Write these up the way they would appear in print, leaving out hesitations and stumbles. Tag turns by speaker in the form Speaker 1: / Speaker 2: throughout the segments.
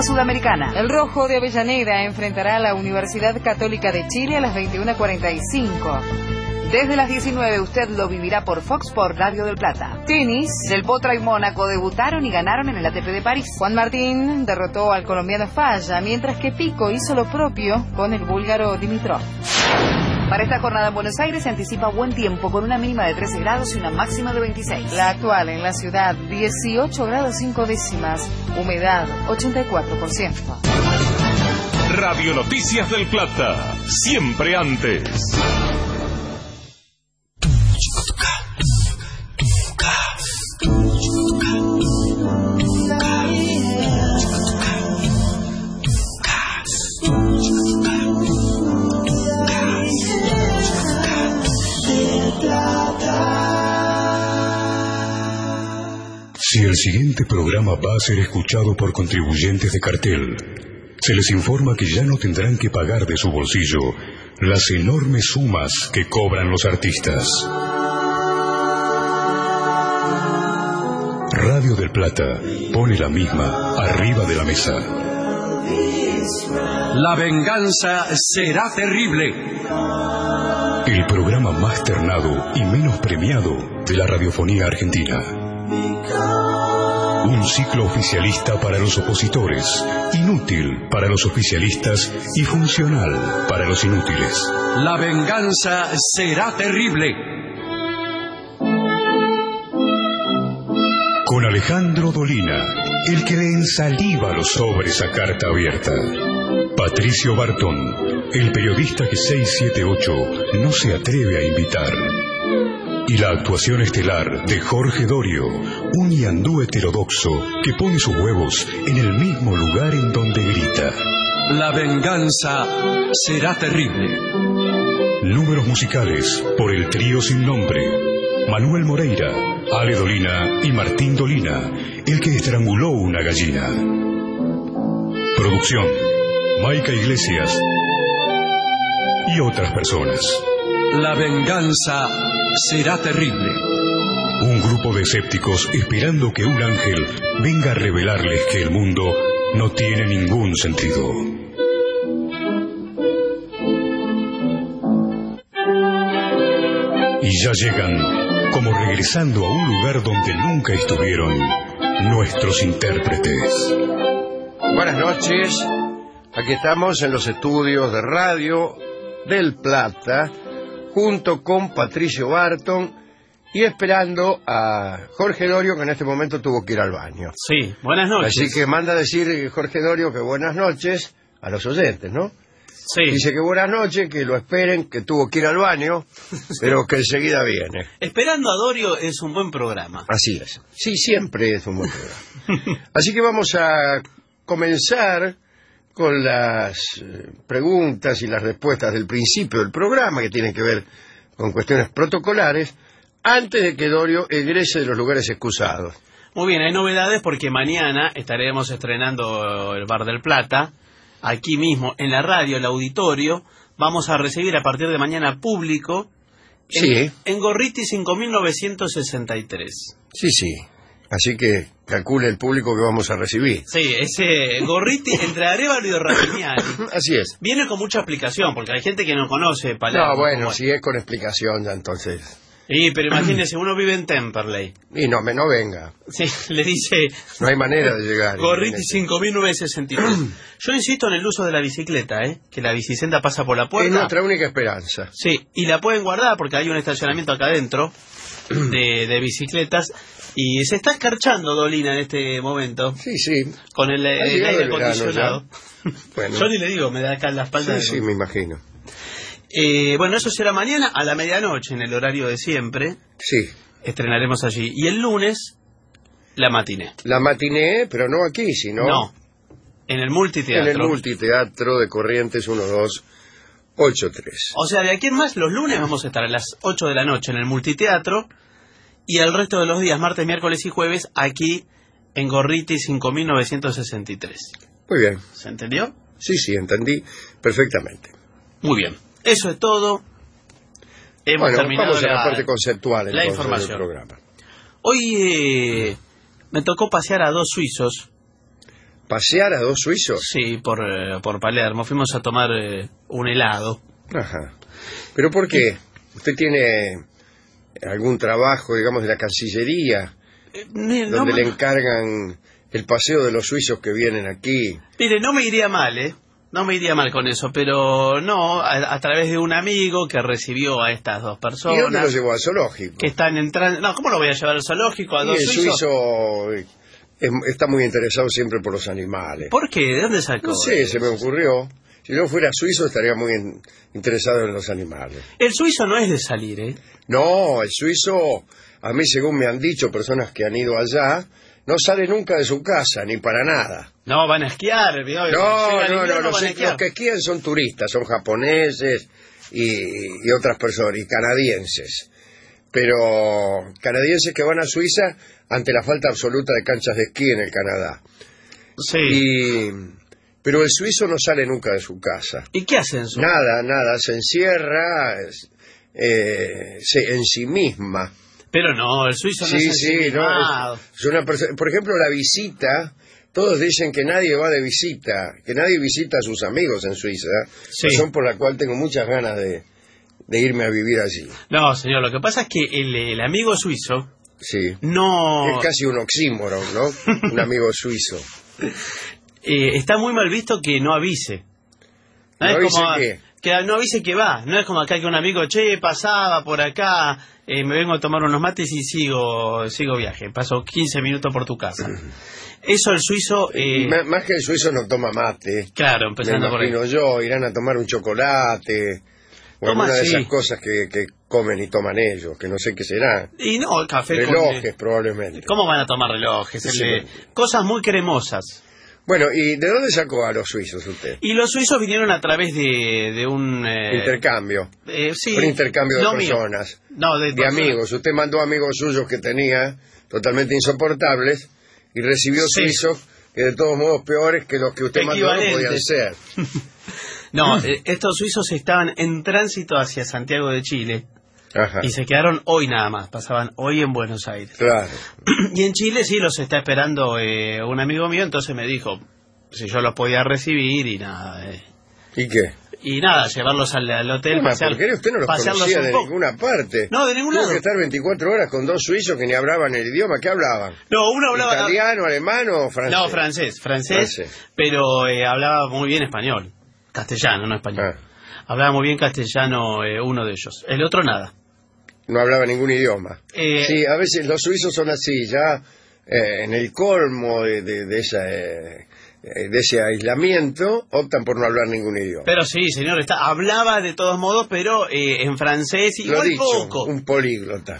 Speaker 1: Copa Sudamericana.
Speaker 2: El Rojo de Avellaneda enfrentará a la Universidad Católica de Chile a las 21:45.
Speaker 1: Desde las 19 usted lo vivirá por Fox por Radio del Plata.
Speaker 2: Tenis.
Speaker 1: Del Potro y Mónaco debutaron y ganaron en el ATP de París.
Speaker 2: Juan Martín derrotó al colombiano Falla, mientras que Pico hizo lo propio con el búlgaro Dimitrov.
Speaker 1: Para esta jornada en Buenos Aires se anticipa buen tiempo con una mínima de 13 grados y una máxima de 26.
Speaker 2: La actual en la ciudad, 18 grados 5 décimas, humedad 84%.
Speaker 3: Radio Noticias del Plata, siempre antes.
Speaker 4: Si el siguiente programa va a ser escuchado por contribuyentes de cartel, se les informa que ya no tendrán que pagar de su bolsillo las enormes sumas que cobran los artistas. Radio del Plata pone la misma arriba de la mesa.
Speaker 5: La venganza será terrible.
Speaker 4: El programa más ternado y menos premiado de la radiofonía argentina. Un ciclo oficialista para los opositores, inútil para los oficialistas y funcional para los inútiles.
Speaker 5: La venganza será terrible.
Speaker 4: Con Alejandro Dolina, el que le ensaliva los sobres a carta abierta. Patricio Bartón, el periodista que 678 no se atreve a invitar. Y la actuación estelar de Jorge Dorio, un ñandú heterodoxo que pone sus huevos en el mismo lugar en donde grita.
Speaker 5: La venganza será terrible.
Speaker 4: Números musicales por el trío sin nombre. Manuel Moreira, Ale Dolina y Martín Dolina, el que estranguló una gallina. Producción, Maica Iglesias y otras personas.
Speaker 5: La venganza será terrible.
Speaker 4: Un grupo de escépticos esperando que un ángel venga a revelarles que el mundo no tiene ningún sentido. Y ya llegan, como regresando a un lugar donde nunca estuvieron, nuestros intérpretes.
Speaker 6: Buenas noches, aquí estamos en los estudios de Radio del Plata, junto con Patricio Barton y esperando a Jorge Dorio, que en este momento tuvo que ir al baño.
Speaker 7: Sí, buenas noches.
Speaker 6: Así que manda a decir Jorge Dorio que buenas noches a los oyentes, ¿no?
Speaker 7: Sí.
Speaker 6: Dice que buenas noches, que lo esperen, que tuvo que ir al baño, pero que enseguida viene.
Speaker 7: Esperando a Dorio es un buen programa.
Speaker 6: Así es. Sí, siempre es un buen programa. Así que vamos a comenzar con las preguntas y las respuestas del principio del programa, que tienen que ver con cuestiones protocolares, antes de que Dorio egrese de los lugares excusados.
Speaker 7: Muy bien, hay novedades porque mañana estaremos estrenando el Bar del Plata, aquí mismo en la radio, el auditorio. Vamos a recibir a partir de mañana público en Gorriti 5963.
Speaker 6: Sí. Así que calcule el público que vamos a recibir.
Speaker 7: Sí, ese Gorriti entre Arévalo y Rapignani.
Speaker 6: Así es.
Speaker 7: Viene con mucha explicación, porque hay gente que no conoce Palermo.
Speaker 6: No, bueno, si es con explicación ya entonces.
Speaker 7: Sí, pero imagínese, uno vive en Temperley.
Speaker 6: Y no venga.
Speaker 7: Sí, le dice...
Speaker 6: No hay manera de llegar.
Speaker 7: Gorriti 5963. Yo insisto en el uso de la bicicleta, que la bicicleta pasa por la puerta.
Speaker 6: Es nuestra única esperanza.
Speaker 7: Sí, y la pueden guardar porque hay un estacionamiento acá adentro de bicicletas. Y se está escarchando Dolina en este momento.
Speaker 6: Sí.
Speaker 7: Con el aire acondicionado.
Speaker 6: Bueno.
Speaker 7: Yo ni le digo, me da acá en la espalda.
Speaker 6: Sí, me imagino.
Speaker 7: Bueno, eso será mañana a la medianoche, en el horario de siempre.
Speaker 6: Sí.
Speaker 7: Estrenaremos allí. Y el lunes, la matiné.
Speaker 6: La matiné, pero no aquí, sino...
Speaker 7: No, en el multiteatro.
Speaker 6: En el multiteatro de Corrientes 1283.
Speaker 7: O sea, de aquí en más, los lunes vamos a estar a las 8 de la noche en el multiteatro. Y el resto de los días, martes, miércoles y jueves, aquí en Gorriti 5963.
Speaker 6: Muy bien.
Speaker 7: ¿Se entendió?
Speaker 6: Sí, entendí perfectamente.
Speaker 7: Muy bien. Eso es todo. Hemos terminado
Speaker 6: vamos a la parte conceptual
Speaker 7: la información
Speaker 6: del programa.
Speaker 7: Hoy me tocó pasear a dos suizos.
Speaker 6: pasear a dos suizos?
Speaker 7: Sí, por Palermo. Fuimos a tomar un helado.
Speaker 6: Ajá. ¿Pero por qué? ¿Usted tiene algún trabajo, digamos, de la Cancillería, donde le encargan el paseo de los suizos que vienen aquí?
Speaker 7: Mire, no me iría mal, ¿eh? No me iría mal con eso, pero no, a través de un amigo que recibió a estas dos personas.
Speaker 6: ¿Y dónde lo llevó? ¿Al zoológico?
Speaker 7: Que están entrando... No, ¿cómo lo voy a llevar al zoológico a dos
Speaker 6: el
Speaker 7: suizos?
Speaker 6: suizo está muy interesado siempre por los animales.
Speaker 7: ¿Por qué? ¿De dónde sacó?
Speaker 6: No sé, se me ocurrió. Si yo fuera suizo estaría muy interesado en los animales.
Speaker 7: El suizo no es de salir, ¿eh?
Speaker 6: No, el suizo, a mí según me han dicho personas que han ido allá, no sale nunca de su casa, ni para nada.
Speaker 7: No, van a esquiar.
Speaker 6: No, los que esquían son turistas, son japoneses y otras personas, y canadienses. Pero canadienses que van a Suiza ante la falta absoluta de canchas de esquí en el Canadá.
Speaker 7: Sí.
Speaker 6: Pero el suizo no sale nunca de su casa.
Speaker 7: ¿Y qué hacen?
Speaker 6: Nada, se encierra en sí misma.
Speaker 7: Pero no, el suizo no es ensimismado.
Speaker 6: Es una por ejemplo, la visita, todos dicen que nadie va de visita, que nadie visita a sus amigos en Suiza, razón por la cual tengo muchas ganas de irme a vivir allí.
Speaker 7: No, señor, lo que pasa es que el amigo suizo no...
Speaker 6: Es casi un oxímoron, ¿no? Un amigo suizo.
Speaker 7: Está muy mal visto que no avise.
Speaker 6: ¿No avise qué?
Speaker 7: Que no avise que va. No es como acá que un amigo, pasaba por acá, me vengo a tomar unos mates y sigo viaje. Paso 15 minutos por tu casa. Eso el suizo...
Speaker 6: Más que el suizo no toma mate.
Speaker 7: Claro, empezando por ahí.
Speaker 6: Me imagino yo, irán a tomar un chocolate o alguna de esas cosas que comen y toman ellos, que no sé qué será.
Speaker 7: Y no, el café
Speaker 6: relojes probablemente.
Speaker 7: ¿Cómo van a tomar relojes? Cosas muy cremosas.
Speaker 6: Bueno, ¿y de dónde sacó a los suizos usted?
Speaker 7: Y los suizos vinieron a través de un...
Speaker 6: intercambio.
Speaker 7: Sí.
Speaker 6: Un intercambio de personas.
Speaker 7: No, de
Speaker 6: amigos. Usted mandó amigos suyos que tenía totalmente insoportables y recibió suizos que de todos modos peores que los que usted mandó no podían ser.
Speaker 7: No, estos suizos estaban en tránsito hacia Santiago de Chile.
Speaker 6: Ajá.
Speaker 7: Y se quedaron hoy nada más, pasaban hoy en Buenos Aires.
Speaker 6: Claro.
Speaker 7: Y en Chile sí los está esperando un amigo mío, entonces me dijo si yo los podía recibir y nada.
Speaker 6: ¿Y qué?
Speaker 7: Y nada, llevarlos al hotel,
Speaker 6: porque usted no los conocía de ninguna parte.
Speaker 7: No, de ningún lado.
Speaker 6: Tuvo que estar 24 horas con dos suizos que ni hablaban el idioma. ¿Qué hablaban?
Speaker 7: No, uno hablaba...
Speaker 6: ¿Italiano, alemán o francés?
Speaker 7: No, francés. Pero hablaba muy bien español. Castellano, no español. Hablaba muy bien castellano uno de ellos. El otro nada.
Speaker 6: No hablaba ningún idioma. Sí, a veces los suizos son así, ya en el colmo de ese aislamiento, optan por no hablar ningún idioma.
Speaker 7: Pero sí, señor, hablaba de todos modos, pero en francés y
Speaker 6: igual
Speaker 7: poco.
Speaker 6: Un políglota.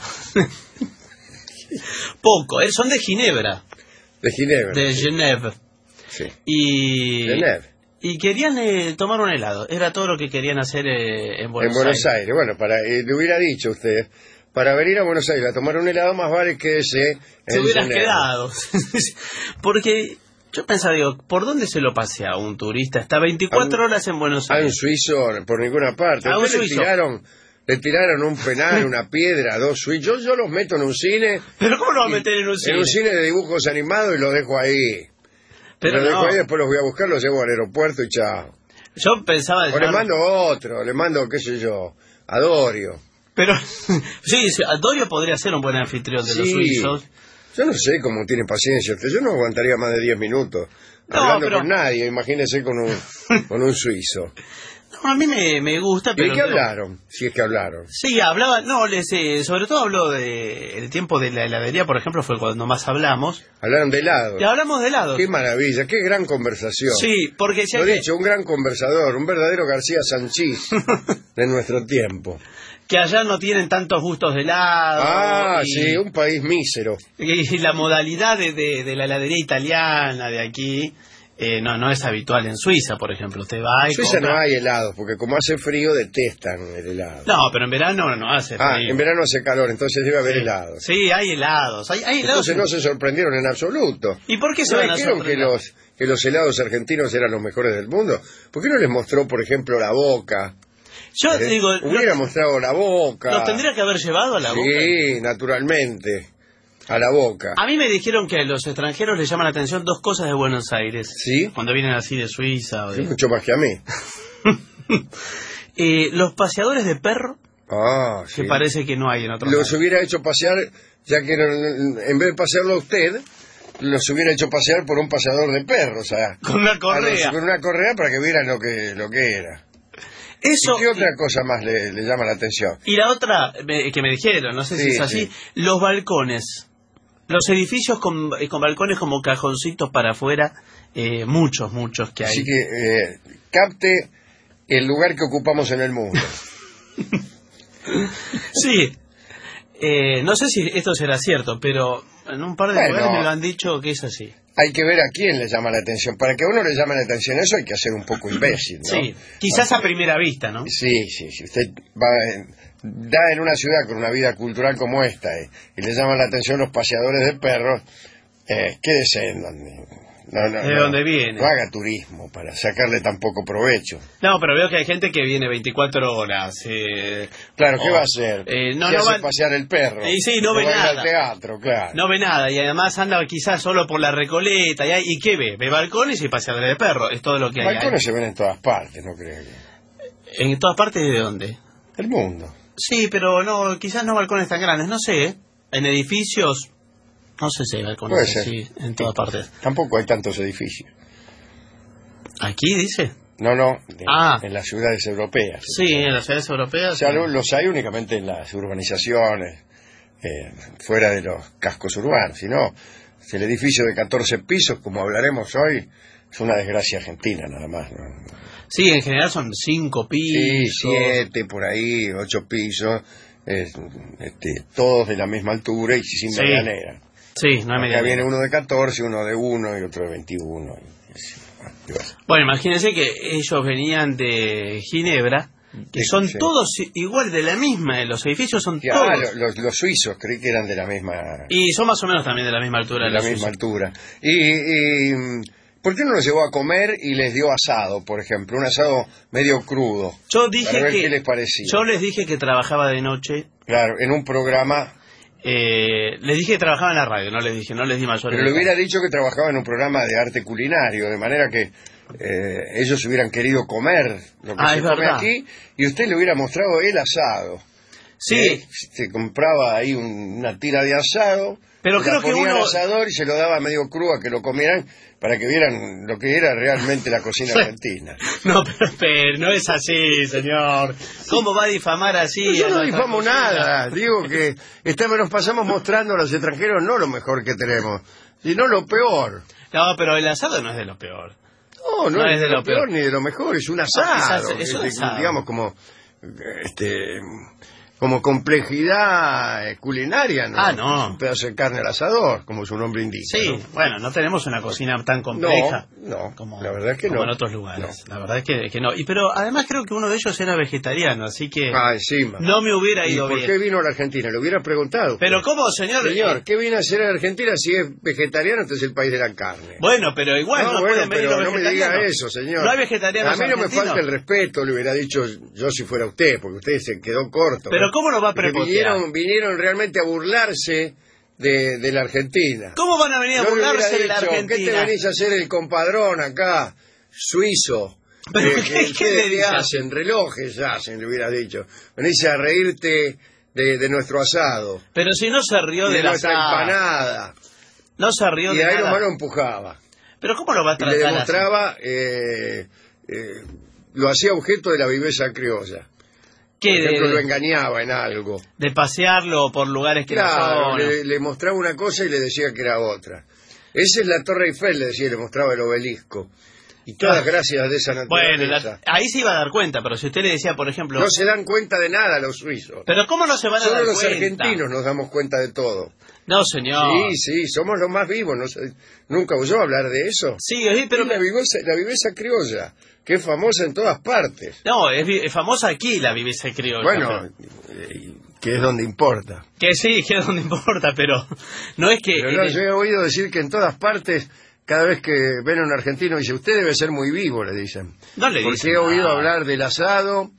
Speaker 7: Poco, son de Ginebra.
Speaker 6: De Ginebra.
Speaker 7: De Genève.
Speaker 6: Sí.
Speaker 7: Genève. Y querían tomar un helado. Era todo lo que querían hacer en Buenos
Speaker 6: Aires. Bueno, le hubiera dicho usted, para venir a Buenos Aires a tomar un helado más vale que se
Speaker 7: hubieras quedado. Porque yo pensaba, digo, ¿por dónde se lo pasea a un turista? Está 24 horas en Buenos Aires.
Speaker 6: A un suizo por ninguna parte. A un suizo. Le tiraron un penal, una piedra, dos suizos. Yo los meto en un cine.
Speaker 7: ¿Pero cómo lo va a meter en un cine?
Speaker 6: En un cine de dibujos animados y los dejo ahí. Pero los dejo ahí, después los voy a buscar, los llevo al aeropuerto y chao.
Speaker 7: Yo pensaba...
Speaker 6: O le mando otro, qué sé yo, a Dorio.
Speaker 7: Pero, sí, Dorio podría ser un buen anfitrión de los suizos.
Speaker 6: Yo no sé cómo tiene paciencia usted, yo no aguantaría más de 10 minutos hablando con nadie, imagínese con un suizo.
Speaker 7: No, a mí me gusta, pero...
Speaker 6: ¿Y qué hablaron? Si es que hablaron.
Speaker 7: Sí, hablaba, sobre todo habló del tiempo de la heladería, por ejemplo, fue cuando más hablamos.
Speaker 6: Hablaron de helado.
Speaker 7: Y hablamos de helado.
Speaker 6: Qué maravilla, qué gran conversación.
Speaker 7: Sí, porque...
Speaker 6: Lo he dicho, un gran conversador, un verdadero García Sanchís de nuestro tiempo.
Speaker 7: Que allá no tienen tantos gustos de helado.
Speaker 6: Sí, un país mísero.
Speaker 7: Y la modalidad de la heladería italiana de aquí... no es habitual en Suiza, por ejemplo. Usted va y
Speaker 6: Suiza no hay helados, porque como hace frío detestan el helado.
Speaker 7: No, pero en verano no hace frío.
Speaker 6: En verano hace calor, entonces debe haber helados.
Speaker 7: Sí, hay helados. Hay helados.
Speaker 6: Entonces no se sorprendieron en absoluto.
Speaker 7: ¿Y por qué se van a sorprender?
Speaker 6: Que los helados argentinos eran los mejores del mundo? ¿Por qué no les mostró, por ejemplo, la Boca?
Speaker 7: Yo digo...
Speaker 6: Hubiera mostrado la Boca.
Speaker 7: ¿Los tendría que haber llevado a la Boca?
Speaker 6: Sí, naturalmente. a la boca.
Speaker 7: A mí me dijeron que a los extranjeros les llaman la atención dos cosas de Buenos Aires.
Speaker 6: ¿Sí?
Speaker 7: Cuando vienen así de Suiza. O de...
Speaker 6: Mucho más que a mí.
Speaker 7: Los paseadores de perro,
Speaker 6: Sí.
Speaker 7: que parece que no hay en otros
Speaker 6: Los
Speaker 7: lados.
Speaker 6: hubiera hecho pasear, ya que en vez de pasearlo a usted, los hubiera hecho pasear por un paseador de perros.
Speaker 7: Con una correa.
Speaker 6: Con una correa para que vieran lo que era.
Speaker 7: Eso,
Speaker 6: ¿Y qué otra cosa más le llama la atención?
Speaker 7: y la otra que me dijeron, no sé si
Speaker 6: Sí,
Speaker 7: es así,
Speaker 6: sí.
Speaker 7: los balcones. Los edificios con balcones como cajoncitos para afuera, muchos que hay.
Speaker 6: Así que capte el lugar que ocupamos en el mundo.
Speaker 7: Sí. No sé si esto será cierto, pero en un par de lugares me lo han dicho que es así.
Speaker 6: Hay que ver a quién le llama la atención. Para que a uno le llame la atención eso hay que hacer un poco imbécil, ¿no?
Speaker 7: Sí, quizás a primera vista, ¿no?
Speaker 6: Sí. Si usted da en una ciudad con una vida cultural como esta y le llaman la atención los paseadores de perros, quédese en donde...
Speaker 7: ¿De dónde viene?
Speaker 6: No haga turismo para sacarle tan poco provecho.
Speaker 7: No, pero veo que hay gente que viene 24 horas.
Speaker 6: Claro, ¿qué va a hacer?
Speaker 7: No
Speaker 6: hace pasear el perro.
Speaker 7: Sí, no ve
Speaker 6: va a ir
Speaker 7: nada.
Speaker 6: al teatro, claro.
Speaker 7: No ve nada, y además anda quizás solo por la Recoleta. ¿Y qué ve? Ve balcones y paseadores de perro. Es todo lo que hay.
Speaker 6: Balcones se ven en todas partes, ¿no creo?
Speaker 7: ¿En todas partes de dónde?
Speaker 6: El mundo.
Speaker 7: Sí, pero no, quizás no balcones tan grandes. No sé, ¿eh? En edificios... No sé si hay balcones
Speaker 6: Puede ser.
Speaker 7: así, en todas partes.
Speaker 6: Tampoco hay tantos edificios.
Speaker 7: ¿Aquí dice?
Speaker 6: No,
Speaker 7: Ah.
Speaker 6: en las ciudades europeas.
Speaker 7: Sí, en las ciudades europeas.
Speaker 6: O sea,
Speaker 7: sí.
Speaker 6: los hay únicamente en las urbanizaciones, fuera de los cascos urbanos. Si no, el edificio de 14 pisos, como hablaremos hoy, es una desgracia argentina nada más, ¿no?
Speaker 7: Sí, en general son 5 pisos.
Speaker 6: Sí, 7 por ahí, 8 pisos, todos de la misma altura y sin
Speaker 7: Sí.
Speaker 6: medianera.
Speaker 7: Sí, no hay
Speaker 6: Acá
Speaker 7: medida.
Speaker 6: viene uno de 14, uno de 1 y otro de 21.
Speaker 7: Bueno, imagínense que ellos venían de Ginebra, que son
Speaker 6: Sí.
Speaker 7: todos igual de la misma, los edificios son
Speaker 6: Ah,
Speaker 7: todos.
Speaker 6: los suizos creí que eran de la misma...
Speaker 7: Y son más o menos también de la misma altura.
Speaker 6: de la
Speaker 7: los
Speaker 6: misma
Speaker 7: suizos.
Speaker 6: altura. Y ¿por qué no los llevó a comer y les dio asado, por ejemplo? Un asado medio crudo.
Speaker 7: Yo dije
Speaker 6: Para ver
Speaker 7: que
Speaker 6: qué les parecía.
Speaker 7: yo les dije que trabajaba de noche.
Speaker 6: Claro, en un programa...
Speaker 7: Les dije que trabajaba en la radio, no les di mayores.
Speaker 6: Pero le hubiera dicho que trabajaba en un programa de arte culinario, de manera que ellos hubieran querido comer lo que se
Speaker 7: es
Speaker 6: come
Speaker 7: verdad.
Speaker 6: aquí, y usted le hubiera mostrado el asado.
Speaker 7: Sí,
Speaker 6: Se compraba ahí una tira de asado,
Speaker 7: pero
Speaker 6: la
Speaker 7: creo que
Speaker 6: ponía al
Speaker 7: uno...
Speaker 6: asador y se lo daba medio crudo a que lo comieran para que vieran lo que era realmente la cocina argentina.
Speaker 7: No, pero no es así, señor. ¿Cómo va a difamar así?
Speaker 6: Yo
Speaker 7: a
Speaker 6: no
Speaker 7: nuestra
Speaker 6: difamo
Speaker 7: cocina?
Speaker 6: nada, digo que nos pasamos mostrando a los extranjeros no lo mejor que tenemos, sino lo peor.
Speaker 7: No, pero el asado no es de lo peor.
Speaker 6: No es de lo peor ni de lo mejor, es un asado,
Speaker 7: quizás es un asado.
Speaker 6: digamos como complejidad culinaria, ¿no?
Speaker 7: Ah, no.
Speaker 6: Un pedazo de carne al asador, como su nombre indica.
Speaker 7: Sí,
Speaker 6: ¿no?
Speaker 7: bueno, no tenemos una cocina tan compleja.
Speaker 6: No,
Speaker 7: como,
Speaker 6: la verdad es que
Speaker 7: como
Speaker 6: no.
Speaker 7: en otros lugares.
Speaker 6: No.
Speaker 7: La verdad es que no. Pero además creo que uno de ellos era vegetariano, así que
Speaker 6: Encima.
Speaker 7: no me hubiera
Speaker 6: ¿Y
Speaker 7: ido
Speaker 6: por
Speaker 7: bien.
Speaker 6: qué vino a la Argentina? Le hubiera preguntado.
Speaker 7: Pero ¿cómo, señor?
Speaker 6: Señor, ¿qué viene a hacer a la Argentina si es vegetariano? Este es el país de la carne.
Speaker 7: Bueno, pero igual no pueden venir
Speaker 6: pero
Speaker 7: los
Speaker 6: no me diga
Speaker 7: vegetarianos.
Speaker 6: eso, señor.
Speaker 7: No hay vegetarianos
Speaker 6: A mí no me
Speaker 7: argentinos.
Speaker 6: falta el respeto, le hubiera dicho yo si fuera usted, porque usted se quedó corto.
Speaker 7: Pero
Speaker 6: ¿no?
Speaker 7: ¿cómo lo va a
Speaker 6: Porque
Speaker 7: prepotear?
Speaker 6: vinieron realmente a burlarse de la Argentina.
Speaker 7: ¿Cómo van a venir a
Speaker 6: Yo le hubiera
Speaker 7: burlarse de la
Speaker 6: dicho, ¿qué te
Speaker 7: Argentina?
Speaker 6: venís a hacer el compadrón acá, suizo?
Speaker 7: ¿Pero
Speaker 6: ¿Qué
Speaker 7: qué le
Speaker 6: ustedes
Speaker 7: dice?
Speaker 6: hacen? Relojes hacen, le hubiera dicho. Venís a reírte de nuestro asado,
Speaker 7: Pero si no se rió
Speaker 6: de
Speaker 7: de la
Speaker 6: nuestra empanada.
Speaker 7: No se rió
Speaker 6: Y
Speaker 7: de
Speaker 6: ahí
Speaker 7: nada.
Speaker 6: nomás lo empujaba.
Speaker 7: Pero ¿cómo lo va a
Speaker 6: Y
Speaker 7: tratar
Speaker 6: le
Speaker 7: así?
Speaker 6: demostraba, lo hacía objeto de la viveza criolla.
Speaker 7: ¿Qué?
Speaker 6: Por ejemplo, lo
Speaker 7: De,
Speaker 6: engañaba en algo.
Speaker 7: de pasearlo por lugares que
Speaker 6: Claro,
Speaker 7: no son.
Speaker 6: le mostraba una cosa y le decía que era otra. Esa es la Torre Eiffel, le decía, le mostraba el obelisco. Y todas gracias de esa
Speaker 7: Bueno,
Speaker 6: naturaleza.
Speaker 7: ahí se iba a dar cuenta, pero si usted le decía, por ejemplo...
Speaker 6: No se dan cuenta de nada los suizos.
Speaker 7: Pero ¿cómo no se van a
Speaker 6: Solo
Speaker 7: dar
Speaker 6: los
Speaker 7: cuenta?
Speaker 6: argentinos nos damos cuenta de todo.
Speaker 7: No, señor.
Speaker 6: Sí, somos los más vivos. ¿Nunca oyó hablar de eso?
Speaker 7: Sí, pero...
Speaker 6: Es la viveza criolla, que es famosa en todas partes.
Speaker 7: No, es famosa aquí la viveza criolla.
Speaker 6: Bueno, que es donde importa.
Speaker 7: Que sí, que es donde importa, pero no es que...
Speaker 6: Pero no, yo he oído decir que en todas partes, cada vez que ven a un argentino, dice, usted debe ser muy vivo, le dicen.
Speaker 7: No le
Speaker 6: Porque
Speaker 7: dicen
Speaker 6: he oído
Speaker 7: nada.
Speaker 6: hablar del asado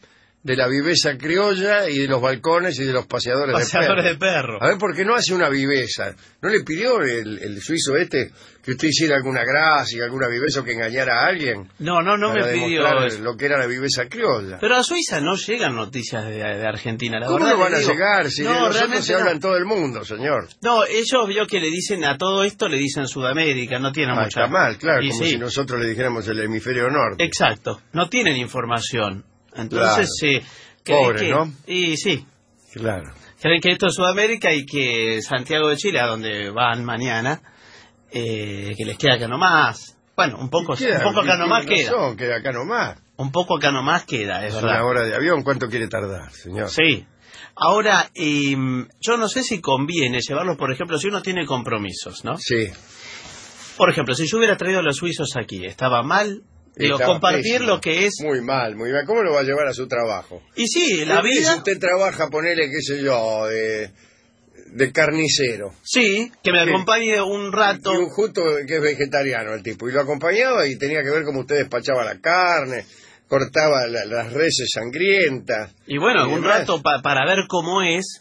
Speaker 6: de la viveza criolla y de los balcones y de los paseadores de
Speaker 7: perro.
Speaker 6: A ver, ¿por qué no hace una viveza? ¿No le pidió el suizo que usted hiciera alguna gracia, alguna viveza o que engañara a alguien?
Speaker 7: No me pidió
Speaker 6: lo que era la viveza criolla.
Speaker 7: Pero a Suiza no llegan noticias de Argentina, la
Speaker 6: ¿Cómo
Speaker 7: verdad.
Speaker 6: no van a llegar? Si de nosotros se habla en
Speaker 7: no.
Speaker 6: todo el mundo, señor.
Speaker 7: No, ellos vio que le dicen a todo esto, le dicen Sudamérica, no tienen mucha...
Speaker 6: Está mal, claro,
Speaker 7: Y
Speaker 6: como si nosotros le dijéramos el hemisferio norte.
Speaker 7: Exacto, no tienen información. Entonces,
Speaker 6: pobre, ¿no?
Speaker 7: Y sí.
Speaker 6: Claro.
Speaker 7: Creen que esto es Sudamérica y que Santiago de Chile, a donde van mañana, que les queda acá nomás. Bueno, un poco acá nomás queda.
Speaker 6: Queda acá nomás.
Speaker 7: Un poco acá nomás queda, es verdad.
Speaker 6: Una hora de avión, ¿cuánto quiere tardar, señor?
Speaker 7: Sí. Ahora, yo no sé si conviene llevarlos, por ejemplo, si uno tiene compromisos, ¿no?
Speaker 6: Sí.
Speaker 7: Por ejemplo, si yo hubiera traído a los suizos aquí, ¿estaba mal? Compartir
Speaker 6: pésimo.
Speaker 7: lo que es...
Speaker 6: Muy mal, muy mal. ¿Cómo lo va a llevar a su trabajo?
Speaker 7: Y sí, la vida...
Speaker 6: Si usted trabaja, ponele, qué sé yo, de carnicero.
Speaker 7: Sí, que me acompañe un rato.
Speaker 6: Y un justo que es vegetariano el tipo. Y lo acompañaba y tenía que ver cómo usted despachaba la carne, cortaba las reses sangrientas.
Speaker 7: Y bueno, un rato para ver cómo es...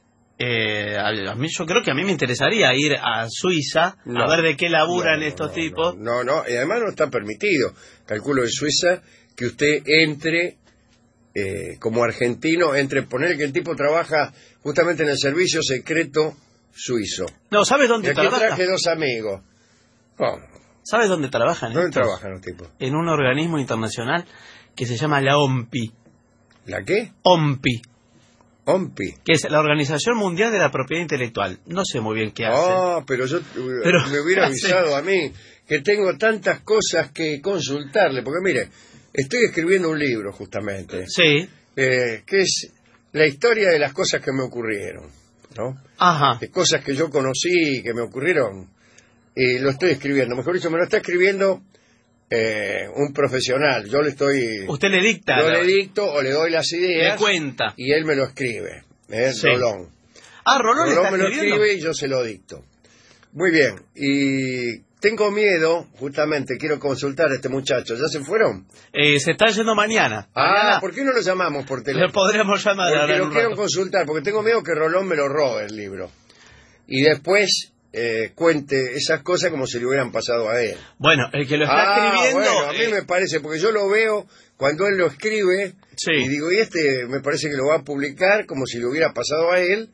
Speaker 7: yo creo que a mí me interesaría ir a Suiza a ver de qué laburan estos tipos.
Speaker 6: No, y además no está permitido. Calculo en Suiza que usted entre como argentino, poner que el tipo trabaja justamente en el servicio secreto suizo.
Speaker 7: No, ¿sabes dónde
Speaker 6: y aquí
Speaker 7: trabaja?
Speaker 6: traje 2 amigos. ¿Cómo?
Speaker 7: ¿Sabes dónde trabajan?
Speaker 6: ¿Dónde trabajan los tipos?
Speaker 7: En un organismo internacional que se llama la OMPI.
Speaker 6: ¿La qué?
Speaker 7: OMPI.
Speaker 6: OMPI.
Speaker 7: Que es la Organización Mundial de la Propiedad Intelectual. No sé muy bien qué hace.
Speaker 6: Pero me hubiera avisado a mí que tengo tantas cosas que consultarle. Porque mire, estoy escribiendo un libro justamente.
Speaker 7: Sí.
Speaker 6: Que es la historia de las cosas que me ocurrieron, ¿no?
Speaker 7: Ajá.
Speaker 6: De cosas que yo conocí, que me ocurrieron. Y lo estoy escribiendo. Mejor dicho, me lo está escribiendo un profesional. Yo le estoy...
Speaker 7: ¿Usted le dicta?
Speaker 6: Yo le dicto o le doy las ideas.
Speaker 7: Le cuenta.
Speaker 6: Y él me lo escribe.
Speaker 7: Sí.
Speaker 6: Rolón.
Speaker 7: Rolón está
Speaker 6: me lo
Speaker 7: escribiendo.
Speaker 6: escribe y yo se lo dicto. Muy bien. Y tengo miedo, justamente, quiero consultar a este muchacho. ¿Ya se fueron?
Speaker 7: Se está yendo mañana.
Speaker 6: ¿Por qué no lo llamamos por teléfono?
Speaker 7: Lo podremos llamar.
Speaker 6: Porque lo quiero consultar, porque tengo miedo que Rolón me lo robe el libro. Y después... cuente esas cosas como si le hubieran pasado a él.
Speaker 7: Bueno, el que lo está escribiendo...
Speaker 6: Bueno, a mí me parece, porque yo lo veo cuando él lo escribe,
Speaker 7: sí.
Speaker 6: Y digo, me parece que lo va a publicar como si le hubiera pasado a él,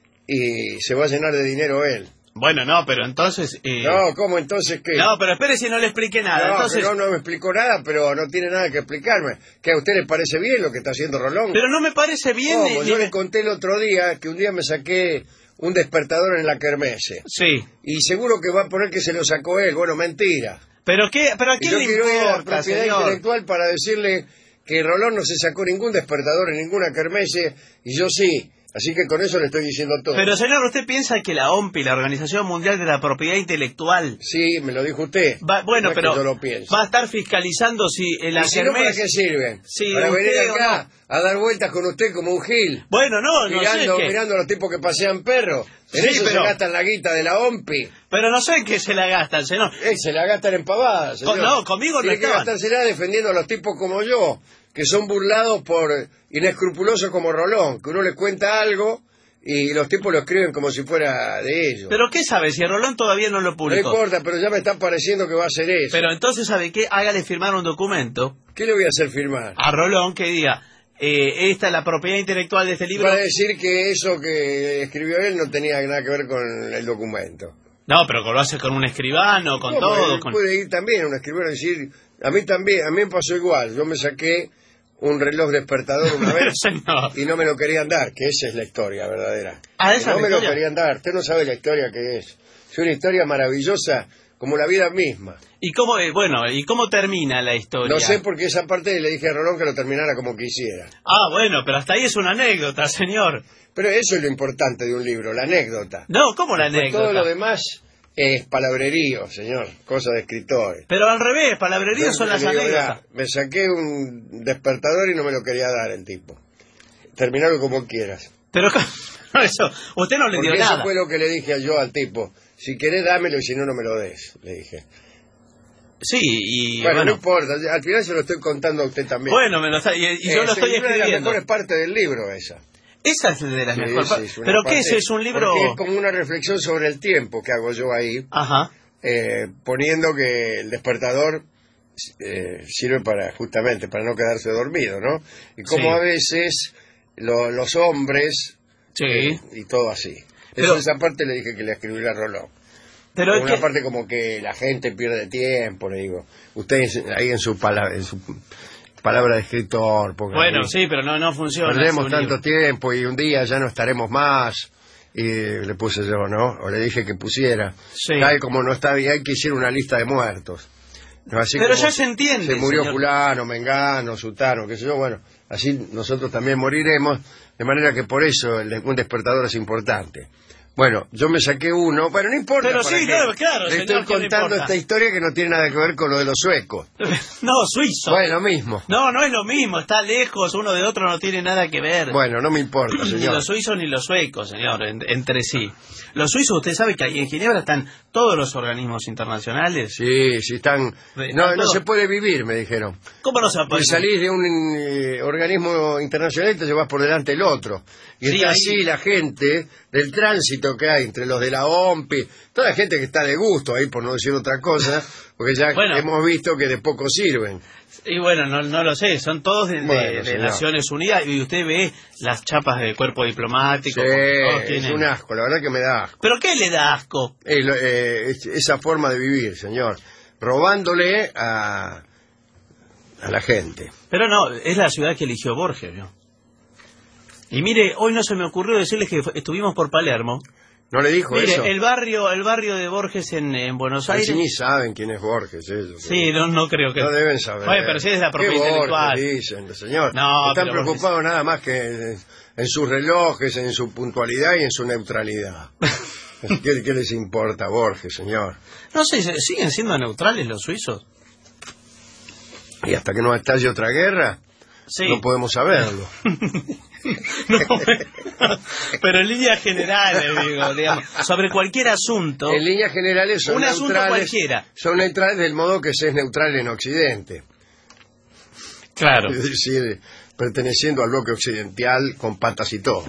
Speaker 6: y se va a llenar de dinero él.
Speaker 7: Bueno, no, pero entonces...
Speaker 6: No, ¿cómo entonces qué?
Speaker 7: No, pero espere si no le expliqué nada.
Speaker 6: No,
Speaker 7: entonces...
Speaker 6: no me explicó nada, pero no tiene nada que explicarme. ¿Que a usted le parece bien lo que está haciendo Rolón?
Speaker 7: Pero no me parece bien...
Speaker 6: Yo le conté el otro día que un día me saqué un despertador en la kermesse.
Speaker 7: Sí.
Speaker 6: Y seguro que va a poner que se lo sacó él. Bueno, mentira.
Speaker 7: ¿Pero a quién le
Speaker 6: quiero ir a la
Speaker 7: importa,
Speaker 6: propiedad
Speaker 7: señor?
Speaker 6: intelectual para decirle que Rolón no se sacó ningún despertador en ninguna kermesse y yo sí. Así que con eso le estoy diciendo todo.
Speaker 7: Pero señor, ¿usted piensa que la OMPI, la Organización Mundial de la Propiedad Intelectual...
Speaker 6: Sí, me lo dijo usted.
Speaker 7: Bueno,
Speaker 6: no
Speaker 7: pero
Speaker 6: yo lo pienso.
Speaker 7: va a estar fiscalizando si en la
Speaker 6: kermesse... ¿Para qué sirven?
Speaker 7: Sí,
Speaker 6: para venir acá
Speaker 7: no.
Speaker 6: a dar vueltas con usted como un gil.
Speaker 7: Bueno, no sé
Speaker 6: mirando a los tipos que pasean perros. En eso se gastan la guita de la OMPI.
Speaker 7: Pero no sé en qué se la gastan, señor.
Speaker 6: Se la gastan en pavadas, señor.
Speaker 7: No, conmigo no
Speaker 6: estaban. Tiene que gastársela defendiendo a los tipos como yo, que son burlados por inescrupulosos como Rolón, que uno les cuenta algo... Y los tipos lo escriben como si fuera de ellos.
Speaker 7: ¿Pero qué sabe? Si Rolón todavía no lo publicó.
Speaker 6: No importa, pero ya me está pareciendo que va a hacer eso.
Speaker 7: Pero entonces, ¿sabe qué? Hágale firmar un documento.
Speaker 6: ¿Qué le voy a hacer firmar?
Speaker 7: A Rolón que diga, esta es la propiedad intelectual de este libro.
Speaker 6: Para decir que eso que escribió él no tenía nada que ver con el documento.
Speaker 7: No, pero lo hace con un escribano, con todo.
Speaker 6: Puede ir también un escribano y decir, a mí me pasó igual. Yo me saqué un reloj despertador una vez y no me lo querían dar, que esa es la historia verdadera.
Speaker 7: ¿Esa
Speaker 6: no me
Speaker 7: historia?
Speaker 6: lo querían dar, usted no sabe la historia que es. Es una historia maravillosa como la vida misma.
Speaker 7: ¿Y cómo termina la historia?
Speaker 6: No sé, porque esa parte le dije a Rolón que lo terminara como quisiera.
Speaker 7: Bueno, pero hasta ahí es una anécdota, señor.
Speaker 6: Pero eso es lo importante de un libro, la anécdota.
Speaker 7: No, ¿cómo la anécdota?
Speaker 6: Todo lo demás es palabrerío, señor, cosa de escritores.
Speaker 7: Pero al revés, palabrerío son las anécdotas.
Speaker 6: Me saqué un despertador y no me lo quería dar el tipo. Terminalo como quieras.
Speaker 7: Pero eso, usted no le dio nada.
Speaker 6: Eso fue lo que le dije yo al tipo. Si querés dámelo y si no, no me lo des, le dije.
Speaker 7: Sí, y
Speaker 6: bueno, no importa, al final se lo estoy contando a usted también.
Speaker 7: Bueno, y yo lo estoy
Speaker 6: Es una de las
Speaker 7: escribiendo.
Speaker 6: mejores partes del libro esa.
Speaker 7: Esa es de las mejores
Speaker 6: Sí,
Speaker 7: partes.
Speaker 6: sí,
Speaker 7: ¿Pero
Speaker 6: parte-
Speaker 7: qué es? ¿Es un libro?
Speaker 6: Porque es como una reflexión sobre el tiempo que hago yo ahí,
Speaker 7: Ajá.
Speaker 6: poniendo que el despertador sirve justamente para no quedarse dormido, ¿no? Y como
Speaker 7: Sí.
Speaker 6: a veces los hombres
Speaker 7: Sí.
Speaker 6: y todo así.
Speaker 7: Pero-
Speaker 6: Esa parte le dije que le escribiría a Rolón.
Speaker 7: Pero es
Speaker 6: Una
Speaker 7: que...
Speaker 6: parte como que la gente pierde tiempo, le digo. Usted ahí en su palabra de escritor. ponga
Speaker 7: Bueno,
Speaker 6: ahí.
Speaker 7: sí, pero no funciona.
Speaker 6: Perdemos
Speaker 7: ese
Speaker 6: tanto
Speaker 7: libro.
Speaker 6: tiempo y un día ya no estaremos más. Y le puse yo, ¿no? O le dije que pusiera.
Speaker 7: Sí.
Speaker 6: Tal como no está bien, que hiciera una lista de muertos. ¿No? Así
Speaker 7: Pero
Speaker 6: como
Speaker 7: ya se entiende,
Speaker 6: Se murió
Speaker 7: señor.
Speaker 6: fulano, mengano, sutano, qué sé yo. Bueno, así nosotros también moriremos. De manera que por eso un despertador es importante. Bueno, yo me saqué uno. Bueno, no importa.
Speaker 7: Pero
Speaker 6: ¿para
Speaker 7: sí,
Speaker 6: qué?
Speaker 7: claro,
Speaker 6: Le
Speaker 7: señor,
Speaker 6: estoy
Speaker 7: ¿qué le
Speaker 6: contando
Speaker 7: importa?
Speaker 6: esta historia que no tiene nada que ver con lo de los suecos.
Speaker 7: No, suizo.
Speaker 6: Bueno, mismo.
Speaker 7: No es lo mismo, está lejos, uno de otro no tiene nada que ver.
Speaker 6: Bueno, no me importa,
Speaker 7: Ni
Speaker 6: señor.
Speaker 7: los suizos ni los suecos, señor, entre sí. Los suizos, usted sabe que ahí en Ginebra están todos los organismos internacionales.
Speaker 6: Sí, están... No
Speaker 7: todo.
Speaker 6: se puede vivir, me dijeron.
Speaker 7: ¿Cómo no se va a poder?
Speaker 6: Y salís de un organismo internacional y te llevas por delante el otro. Y
Speaker 7: Sí,
Speaker 6: está
Speaker 7: ahí-
Speaker 6: así la gente del tránsito que hay entre los de la OMPI, toda la gente que está de gusto ahí, por no decir otra cosa, porque ya
Speaker 7: Bueno.
Speaker 6: hemos visto que de poco sirven.
Speaker 7: Y bueno, no lo sé, son todos de
Speaker 6: Bueno, señor.
Speaker 7: Naciones Unidas y usted ve las chapas de cuerpo diplomático.
Speaker 6: Sí,
Speaker 7: todos
Speaker 6: es
Speaker 7: tienen-
Speaker 6: un asco, la verdad que me da asco.
Speaker 7: ¿Pero qué le da asco?
Speaker 6: Esa forma de vivir, señor, robándole a la gente.
Speaker 7: Pero no, es la ciudad que eligió Borges, ¿no? Y mire, hoy no se me ocurrió decirles que estuvimos por Palermo.
Speaker 6: ¿No le dijo
Speaker 7: Mire,
Speaker 6: eso?
Speaker 7: el barrio de Borges en Buenos
Speaker 6: Ay,
Speaker 7: Aires.
Speaker 6: sí, ni saben quién es Borges. Eso,
Speaker 7: Sí, no creo que...
Speaker 6: no deben saber.
Speaker 7: Oye, pero sí es la propiedad
Speaker 6: ¿Qué
Speaker 7: intelectual.
Speaker 6: Borges dicen, señor?
Speaker 7: No,
Speaker 6: Están
Speaker 7: pero
Speaker 6: preocupados nada más que en sus relojes, en su puntualidad y en su neutralidad. ¿Qué les importa Borges, señor?
Speaker 7: No sé, ¿siguen siendo neutrales los suizos?
Speaker 6: Y hasta que no estalle otra guerra,
Speaker 7: Sí.
Speaker 6: no podemos saberlo.
Speaker 7: No, pero en líneas generales, digo, digamos, sobre cualquier asunto.
Speaker 6: En líneas generales son
Speaker 7: Un asunto
Speaker 6: neutrales.
Speaker 7: cualquiera.
Speaker 6: Son neutrales del modo que se es neutral en Occidente.
Speaker 7: Claro.
Speaker 6: Es decir, perteneciendo al bloque occidental con patas y todo.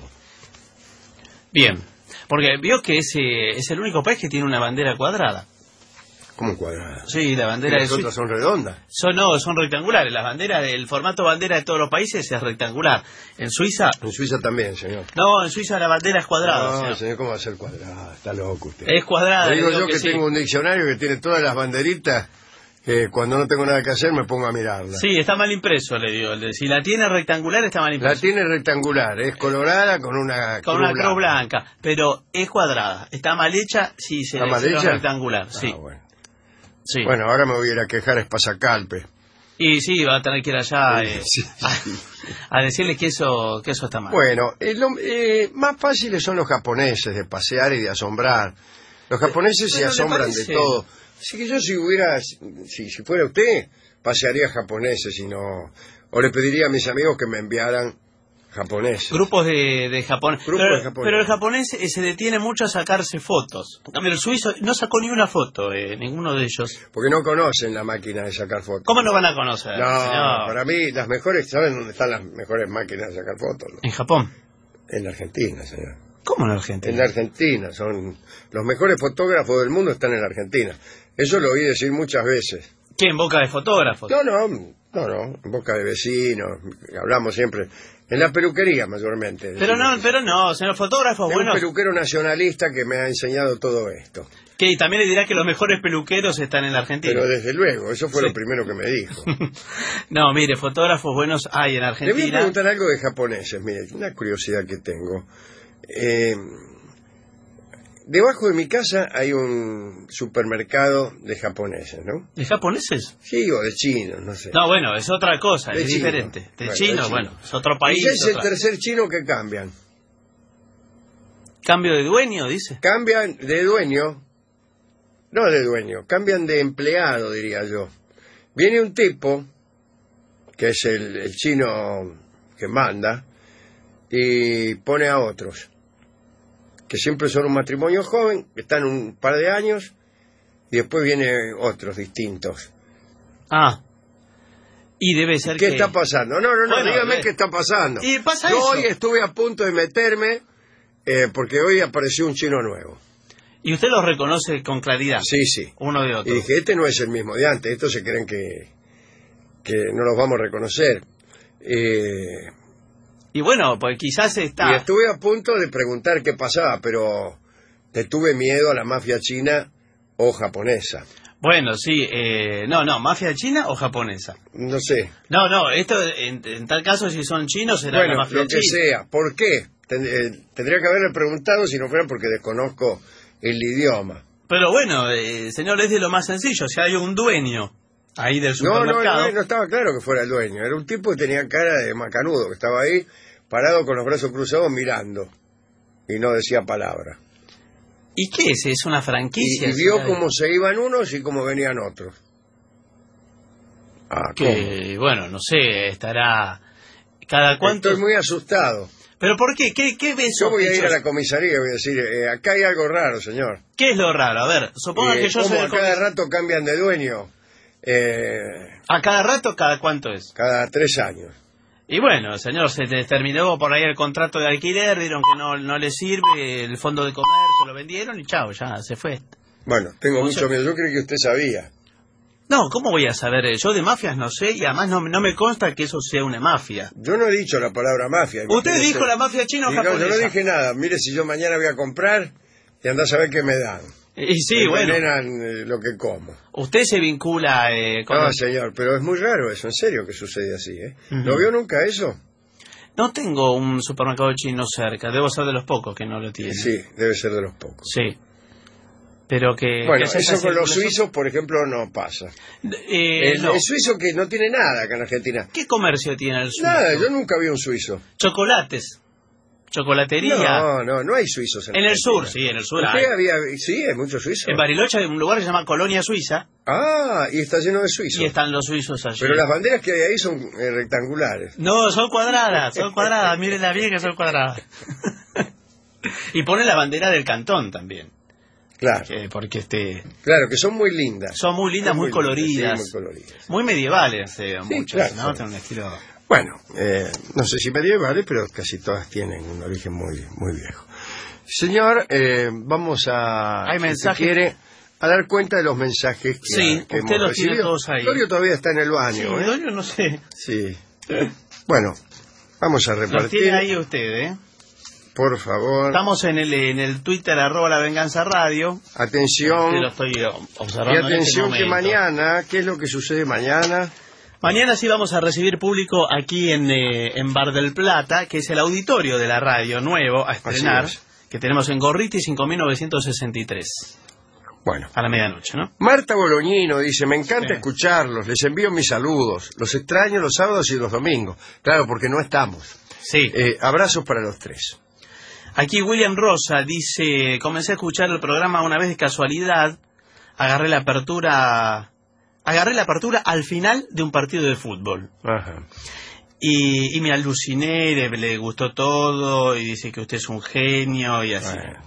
Speaker 7: Bien. Porque vio que es el único país que tiene una bandera cuadrada.
Speaker 6: ¿Cómo cuadrada?
Speaker 7: Sí, la
Speaker 6: Y
Speaker 7: bandera de
Speaker 6: las otras
Speaker 7: Suiza.
Speaker 6: son redondas.
Speaker 7: Son rectangulares. Las banderas, el formato bandera de todos los países es rectangular. En Suiza,
Speaker 6: En Suiza también, señor.
Speaker 7: no, en Suiza la bandera es cuadrada.
Speaker 6: No,
Speaker 7: señor.
Speaker 6: señor, ¿cómo va a ser cuadrada? Está loco usted.
Speaker 7: Es cuadrada.
Speaker 6: Le digo
Speaker 7: le
Speaker 6: yo que
Speaker 7: sí.
Speaker 6: tengo un diccionario que tiene todas las banderitas, que cuando no tengo nada que hacer me pongo a mirarla.
Speaker 7: Sí, está mal impreso, le digo. Si la tiene rectangular, está mal
Speaker 6: La
Speaker 7: impreso.
Speaker 6: tiene rectangular, es colorada con una
Speaker 7: Con una cruz blanca, pero es cuadrada. Está mal hecha si se
Speaker 6: ¿Está
Speaker 7: le
Speaker 6: mal
Speaker 7: hicieron
Speaker 6: hecha?
Speaker 7: rectangular. Sí,
Speaker 6: Bueno.
Speaker 7: sí.
Speaker 6: Bueno, ahora me voy a ir a quejar a Espasacalpe.
Speaker 7: Y sí, va a tener que ir allá
Speaker 6: Sí.
Speaker 7: a decirles que eso está mal.
Speaker 6: Bueno, más fáciles son los japoneses de pasear y de asombrar. Los japoneses se
Speaker 7: Pero ¿le
Speaker 6: asombran de
Speaker 7: parece?
Speaker 6: todo. Así que yo si fuera usted, pasearía japoneses y no... O le pediría a mis amigos que me enviaran japoneses.
Speaker 7: Grupos de Japón.
Speaker 6: Grupos de japoneses.
Speaker 7: Pero el japonés se detiene mucho a sacarse fotos. En cambio, el suizo no sacó ni una foto, ninguno de ellos.
Speaker 6: Porque no conocen la máquina de sacar fotos.
Speaker 7: ¿Cómo no van a conocer,
Speaker 6: No,
Speaker 7: señor?
Speaker 6: para mí las mejores, ¿saben dónde están las mejores máquinas de sacar fotos?
Speaker 7: En Japón.
Speaker 6: En la Argentina, señor.
Speaker 7: ¿Cómo en Argentina?
Speaker 6: En la Argentina, son los mejores fotógrafos del mundo están en la Argentina. Eso lo oí decir muchas veces.
Speaker 7: ¿Qué? ¿En boca de fotógrafos?
Speaker 6: No, en boca de vecinos, hablamos siempre, en la peluquería mayormente.
Speaker 7: Pero no, señor, fotógrafos
Speaker 6: Tengo un
Speaker 7: buenos.
Speaker 6: peluquero nacionalista que me ha enseñado todo esto.
Speaker 7: Que también le dirá que los mejores peluqueros están en la Argentina.
Speaker 6: Pero desde luego, eso fue
Speaker 7: Sí.
Speaker 6: lo primero que me dijo.
Speaker 7: No, mire, fotógrafos buenos hay en
Speaker 6: Le voy a
Speaker 7: Argentina.
Speaker 6: preguntar algo de japoneses, mire, una curiosidad que tengo. Debajo de mi casa hay un supermercado de japoneses, ¿no?
Speaker 7: ¿De japoneses?
Speaker 6: Sí, o de chinos, no sé.
Speaker 7: No, bueno, es otra cosa,
Speaker 6: De
Speaker 7: es
Speaker 6: chino.
Speaker 7: diferente. De
Speaker 6: Bueno,
Speaker 7: chino,
Speaker 6: de chino.
Speaker 7: bueno, es otro país.
Speaker 6: Y ya es el
Speaker 7: otra-
Speaker 6: tercer chino que cambian.
Speaker 7: Cambio de dueño, dice.
Speaker 6: Cambian de dueño, no de dueño, cambian de empleado, diría yo. Viene un tipo, que es el chino que manda, y pone a otros, que siempre son un matrimonio joven, que están un par de años, y después vienen otros distintos.
Speaker 7: Y debe ser
Speaker 6: ¿Qué
Speaker 7: que...
Speaker 6: está pasando? No,
Speaker 7: Bueno,
Speaker 6: dígame qué está pasando.
Speaker 7: Y pasa
Speaker 6: Yo
Speaker 7: eso.
Speaker 6: hoy estuve a punto de meterme porque hoy apareció un chino nuevo.
Speaker 7: Y usted los reconoce con claridad.
Speaker 6: Sí.
Speaker 7: Uno de
Speaker 6: Y
Speaker 7: otro.
Speaker 6: dije, este no es el mismo de antes, estos se creen que no los vamos a reconocer.
Speaker 7: Y bueno, pues quizás está...
Speaker 6: Y estuve a punto de preguntar qué pasaba, pero le tuve miedo a la mafia china o japonesa.
Speaker 7: Bueno, sí, no, ¿mafia china o japonesa?
Speaker 6: No sé.
Speaker 7: No, esto en tal caso si son chinos será
Speaker 6: Bueno,
Speaker 7: la mafia
Speaker 6: lo que
Speaker 7: china.
Speaker 6: sea. ¿Por qué? Tendría que haberle preguntado si no fuera porque desconozco el idioma.
Speaker 7: Pero bueno, señor, es de lo más sencillo. Si hay un dueño ahí del supermercado...
Speaker 6: No estaba claro que fuera el dueño. Era un tipo que tenía cara de macanudo, que estaba ahí parado con los brazos cruzados mirando. Y no decía palabra.
Speaker 7: ¿Y qué es? ¿Es una franquicia?
Speaker 6: Y vio cómo se iban unos y cómo venían otros.
Speaker 7: Que, bueno, no sé, estará... ¿Cada cuánto?
Speaker 6: Estoy muy asustado.
Speaker 7: ¿Pero por qué? ¿Qué ves?
Speaker 6: Yo voy a ir a la comisaría y voy a decir, acá hay algo raro, señor.
Speaker 7: ¿Qué es lo raro? A ver, suponga que yo
Speaker 6: ¿cómo
Speaker 7: soy...
Speaker 6: a cada rato cambian de dueño?
Speaker 7: ¿A cada rato? ¿Cada cuánto es?
Speaker 6: Cada 3 años.
Speaker 7: Y bueno, señor, se terminó por ahí el contrato de alquiler, vieron que no le sirve, el fondo de comercio lo vendieron y chao, ya se fue.
Speaker 6: Bueno, tengo mucho miedo. Yo creí que usted sabía.
Speaker 7: No, ¿cómo voy a saber? Yo de mafias no sé y además no me consta que eso sea una mafia.
Speaker 6: Yo no he dicho la palabra mafia.
Speaker 7: ¿Usted dijo la mafia china o japonesa?
Speaker 6: No, yo no dije nada. Mire, si yo mañana voy a comprar y andás a ver qué me dan.
Speaker 7: Y sí, bueno.
Speaker 6: Envenenan lo que como.
Speaker 7: Usted se vincula con...
Speaker 6: No, señor, pero es muy raro eso, en serio que sucede así, ¿eh? ¿No vio nunca eso?
Speaker 7: No tengo un supermercado chino cerca, debo ser de los pocos que no lo tienen.
Speaker 6: Sí, debe ser de los pocos.
Speaker 7: Sí. Pero que...
Speaker 6: Bueno,
Speaker 7: que
Speaker 6: eso con los suizos, por ejemplo, no pasa.
Speaker 7: no.
Speaker 6: El suizo que no tiene nada acá en Argentina.
Speaker 7: ¿Qué comercio tiene el suizo?
Speaker 6: Nada, yo nunca vi un suizo.
Speaker 7: Chocolates. Chocolatería.
Speaker 6: No hay suizos en
Speaker 7: el
Speaker 6: Argentina.
Speaker 7: sur, sí, en el sur hay.
Speaker 6: Sí, hay muchos suizos.
Speaker 7: En Bariloche hay un lugar que se llama Colonia Suiza.
Speaker 6: Ah, y está lleno de suizos.
Speaker 7: Y están los suizos allí.
Speaker 6: Pero las banderas que hay ahí son rectangulares.
Speaker 7: No, son cuadradas, mírenla bien que son cuadradas. Y ponen la bandera del cantón también.
Speaker 6: Claro.
Speaker 7: Porque
Speaker 6: Claro, que son muy lindas.
Speaker 7: son muy lindas, muy coloridas.
Speaker 6: Sí, muy coloridas.
Speaker 7: Muy medievales, muchas,
Speaker 6: claro,
Speaker 7: ¿no? Tienen un estilo...
Speaker 6: Bueno, no sé si medievales, pero casi todas tienen un origen muy viejo. Señor, vamos a...
Speaker 7: Hay mensajes.
Speaker 6: Si quiere, a dar cuenta de los mensajes que,
Speaker 7: Sí,
Speaker 6: que
Speaker 7: usted
Speaker 6: hemos
Speaker 7: los tiene
Speaker 6: recibido.
Speaker 7: todos ahí.
Speaker 6: Dorio todavía está en el baño,
Speaker 7: Sí, Dorio no sé.
Speaker 6: Sí. Bueno, vamos a
Speaker 7: Los
Speaker 6: repartir.
Speaker 7: tiene ahí usted,
Speaker 6: Por favor.
Speaker 7: Estamos en el Twitter, @lavenganzaradio.
Speaker 6: Atención.
Speaker 7: Que lo estoy observando.
Speaker 6: Y
Speaker 7: en este
Speaker 6: atención que
Speaker 7: momento.
Speaker 6: mañana, ¿qué es lo que sucede mañana?
Speaker 7: Mañana sí vamos a recibir público aquí en Bar del Plata, que es el auditorio de la radio nuevo a estrenar,
Speaker 6: Así es.
Speaker 7: que tenemos en Gorriti 5963.
Speaker 6: Bueno.
Speaker 7: A la medianoche, ¿no?
Speaker 6: Marta Bolognino dice, me encanta
Speaker 7: Sí.
Speaker 6: escucharlos, les envío mis saludos, los extraño los sábados y los domingos. Claro, porque no estamos.
Speaker 7: Sí.
Speaker 6: Abrazos para los tres.
Speaker 7: Aquí William Rosa dice, comencé a escuchar el programa una vez de casualidad, agarré la apertura al final de un partido de fútbol.
Speaker 6: Ajá.
Speaker 7: Y me aluciné, le gustó todo, y dice que usted es un genio, y así.
Speaker 6: Bueno.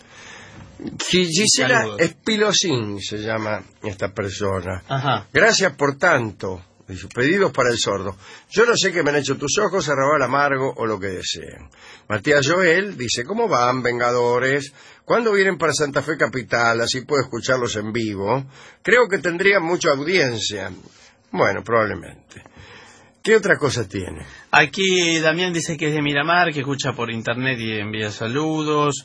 Speaker 6: Gisela
Speaker 7: Saludos.
Speaker 6: Espilosín se llama esta persona.
Speaker 7: Ajá.
Speaker 6: Gracias por tanto. Dice, pedidos para el sordo. Yo no sé qué me han hecho tus ojos, arrabal amargo o lo que deseen. Matías Joel dice, ¿cómo van, Vengadores? ¿Cuándo vienen para Santa Fe Capital? Así puedo escucharlos en vivo. Creo que tendrían mucha audiencia. Bueno, probablemente. ¿Qué otra cosa tiene?
Speaker 7: Aquí Damián dice que es de Miramar, que escucha por internet y envía saludos.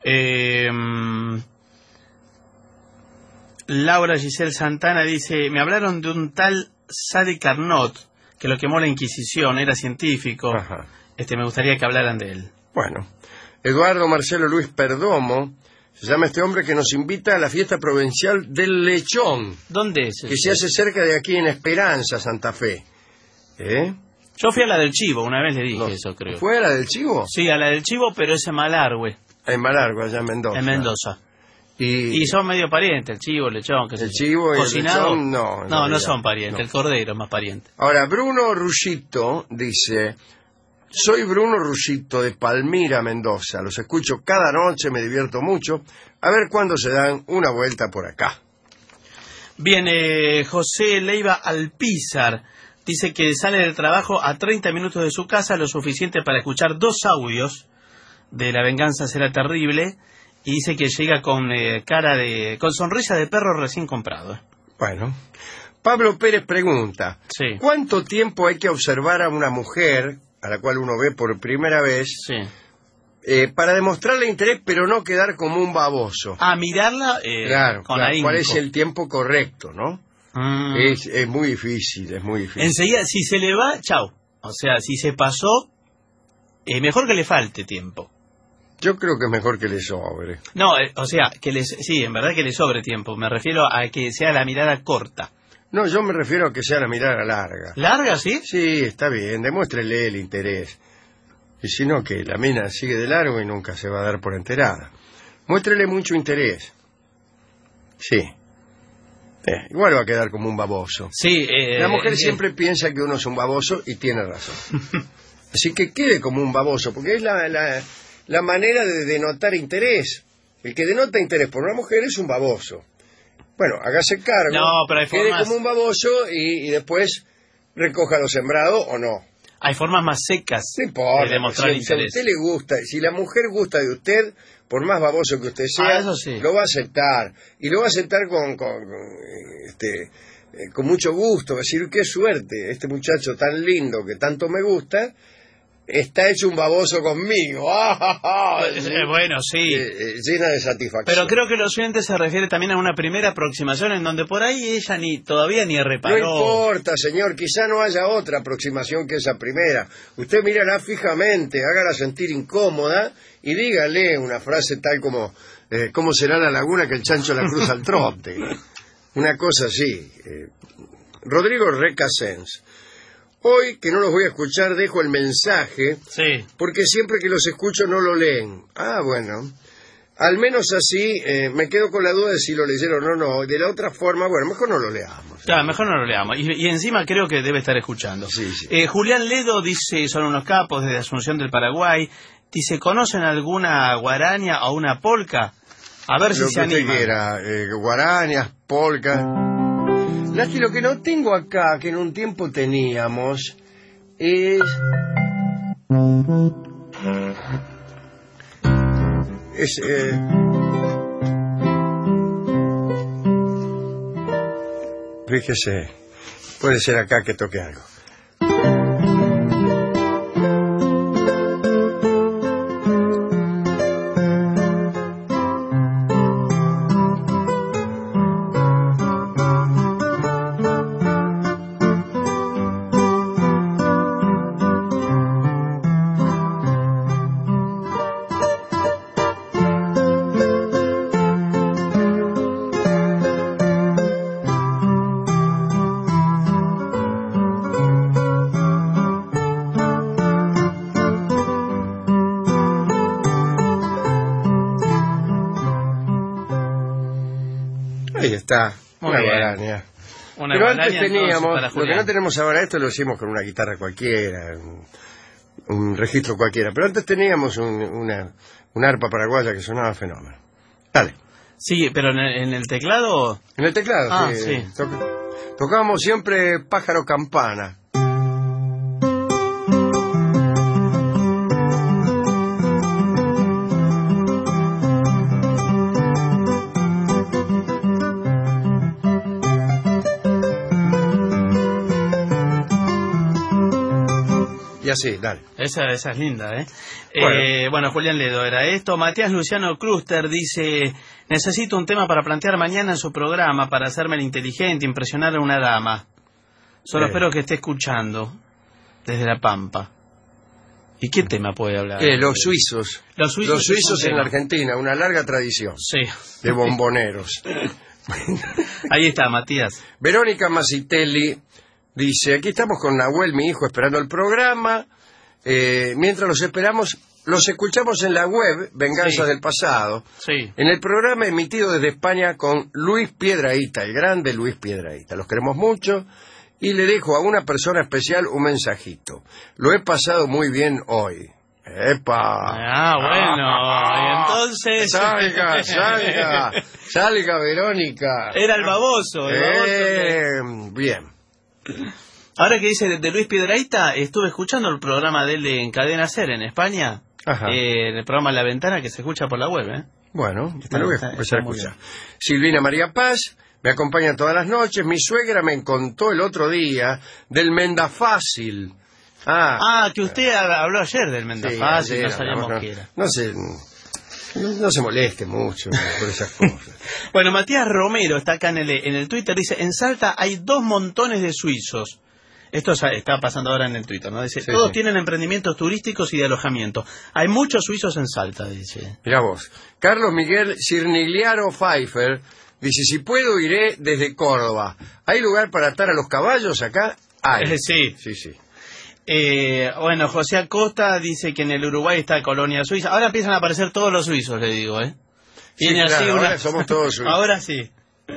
Speaker 7: Laura Giselle Santana dice, me hablaron de un tal Sadi Carnot, que lo quemó la Inquisición, era científico.
Speaker 6: Ajá.
Speaker 7: Me gustaría que hablaran de él.
Speaker 6: Bueno, Eduardo Marcelo Luis Perdomo, se llama este hombre que nos invita a la fiesta provincial del Lechón,
Speaker 7: ¿Dónde es?
Speaker 6: que se hace cerca de aquí en Esperanza, Santa Fe.
Speaker 7: Yo fui a la del Chivo, una vez le dije
Speaker 6: No,
Speaker 7: eso, creo.
Speaker 6: ¿Fue a la del Chivo?
Speaker 7: Sí, a la del Chivo, pero es en Malargüe,
Speaker 6: En Malargo, allá en Mendoza.
Speaker 7: en Mendoza.
Speaker 6: Y
Speaker 7: Y son medio parientes, el chivo, el lechón, que
Speaker 6: el chivo y el
Speaker 7: cocinado.
Speaker 6: lechón, no, en
Speaker 7: No
Speaker 6: realidad,
Speaker 7: son parientes,
Speaker 6: no.
Speaker 7: el cordero es más pariente.
Speaker 6: Ahora, Bruno Rullito dice, soy Bruno Rullito de Palmira, Mendoza. Los escucho cada noche, me divierto mucho. A ver cuándo se dan una vuelta por acá.
Speaker 7: Bien, José Leiva Alpizar dice que sale del trabajo a 30 minutos de su casa, lo suficiente para escuchar 2 audios de La venganza será terrible, y dice que llega con con sonrisa de perro recién comprado.
Speaker 6: Bueno, Pablo Pérez pregunta,
Speaker 7: Sí.
Speaker 6: ¿cuánto tiempo hay que observar a una mujer a la cual uno ve por primera vez
Speaker 7: Sí.
Speaker 6: para demostrarle interés pero no quedar como un baboso?
Speaker 7: A mirarla
Speaker 6: Claro,
Speaker 7: con
Speaker 6: claro.
Speaker 7: ahínco.
Speaker 6: ¿Cuál es el tiempo correcto, no? Es muy difícil, es muy difícil.
Speaker 7: Enseguida, si se le va, chau. O sea, si se pasó, mejor que le falte tiempo.
Speaker 6: Yo creo que es mejor que le sobre.
Speaker 7: No, o sea, sí, en verdad que le sobre tiempo. Me refiero a que sea la mirada corta.
Speaker 6: No, yo me refiero a que sea la mirada larga.
Speaker 7: ¿Larga, sí?
Speaker 6: Sí, está bien, demuéstrele el interés. Y si no, que la mina sigue de largo y nunca se va a dar por enterada. Muéstrele mucho interés. Sí. Igual va a quedar como un baboso.
Speaker 7: Sí.
Speaker 6: La mujer siempre piensa que uno es un baboso y tiene razón. Así que quede como un baboso, porque es la manera de denotar interés. El que denota interés por una mujer es un baboso. Bueno, hágase cargo,
Speaker 7: No, pero hay
Speaker 6: quede
Speaker 7: formas-
Speaker 6: como un baboso y después recoja lo sembrado o no.
Speaker 7: Hay formas más secas
Speaker 6: No importa,
Speaker 7: de demostrar
Speaker 6: si a
Speaker 7: interés.
Speaker 6: usted le gusta, si la mujer gusta de usted, por más baboso que usted sea,
Speaker 7: Eso sí.
Speaker 6: lo va a aceptar. Y lo va a aceptar con mucho gusto. Va a decir, qué suerte, este muchacho tan lindo que tanto me gusta, está hecho un baboso conmigo.
Speaker 7: Bueno, sí.
Speaker 6: Llena de satisfacción.
Speaker 7: Pero creo que los oyentes se refiere también a una primera aproximación en donde por ahí ella todavía ni
Speaker 6: No
Speaker 7: reparó.
Speaker 6: importa, señor, quizá no haya otra aproximación que esa primera. Usted mírala fijamente, hágala sentir incómoda y dígale una frase tal como ¿cómo será la laguna que el chancho la cruza al trote? Una cosa así. Rodrigo Recasens. Hoy, que no los voy a escuchar, dejo el mensaje,
Speaker 7: Sí.
Speaker 6: porque siempre que los escucho no lo leen. Ah, bueno. Al menos así me quedo con la duda de si lo leyeron o no. De la otra forma, bueno, mejor no lo leamos.
Speaker 7: Claro, mejor no lo leamos. Y encima creo que debe estar escuchando.
Speaker 6: Sí, sí.
Speaker 7: Julián Ledo dice, son unos capos desde Asunción del Paraguay. Dice, ¿conocen alguna guaraña o una polca? A ver si
Speaker 6: Lo
Speaker 7: se
Speaker 6: que usted
Speaker 7: animan.
Speaker 6: quiera, guarañas, polcas. Lo que no tengo acá, que en un tiempo teníamos, es fíjese, puede ser acá que toque algo. Ahí está,
Speaker 7: Muy
Speaker 6: una
Speaker 7: bien.
Speaker 6: guaraña.
Speaker 7: Una
Speaker 6: Pero
Speaker 7: guaraña,
Speaker 6: antes
Speaker 7: entonces,
Speaker 6: teníamos,
Speaker 7: para
Speaker 6: lo que
Speaker 7: Julián.
Speaker 6: no tenemos ahora, esto lo hicimos con una guitarra cualquiera, un registro cualquiera, pero antes teníamos una arpa paraguaya que sonaba fenómeno. Dale.
Speaker 7: Sí, pero en el teclado...
Speaker 6: En el teclado,
Speaker 7: Ah,
Speaker 6: sí.
Speaker 7: sí.
Speaker 6: Tocábamos siempre pájaro campana. Y así, dale.
Speaker 7: Esa es linda, ¿eh?
Speaker 6: Bueno.
Speaker 7: Bueno, Julián Ledo era esto. Matías Luciano Cluster dice, necesito un tema para plantear mañana en su programa para hacerme el inteligente, impresionar a una dama. Solo espero que esté escuchando desde La Pampa. ¿Y qué tema puede hablar?
Speaker 6: Los suizos.
Speaker 7: Los suizos es un
Speaker 6: en
Speaker 7: tema.
Speaker 6: Argentina, una larga tradición
Speaker 7: Sí.
Speaker 6: de bomboneros.
Speaker 7: Ahí está, Matías.
Speaker 6: Verónica Masitelli dice, aquí estamos con Nahuel, mi hijo, esperando el programa. Mientras los esperamos, los escuchamos en la web, Venganzas
Speaker 7: Sí.
Speaker 6: del Pasado,
Speaker 7: Sí.
Speaker 6: en el programa emitido desde España con Luis Piedrahíta, el grande Luis Piedrahíta. Los queremos mucho y le dejo a una persona especial un mensajito. Lo he pasado muy bien hoy. ¡Epa!
Speaker 7: Ah, bueno. Y entonces...
Speaker 6: Salga, salga. Salga, Verónica.
Speaker 7: Era el baboso.
Speaker 6: Bien.
Speaker 7: Ahora que dice de Luis Piedrahita, estuve escuchando el programa de él en Cadena Ser en España. En el programa La Ventana, que se escucha por la web.
Speaker 6: Bueno, me lo voy a empezar a escuchar. Silvina María Paz me acompaña todas las noches. Mi suegra me contó el otro día del Mendafácil.
Speaker 7: Que usted habló ayer del Mendafácil,
Speaker 6: sí,
Speaker 7: no sabíamos qué era.
Speaker 6: No se moleste mucho por esas cosas.
Speaker 7: Bueno, Matías Romero está acá en el Twitter, dice, en Salta hay 2 montones de suizos. Esto está pasando ahora en el Twitter, ¿no? Dice, todos tienen emprendimientos turísticos y de alojamiento. Hay muchos suizos en Salta, dice.
Speaker 6: Mirá vos. Carlos Miguel Cirnigliaro Pfeiffer dice, si puedo iré desde Córdoba. ¿Hay lugar para atar a los caballos acá? Hay.
Speaker 7: Sí.
Speaker 6: Sí.
Speaker 7: Bueno, José Acosta dice que en el Uruguay está Colonia Suiza. Ahora empiezan a aparecer todos los suizos, le digo, Tiene
Speaker 6: sí, claro, ahora somos todos suizos.
Speaker 7: Ahora sí.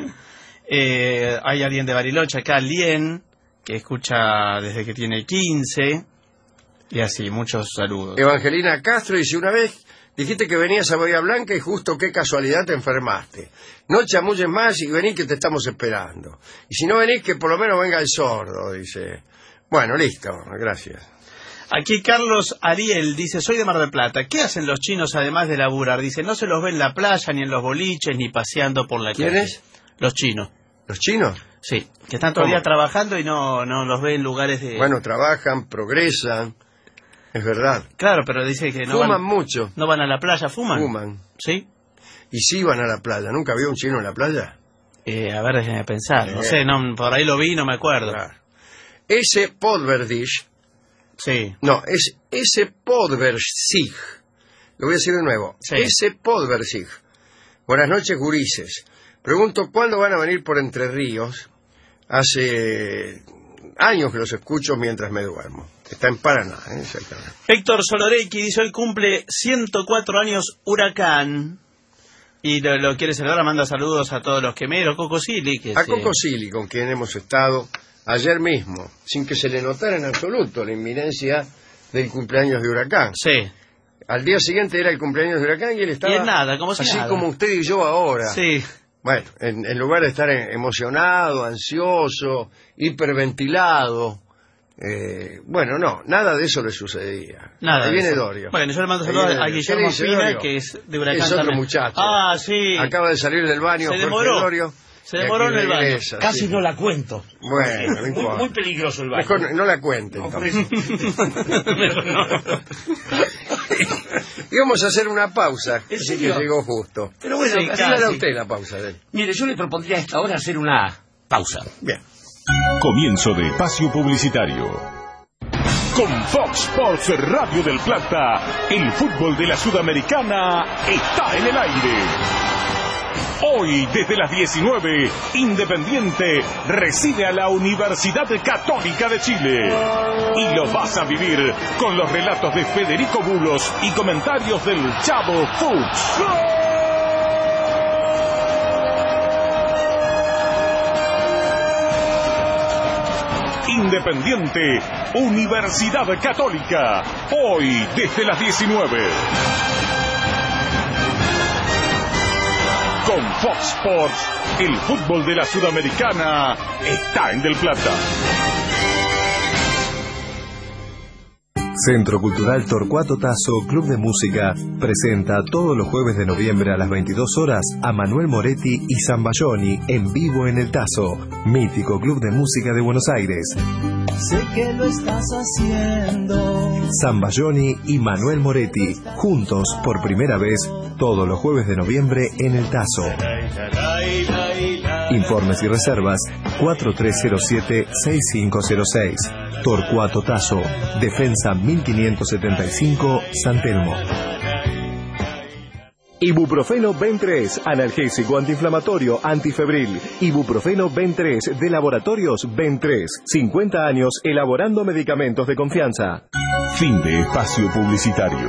Speaker 7: Hay alguien de Bariloche acá, Lien, que escucha desde que tiene 15. Y así, muchos saludos.
Speaker 6: Evangelina Castro dice, una vez dijiste que venías a Bahía Blanca y justo qué casualidad te enfermaste. No chamulles más y vení que te estamos esperando. Y si no venís, que por lo menos venga el sordo, dice. Bueno, listo, gracias.
Speaker 7: Aquí Carlos Ariel dice, soy de Mar del Plata. ¿Qué hacen los chinos además de laburar? Dice, no se los ve en la playa, ni en los boliches, ni paseando por la calle.
Speaker 6: ¿Quiénes?
Speaker 7: Los chinos.
Speaker 6: ¿Los chinos?
Speaker 7: Sí, que están todo el día trabajando y no los ve en lugares de...
Speaker 6: Bueno, trabajan, progresan, es verdad.
Speaker 7: Claro, pero dice que no
Speaker 6: fuman mucho.
Speaker 7: ¿No van a la playa? ¿Fuman?
Speaker 6: Fuman.
Speaker 7: ¿Sí?
Speaker 6: Y sí van a la playa. ¿Nunca vio un chino en la playa?
Speaker 7: A ver, déjeme pensar. No sé, por ahí lo vi, no me acuerdo.
Speaker 6: Claro. Ese Podverdish.
Speaker 7: Sí.
Speaker 6: No, es ese Podversig. Lo voy a decir de nuevo.
Speaker 7: Sí.
Speaker 6: Ese Podversig. Buenas noches, gurises. Pregunto, ¿cuándo van a venir por Entre Ríos? Hace años que los escucho mientras me duermo. Está en Paraná, exactamente.
Speaker 7: Héctor Soloreiki dice, hoy cumple 104 años Huracán. Y lo quiere celebrar, manda saludos a todos los quemeros. Coco Silly.
Speaker 6: Coco Silly, con quien hemos estado ayer mismo, sin que se le notara en absoluto la inminencia del cumpleaños de Huracán.
Speaker 7: Sí.
Speaker 6: Al día siguiente era el cumpleaños de Huracán y él estaba...
Speaker 7: Y es nada, como si
Speaker 6: así
Speaker 7: nada.
Speaker 6: como usted y yo ahora.
Speaker 7: Sí.
Speaker 6: Bueno, en lugar de estar emocionado, ansioso, hiperventilado... bueno, no, nada de eso le sucedía.
Speaker 7: Nada.
Speaker 6: Ahí viene Dorio.
Speaker 7: Bueno, yo le mando saludos a Guillermo Fina, que es de Huracán.
Speaker 6: Es otro
Speaker 7: también.
Speaker 6: muchacho.
Speaker 7: Ah, sí.
Speaker 6: Acaba de salir del baño.
Speaker 7: Se demoró.
Speaker 6: Dorio.
Speaker 7: Se demoró en el baño.
Speaker 6: Regresa,
Speaker 8: Casi no la cuento.
Speaker 6: Bueno, no importa.
Speaker 8: Muy peligroso el baño.
Speaker 6: Mejor no la cuente. Íbamos a hacer una pausa. Así que llegó justo.
Speaker 8: Pero bueno,
Speaker 7: Sí,
Speaker 6: Así era usted la pausa de él.
Speaker 8: Mire, yo le propondría a esta hora hacer una pausa.
Speaker 6: Bien.
Speaker 3: Comienzo de espacio publicitario. Con Fox Sports Radio del Plata, el fútbol de la Sudamericana está en el aire. Hoy, desde las 19, Independiente recibe a la Universidad Católica de Chile. Y lo vas a vivir con los relatos de Federico Bulos y comentarios del Chavo Fuchs. Independiente, Universidad Católica. Hoy, desde las 19. Con Fox Sports, el fútbol de la Sudamericana está en Del Plata.
Speaker 9: Centro Cultural Torcuato Tasso, Club de Música, presenta todos los jueves de noviembre a las 22 horas a Manuel Moretti y Zambayoni en vivo en el Tasso, mítico Club de Música de Buenos Aires.
Speaker 10: Sé que lo estás haciendo.
Speaker 9: Zambayoni y Manuel Moretti, juntos por primera vez, todos los jueves de noviembre en el Tasso. Informes y reservas 4307-6506. Torcuato Tasso, Defensa 1575, San Telmo.
Speaker 11: Ibuprofeno Ben3, analgésico antiinflamatorio, antifebril. Ibuprofeno Ben3 de Laboratorios Ben3. 50 años elaborando medicamentos de confianza.
Speaker 3: Fin de espacio publicitario.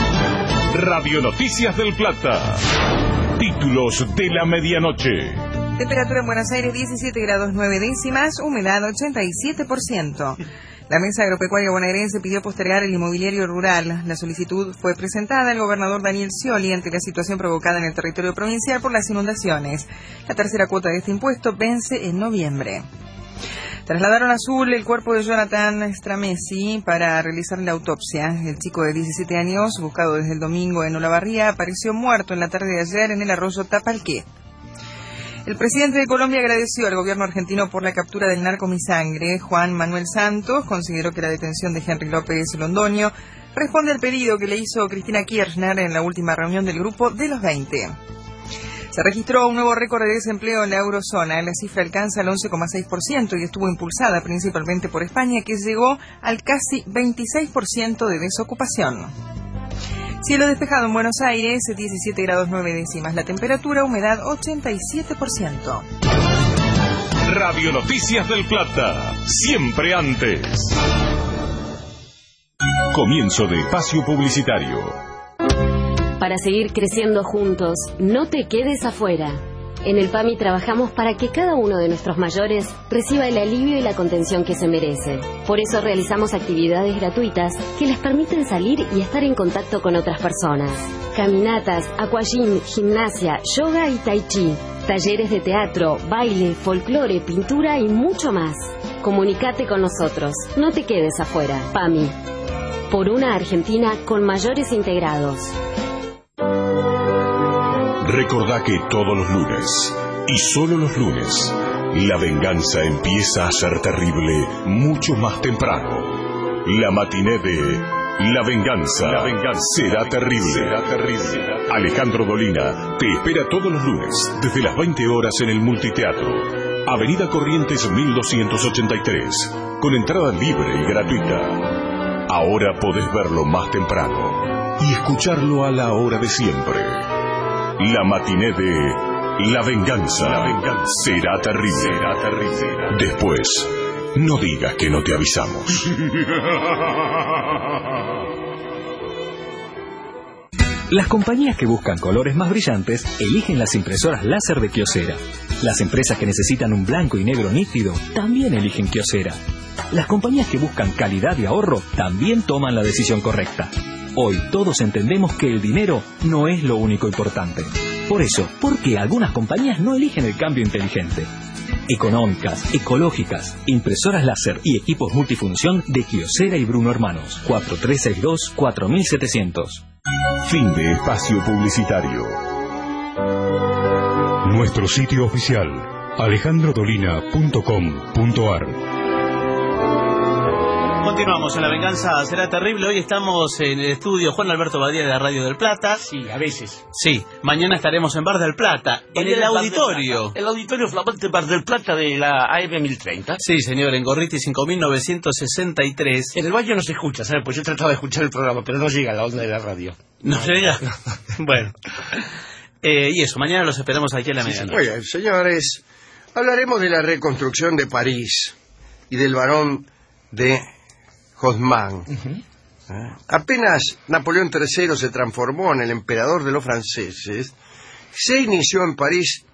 Speaker 3: Radio Noticias del Plata. Títulos de la medianoche.
Speaker 2: Temperatura en Buenos Aires 17 grados 9 décimas, humedad 87%. La Mesa Agropecuaria Bonaerense pidió postergar el inmobiliario rural. La solicitud fue presentada al gobernador Daniel Scioli ante la situación provocada en el territorio provincial por las inundaciones. La tercera cuota de este impuesto vence en noviembre. Trasladaron a Azul el cuerpo de Jonathan Stramesi para realizar la autopsia. El chico de 17 años, buscado desde el domingo en Olavarría, apareció muerto en la tarde de ayer en el arroyo Tapalqué. El presidente de Colombia agradeció al gobierno argentino por la captura del narco Mi Sangre. Juan Manuel Santos consideró que la detención de Henry López Londoño responde al pedido que le hizo Cristina Kirchner en la última reunión del Grupo de los 20. Se registró un nuevo récord de desempleo en la eurozona. La cifra alcanza el 11,6% y estuvo impulsada principalmente por España, que llegó al casi 26% de desocupación. Cielo despejado en Buenos Aires, 17 grados 9 décimas. La temperatura, humedad 87%.
Speaker 3: Radio Noticias del Plata, siempre antes. Comienzo de espacio publicitario.
Speaker 12: Para seguir creciendo juntos, no te quedes afuera. En el PAMI trabajamos para que cada uno de nuestros mayores reciba el alivio y la contención que se merece. Por eso realizamos actividades gratuitas que les permiten salir y estar en contacto con otras personas. Caminatas, aquagym, gimnasia, yoga y tai chi. Talleres de teatro, baile, folclore, pintura y mucho más. Comunicate con nosotros. No te quedes afuera. PAMI. Por una Argentina con mayores integrados.
Speaker 3: Recordá que todos los lunes, y solo los lunes, la venganza empieza a ser terrible mucho más temprano. La matiné de La Venganza, será terrible. Alejandro Dolina te espera todos los lunes, desde las 20 horas en el Multiteatro. Avenida Corrientes 1283, con entrada libre y gratuita. Ahora podés verlo más temprano y escucharlo a la hora de siempre. La matiné de La Venganza, será terrible. Después, no digas que no te avisamos.
Speaker 13: Las compañías que buscan colores más brillantes eligen las impresoras láser de Kyocera. Las empresas que necesitan un blanco y negro nítido también eligen Kyocera. Las compañías que buscan calidad y ahorro también toman la decisión correcta. Hoy todos entendemos que el dinero no es lo único importante. Por eso, ¿por qué algunas compañías no eligen el cambio inteligente? Económicas, ecológicas, impresoras láser y equipos multifunción de Kyocera y Bruno Hermanos. 4362-4700.
Speaker 3: Fin de espacio publicitario.
Speaker 4: Nuestro sitio oficial, alejandrodolina.com.ar.
Speaker 7: Continuamos en La Venganza será terrible. Hoy estamos en el estudio Juan Alberto Badía de la Radio del Plata.
Speaker 8: Sí, a veces.
Speaker 7: Sí, mañana estaremos en Bar del Plata, en el auditorio.
Speaker 8: El auditorio flamante Bar del Plata de la AM 1030.
Speaker 7: Sí, señor, en Gorriti 5963.
Speaker 8: En el baño no se escucha, ¿sabes? Pues yo trataba de escuchar el programa, pero no llega a la onda de la radio.
Speaker 7: ¿No llega? Bueno. Y eso, mañana los esperamos aquí en la medianoche.
Speaker 6: Muy bien, señores, hablaremos de la reconstrucción de París y del barón de Haussmann. Apenas Napoleón III se transformó en el emperador de los franceses, se inició en París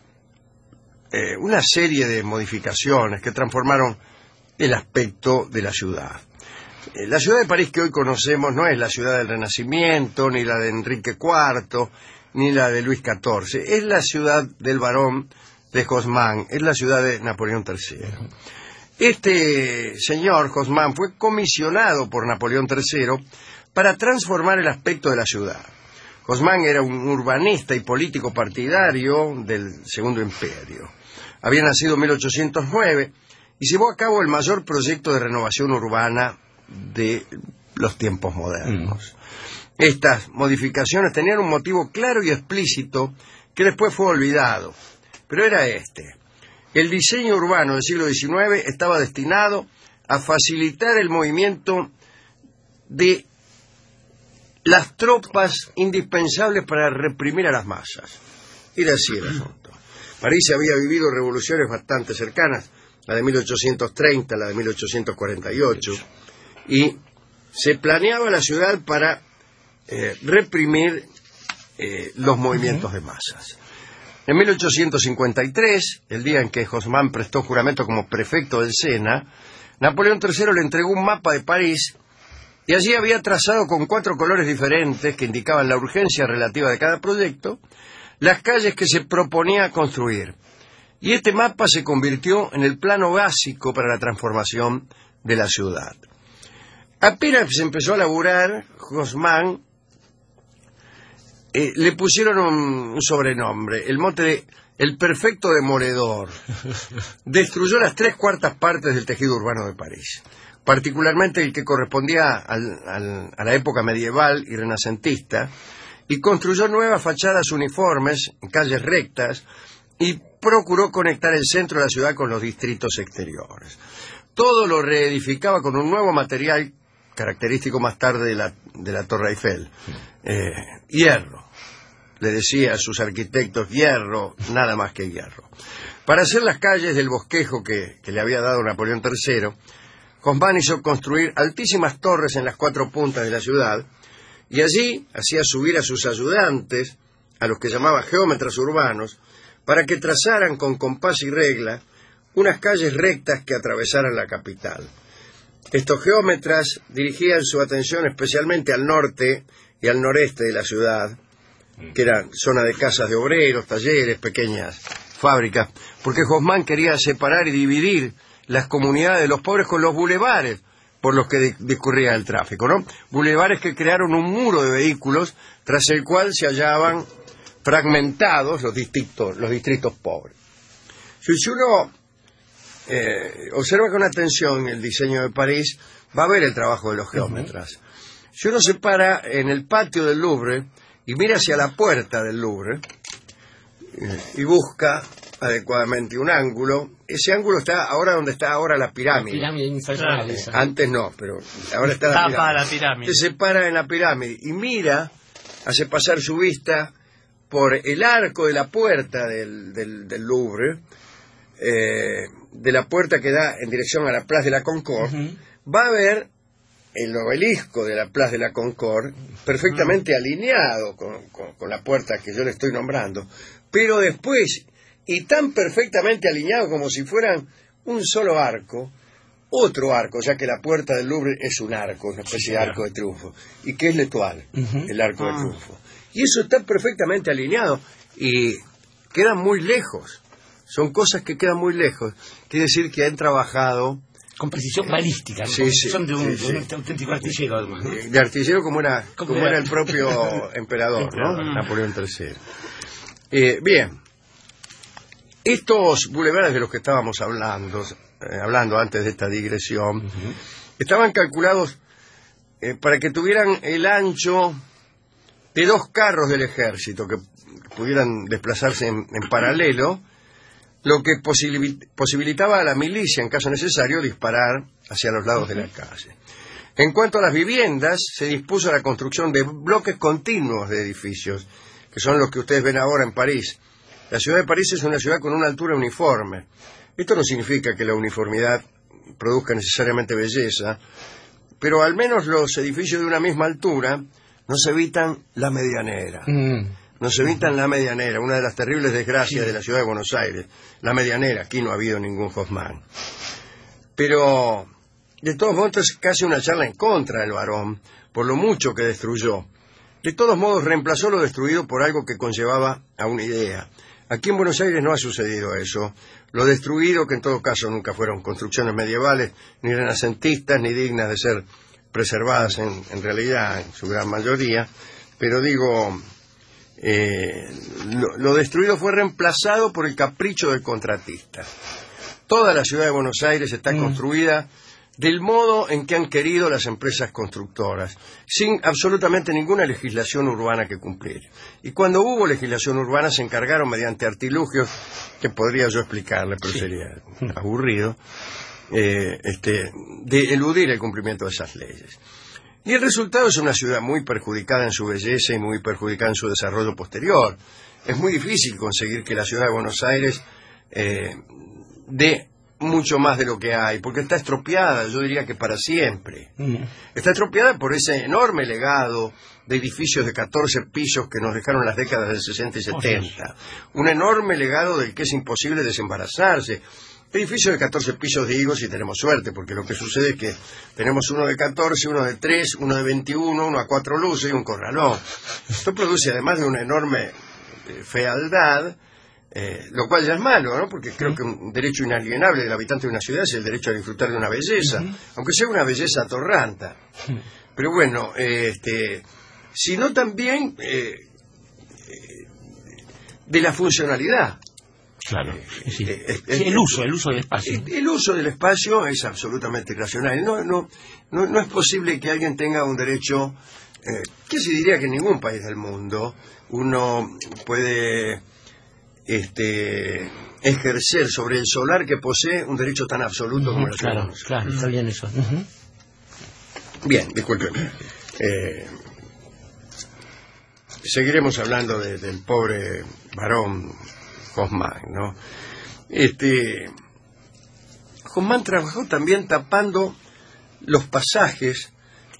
Speaker 6: una serie de modificaciones que transformaron el aspecto de la ciudad. La ciudad de París que hoy conocemos no es la ciudad del Renacimiento, ni la de Enrique IV, ni la de Luis XIV. Es la ciudad del barón de Haussmann, es la ciudad de Napoleón III. Este señor Haussmann fue comisionado por Napoleón III para transformar el aspecto de la ciudad. Haussmann era un urbanista y político partidario del Segundo Imperio. Había nacido en 1809 y llevó a cabo el mayor proyecto de renovación urbana de los tiempos modernos. Estas modificaciones tenían un motivo claro y explícito que después fue olvidado, pero era este. El diseño urbano del siglo XIX estaba destinado a facilitar el movimiento de las tropas indispensables para reprimir a las masas. Era así el asunto. París había vivido revoluciones bastante cercanas, la de 1830, la de 1848, y se planeaba la ciudad para reprimir los movimientos de masas. En 1853, el día en que Haussmann prestó juramento como prefecto del Sena, Napoleón III le entregó un mapa de París y allí había trazado con 4 colores diferentes que indicaban la urgencia relativa de cada proyecto, las calles que se proponía construir. Y este mapa se convirtió en el plano básico para la transformación de la ciudad. Apenas se empezó a laburar, Haussmann le pusieron un sobrenombre, el mote de el perfecto demoledor. Destruyó las 3/4 partes del tejido urbano de París, particularmente el que correspondía a la época medieval y renacentista, y construyó nuevas fachadas uniformes, calles rectas, y procuró conectar el centro de la ciudad con los distritos exteriores. Todo lo reedificaba con un nuevo material característico más tarde de la Torre Eiffel, hierro. Le decía a sus arquitectos, hierro, nada más que hierro. Para hacer las calles del bosquejo que le había dado Napoleón III, Haussmann hizo construir altísimas torres en las 4 puntas de la ciudad, y allí hacía subir a sus ayudantes, a los que llamaba geómetras urbanos, para que trazaran con compás y regla unas calles rectas que atravesaran la capital. Estos geómetras dirigían su atención especialmente al norte y al noreste de la ciudad, que era zona de casas de obreros, talleres, pequeñas fábricas, porque Haussmann quería separar y dividir las comunidades de los pobres con los bulevares por los que discurría el tráfico, ¿no? Bulevares que crearon un muro de vehículos tras el cual se hallaban fragmentados los distritos pobres. Si uno observa con atención el diseño de París, va a ver el trabajo de los geómetras. Si uno se para en el patio del Louvre y mira hacia la puerta del Louvre y busca adecuadamente un ángulo, ese ángulo está ahora donde está ahora la pirámide.
Speaker 8: La pirámide infernal.
Speaker 6: Antes no, pero ahora está la pirámide. Se para en la pirámide y mira, hace pasar su vista por el arco de la puerta del Louvre, de la puerta que da en dirección a la Place de la Concorde, va a ver el obelisco de la Place de la Concorde perfectamente alineado con la puerta que yo le estoy nombrando, pero después, y tan perfectamente alineado como si fueran un solo arco, otro arco, ya que la puerta del Louvre es un arco, una especie de arco de triunfo, y que es l'Étoile, el arco de triunfo. Y eso está perfectamente alineado y quedan muy lejos. Son cosas que quedan muy lejos. Quiere decir que han trabajado
Speaker 8: con precisión balística.
Speaker 6: Sí,
Speaker 8: son de un auténtico artillero, además, ¿no?
Speaker 6: De artillero como era el propio emperador, ¿no? Napoleón III. Bien. Estos bulevares de los que estábamos hablando antes de esta digresión, estaban calculados para que tuvieran el ancho de 2 carros del ejército que pudieran desplazarse en paralelo, lo que posibilitaba a la milicia, en caso necesario, disparar hacia los lados de la calle. En cuanto a las viviendas, se dispuso la construcción de bloques continuos de edificios, que son los que ustedes ven ahora en París. La ciudad de París es una ciudad con una altura uniforme. Esto no significa que la uniformidad produzca necesariamente belleza, pero al menos los edificios de una misma altura nos evitan la medianera. Nos evitan la medianera, una de las terribles desgracias de la ciudad de Buenos Aires. La medianera, aquí no ha habido ningún Haussmann. Pero, de todos modos, es casi una charla en contra del varón, por lo mucho que destruyó. De todos modos, reemplazó lo destruido por algo que conllevaba a una idea. Aquí en Buenos Aires no ha sucedido eso. Lo destruido, que en todo caso nunca fueron construcciones medievales, ni renacentistas, ni dignas de ser preservadas en realidad, en su gran mayoría, pero digo, lo destruido fue reemplazado por el capricho del contratista. Toda la ciudad de Buenos Aires está construida del modo en que han querido las empresas constructoras, sin absolutamente ninguna legislación urbana que cumplir. Y cuando hubo legislación urbana se encargaron mediante artilugios que podría yo explicarle, pero sería aburrido, de eludir el cumplimiento de esas leyes. Y el resultado es una ciudad muy perjudicada en su belleza y muy perjudicada en su desarrollo posterior. Es muy difícil conseguir que la ciudad de Buenos Aires dé mucho más de lo que hay, porque está estropeada, yo diría que para siempre. Está estropeada por ese enorme legado de edificios de 14 pisos que nos dejaron las décadas del 60 y 70. Un enorme legado del que es imposible desembarazarse. Edificios de 14 pisos, digo, si tenemos suerte, porque lo que sucede es que tenemos uno de 14, uno de 3, uno de 21, uno a 4 luces y un corralón. Esto produce, además de una enorme fealdad, lo cual ya es malo, ¿no? Porque creo que un derecho inalienable del habitante de una ciudad es el derecho a disfrutar de una belleza, aunque sea una belleza atorranta. Pero bueno, sino también de la funcionalidad.
Speaker 8: Claro, sí. El uso del espacio.
Speaker 6: El uso del espacio es absolutamente irracional. No es posible que alguien tenga un derecho, que se diría que en ningún país del mundo uno puede ejercer sobre el solar que posee un derecho tan absoluto como el solar.
Speaker 8: Claro, está bien eso.
Speaker 6: Bien, discúlpeme. Seguiremos hablando del pobre varón Haussmann, ¿no? Haussmann trabajó también tapando los pasajes,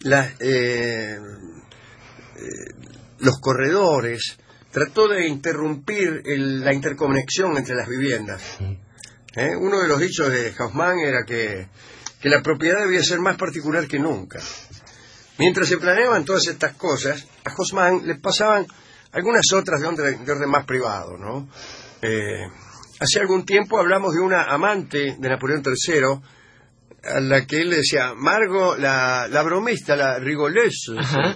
Speaker 6: los corredores, trató de interrumpir la interconexión entre las viviendas. Uno de los dichos de Haussmann era que la propiedad debía ser más particular que nunca. Mientras se planeaban todas estas cosas, a Haussmann le pasaban algunas otras de orden más privado, ¿no? Hace algún tiempo hablamos de una amante de Napoleón III a la que él le decía, Margot, la bromista, la rigoleuse.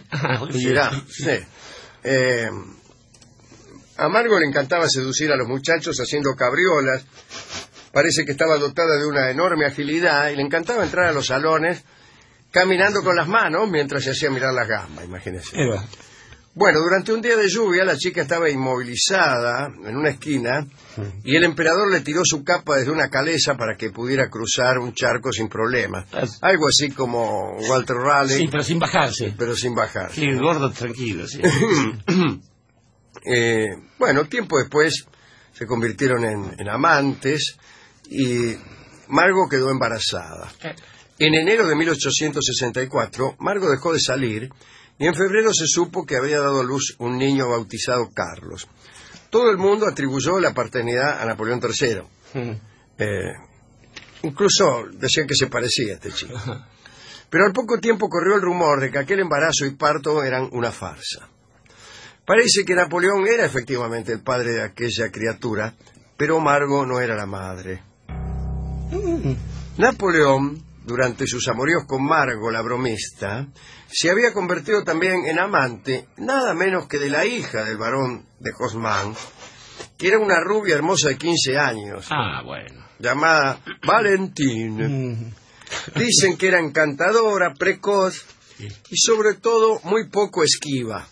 Speaker 6: A Margot le encantaba seducir a los muchachos haciendo cabriolas. Parece que estaba dotada de una enorme agilidad y le encantaba entrar a los salones caminando con las manos mientras se hacía mirar las gambas, imagínense. Bueno, durante un día de lluvia la chica estaba inmovilizada en una esquina y el emperador le tiró su capa desde una calesa para que pudiera cruzar un charco sin problemas. Algo así como Walter Raleigh.
Speaker 8: Sí, pero sin bajarse.
Speaker 6: Sí,
Speaker 8: gordo, tranquilo, sí.
Speaker 6: Bueno, tiempo después se convirtieron en amantes y Margot quedó embarazada. En enero de 1864, Margot dejó de salir y en febrero se supo que había dado a luz un niño bautizado Carlos. Todo el mundo atribuyó la paternidad a Napoleón III. Incluso decían que se parecía a este chico. Pero al poco tiempo corrió el rumor de que aquel embarazo y parto eran una farsa. Parece que Napoleón era efectivamente el padre de aquella criatura, pero Margot no era la madre. Napoleón, durante sus amoríos con Margot, la bromista, se había convertido también en amante, nada menos que de la hija del barón de Haussmann, que era una rubia hermosa de 15 años. Llamada Valentine. Dicen que era encantadora, precoz y sobre todo muy poco esquiva.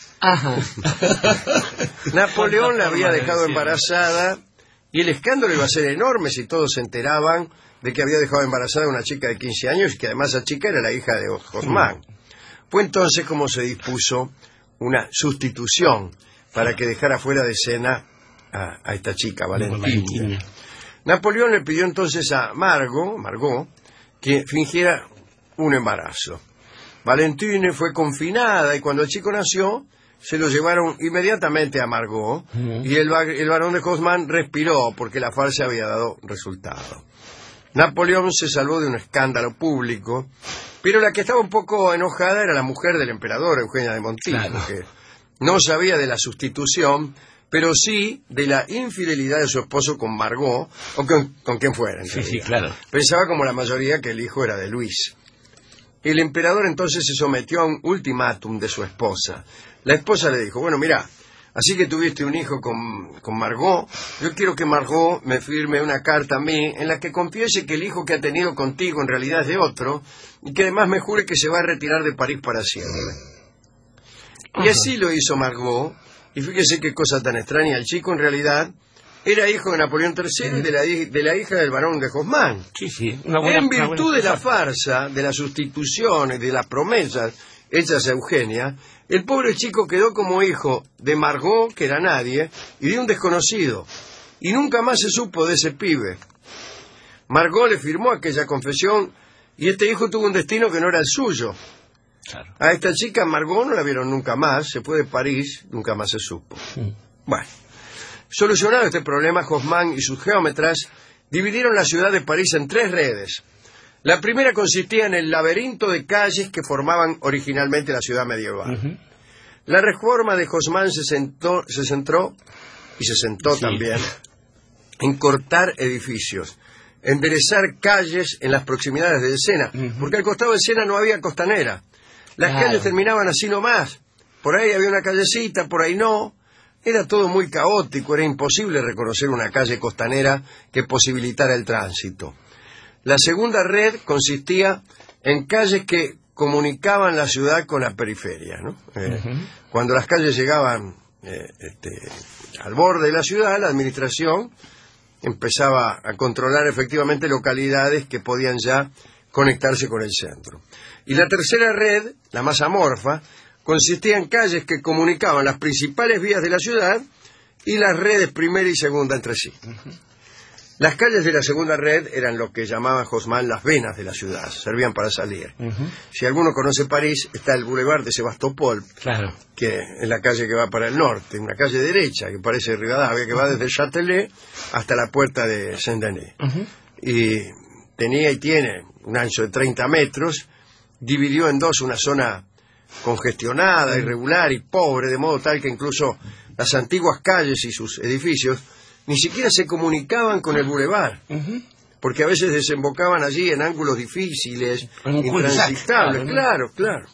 Speaker 6: Napoleón la había dejado embarazada y el escándalo iba a ser enorme si todos se enteraban de que había dejado embarazada a una chica de 15 años y que además esa chica era la hija de Haussmann. Fue entonces como se dispuso una sustitución para que dejara fuera de escena a esta chica, Valentina. Napoleón le pidió entonces a Margot, que fingiera un embarazo. Valentine fue confinada y cuando el chico nació se lo llevaron inmediatamente a Margot y el barón de Haussmann respiró porque la farsa había dado resultado. Napoleón se salvó de un escándalo público, pero la que estaba un poco enojada era la mujer del emperador, Eugenia de Montijo, que no sabía de la sustitución, pero sí de la infidelidad de su esposo con Margot, o con quien fuera. Pensaba como la mayoría que el hijo era de Luis. El emperador entonces se sometió a un ultimátum de su esposa. La esposa le dijo, bueno, mira, así que tuviste un hijo con Margot, yo quiero que Margot me firme una carta a mí en la que confiese que el hijo que ha tenido contigo en realidad es de otro y que además me jure que se va a retirar de París para siempre. Y así lo hizo Margot, y fíjese qué cosa tan extraña, el chico en realidad era hijo de Napoleón III y de la hija del barón de Haussmann. En virtud de la farsa, de las sustituciones, de las promesas hechas a Eugenia, el pobre chico quedó como hijo de Margot, que era nadie, y de un desconocido. Y nunca más se supo de ese pibe. Margot le firmó aquella confesión y este hijo tuvo un destino que no era el suyo.
Speaker 8: Claro.
Speaker 6: A esta chica Margot no la vieron nunca más, se fue de París, nunca más se supo. Bueno, solucionado este problema, Haussmann y sus geómetras dividieron la ciudad de París en 3 redes. La primera consistía en el laberinto de calles que formaban originalmente la ciudad medieval. La reforma de Haussmann se centró también en cortar edificios, enderezar calles en las proximidades del Sena, porque al costado del Sena no había costanera. Las calles terminaban así nomás. Por ahí había una callecita, por ahí no. Era todo muy caótico, era imposible reconocer una calle costanera que posibilitara el tránsito. La segunda red consistía en calles que comunicaban la ciudad con la periferia, ¿no? Cuando las calles llegaban al borde de la ciudad, la administración empezaba a controlar efectivamente localidades que podían ya conectarse con el centro. Y la tercera red, la más amorfa, consistía en calles que comunicaban las principales vías de la ciudad y las redes primera y segunda entre sí. Las calles de la segunda red eran lo que llamaban Haussmann las venas de la ciudad, servían para salir. Si alguno conoce París, está el Boulevard de Sebastopol, que es la calle que va para el norte, una calle derecha que parece Rivadavia, que va desde Châtelet hasta la puerta de Saint-Denis. Y tenía y tiene un ancho de 30 metros, dividió en dos una zona congestionada, irregular y pobre, de modo tal que incluso las antiguas calles y sus edificios ni siquiera se comunicaban con el bulevar, porque a veces desembocaban allí en ángulos difíciles, intransitables. Claro.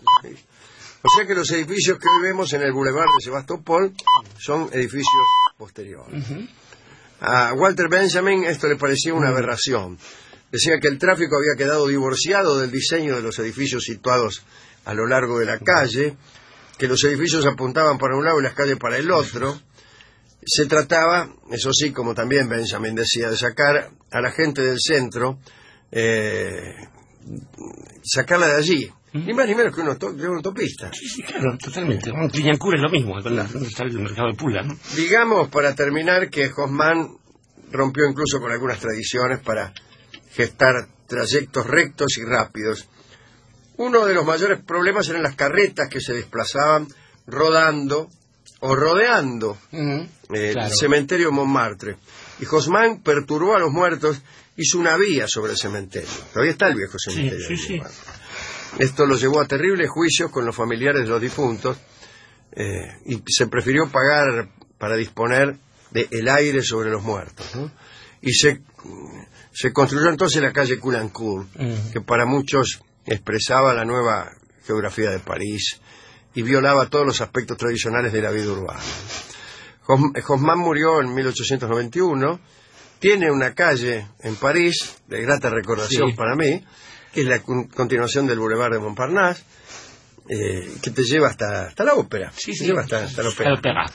Speaker 6: O sea que los edificios que hoy vemos en el Boulevard de Sebastopol son edificios posteriores. A Walter Benjamin esto le parecía una aberración. Decía que el tráfico había quedado divorciado del diseño de los edificios situados a lo largo de la calle, que los edificios apuntaban para un lado y las calles para el otro. Se trataba, eso sí, como también Benjamin decía, de sacar a la gente del centro, sacarla de allí, ni más ni menos que una autopista.
Speaker 8: Sí, claro, totalmente. Clignancourt es lo mismo, donde está el mercado de Pula, ¿no?
Speaker 6: Digamos, para terminar, que Haussmann rompió incluso con algunas tradiciones para gestar trayectos rectos y rápidos. Uno de los mayores problemas eran las carretas que se desplazaban rodando o rodeando el cementerio Montmartre. Y Haussmann perturbó a los muertos, hizo una vía sobre el cementerio. Todavía está el viejo cementerio. Sí. Esto lo llevó a terribles juicios con los familiares de los difuntos y se prefirió pagar para disponer del aire sobre los muertos, ¿no? Y se construyó entonces la calle Couloncourt, que para muchos expresaba la nueva geografía de París y violaba todos los aspectos tradicionales de la vida urbana. Haussmann murió en 1891, tiene una calle en París, de grata recordación para mí, que es la continuación del Boulevard de Montparnasse, que te lleva hasta la ópera. Lleva hasta la ópera.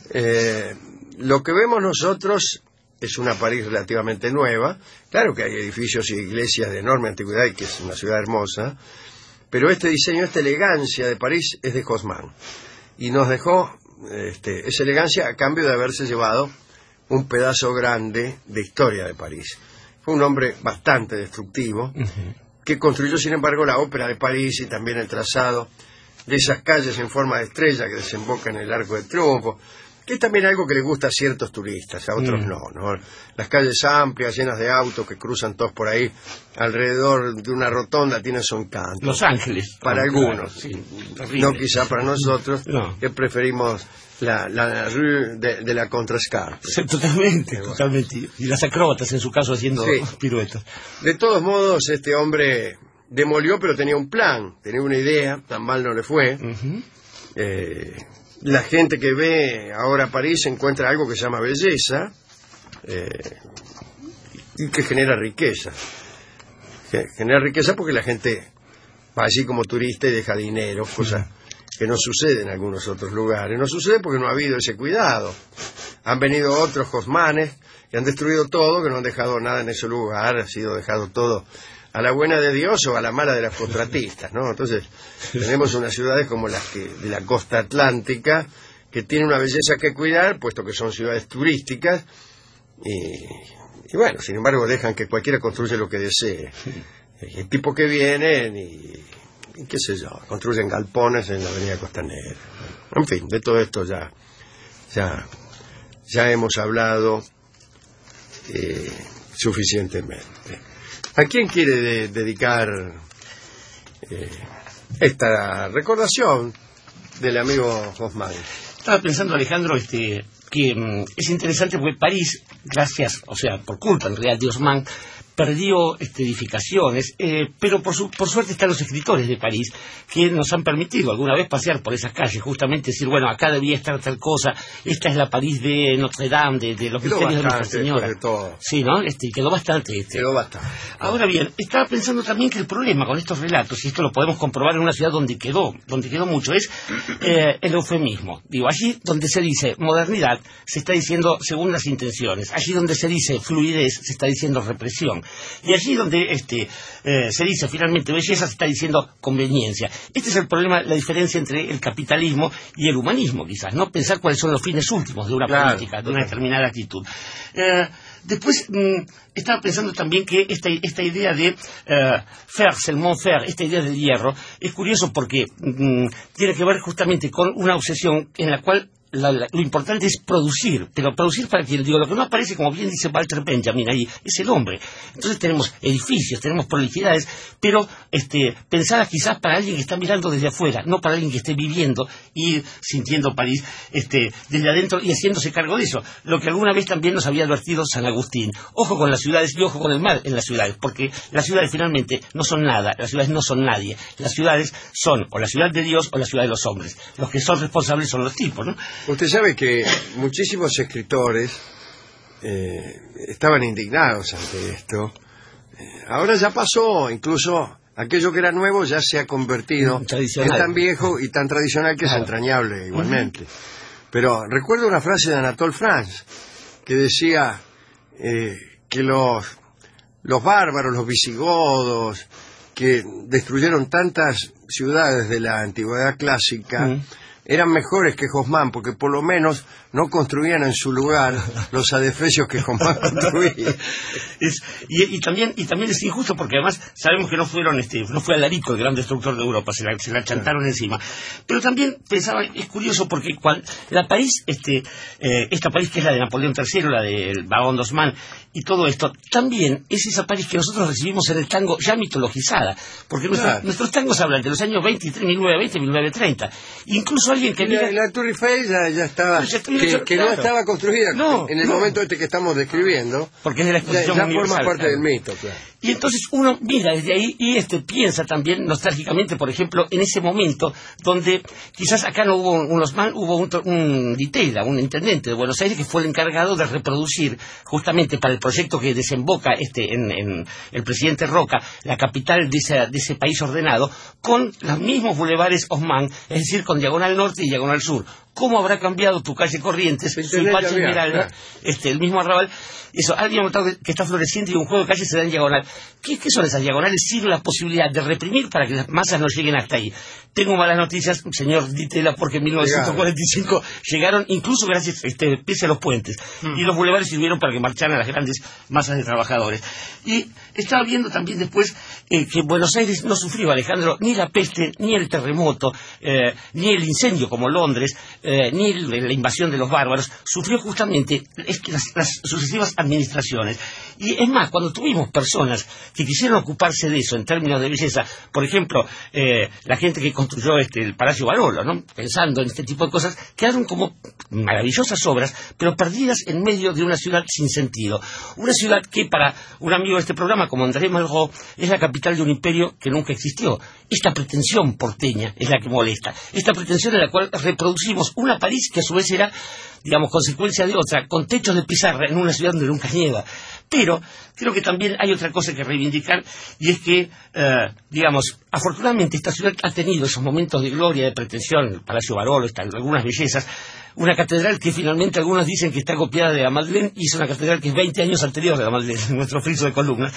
Speaker 6: Lo que vemos nosotros es una París relativamente nueva. Claro que hay edificios y iglesias de enorme antigüedad y que es una ciudad hermosa, pero este diseño, esta elegancia de París es de Haussmann. Y nos dejó esa elegancia a cambio de haberse llevado un pedazo grande de historia de París. Fue un hombre bastante destructivo, que construyó, sin embargo, la ópera de París y también el trazado de esas calles en forma de estrella que desembocan en el Arco de Triunfo, que es también algo que le gusta a ciertos turistas, a otros no. Las calles amplias, llenas de autos que cruzan todos por ahí, alrededor de una rotonda, tienen su encanto.
Speaker 8: Los Ángeles.
Speaker 6: Para algunos, no quizá para nosotros, que preferimos la rue de la Contrescarpe.
Speaker 8: Sí, totalmente. Y las acróbatas, en su caso, haciendo piruetas.
Speaker 6: De todos modos, este hombre demolió, pero tenía un plan, tenía una idea, tan mal no le fue. La gente que ve ahora París encuentra algo que se llama belleza y que genera riqueza. Genera riqueza porque la gente va allí como turista y deja dinero, cosa que no sucede en algunos otros lugares. No sucede porque no ha habido ese cuidado. Han venido otros Haussmannes y han destruido todo, que no han dejado nada en ese lugar, ha sido dejado todo a la buena de Dios o a la mala de las contratistas, ¿no? Entonces, tenemos unas ciudades como las que de la costa atlántica, que tienen una belleza que cuidar, puesto que son ciudades turísticas, y bueno, sin embargo dejan que cualquiera construya lo que desee. El tipo que vienen y qué sé yo, construyen galpones en la avenida Costanera. En fin, de todo esto ya hemos hablado suficientemente. ¿A quién quiere dedicar esta recordación del amigo Hoffmann?
Speaker 8: Estaba pensando, Alejandro, que es interesante porque París, por culpa en realidad de Haussmann, perdió edificaciones, pero por suerte están los escritores de París que nos han permitido alguna vez pasear por esas calles, justamente decir, bueno, acá debía estar tal cosa, esta es la París de Notre Dame, de los misterios de Nuestra Señora.
Speaker 6: De todo.
Speaker 8: Sí, ¿no? Quedó bastante.
Speaker 6: Quedó bastante.
Speaker 8: Ahora bien, estaba pensando también que el problema con estos relatos, y esto lo podemos comprobar en una ciudad donde quedó mucho, es el eufemismo. Digo, allí donde se dice modernidad, se está diciendo segundas intenciones. Allí donde se dice fluidez, se está diciendo represión. Y allí donde se dice finalmente belleza, se está diciendo conveniencia. Este es el problema, la diferencia entre el capitalismo y el humanismo, quizás, ¿no? Pensar cuáles son los fines últimos de una política, de una determinada actitud. Después estaba pensando también que esta idea de faire seulement faire, esta idea del hierro, es curioso porque tiene que ver justamente con una obsesión en la cual lo importante es producir, pero producir para quien, lo que no aparece, como bien dice Walter Benjamin ahí, es el hombre. Entonces tenemos edificios, tenemos prolijidades, pero pensadas quizás para alguien que está mirando desde afuera, no para alguien que esté viviendo y sintiendo París desde adentro y haciéndose cargo de eso. Lo que alguna vez también nos había advertido San Agustín. Ojo con las ciudades y ojo con el mal en las ciudades, porque las ciudades finalmente no son nada, las ciudades no son nadie. Las ciudades son o la ciudad de Dios o la ciudad de los hombres. Los que son responsables son los tipos, ¿no?
Speaker 6: Usted sabe que muchísimos escritores estaban indignados ante esto. Ahora ya pasó, incluso aquello que era nuevo ya se ha convertido en tan viejo y tan tradicional que es entrañable igualmente. Pero recuerdo una frase de Anatole France que decía que los bárbaros, los visigodos, que destruyeron tantas ciudades de la antigüedad clásica, eran mejores que Haussmann, porque por lo menos no construían en su lugar los adefesios que Haussmann construía.
Speaker 8: Y también es injusto porque además sabemos que no fue Alarico el gran destructor de Europa, se la chantaron encima. Pero también pensaba, es curioso porque la París, esta París que es la de Napoleón III, la del Baron d'Haussmann y todo esto, también es esa París que nosotros recibimos en el tango ya mitologizada, porque nuestros tangos hablan de los años 23, 1920, 1930. Incluso alguien que mira...
Speaker 6: La Tour Eiffel ya estaba... que no estaba construida en el momento que estamos describiendo,
Speaker 8: porque es de la exposición
Speaker 6: ya forma parte del mito, claro.
Speaker 8: Y entonces uno mira desde ahí y piensa también nostálgicamente, por ejemplo, en ese momento donde quizás acá no hubo hubo un Ditela, un intendente de Buenos Aires que fue el encargado de reproducir justamente para el proyecto que desemboca en el presidente Roca, la capital de ese país ordenado, con los mismos bulevares Haussmann, es decir, con diagonal norte y diagonal sur. ¿Cómo habrá cambiado tu calle Corrientes, su Pache Esmeralda, el mismo arrabal? Eso, alguien ha notado que está floreciente y un juego de calles se da en diagonal. ¿Qué son esas diagonales? Sino la posibilidad de reprimir para que las masas no lleguen hasta ahí. Tengo malas noticias, señor Ditela, porque en 1945 llegaron, incluso gracias pese a los puentes. Y los bulevares sirvieron para que marcharan las grandes masas de trabajadores. Y estaba viendo también después que Buenos Aires no sufrió, Alejandro, ni la peste, ni el terremoto, ni el incendio como Londres, ni la invasión de los bárbaros. Sufrió justamente las sucesivas administraciones. Y es más, cuando tuvimos personas que quisieron ocuparse de eso en términos de belleza, por ejemplo, la gente que construyó el Palacio Barolo, ¿no? Pensando en este tipo de cosas, quedaron como maravillosas obras, pero perdidas en medio de una ciudad sin sentido. Una ciudad que para un amigo de este programa como André Malraux es la capital de un imperio que nunca existió. Esta pretensión porteña es la que molesta. Esta pretensión en la cual reproducimos una París que a su vez era, digamos, consecuencia de otra, con techos de pizarra en una ciudad donde nunca nieva. Pero creo que también hay otra cosa que reivindicar, y es que, digamos, afortunadamente esta ciudad ha tenido esos momentos de gloria, de pretensión, el Palacio Barolo, algunas bellezas, una catedral que finalmente algunos dicen que está copiada de la Madeleine, y es una catedral que es 20 años anterior de la Madeleine, nuestro friso de columnas.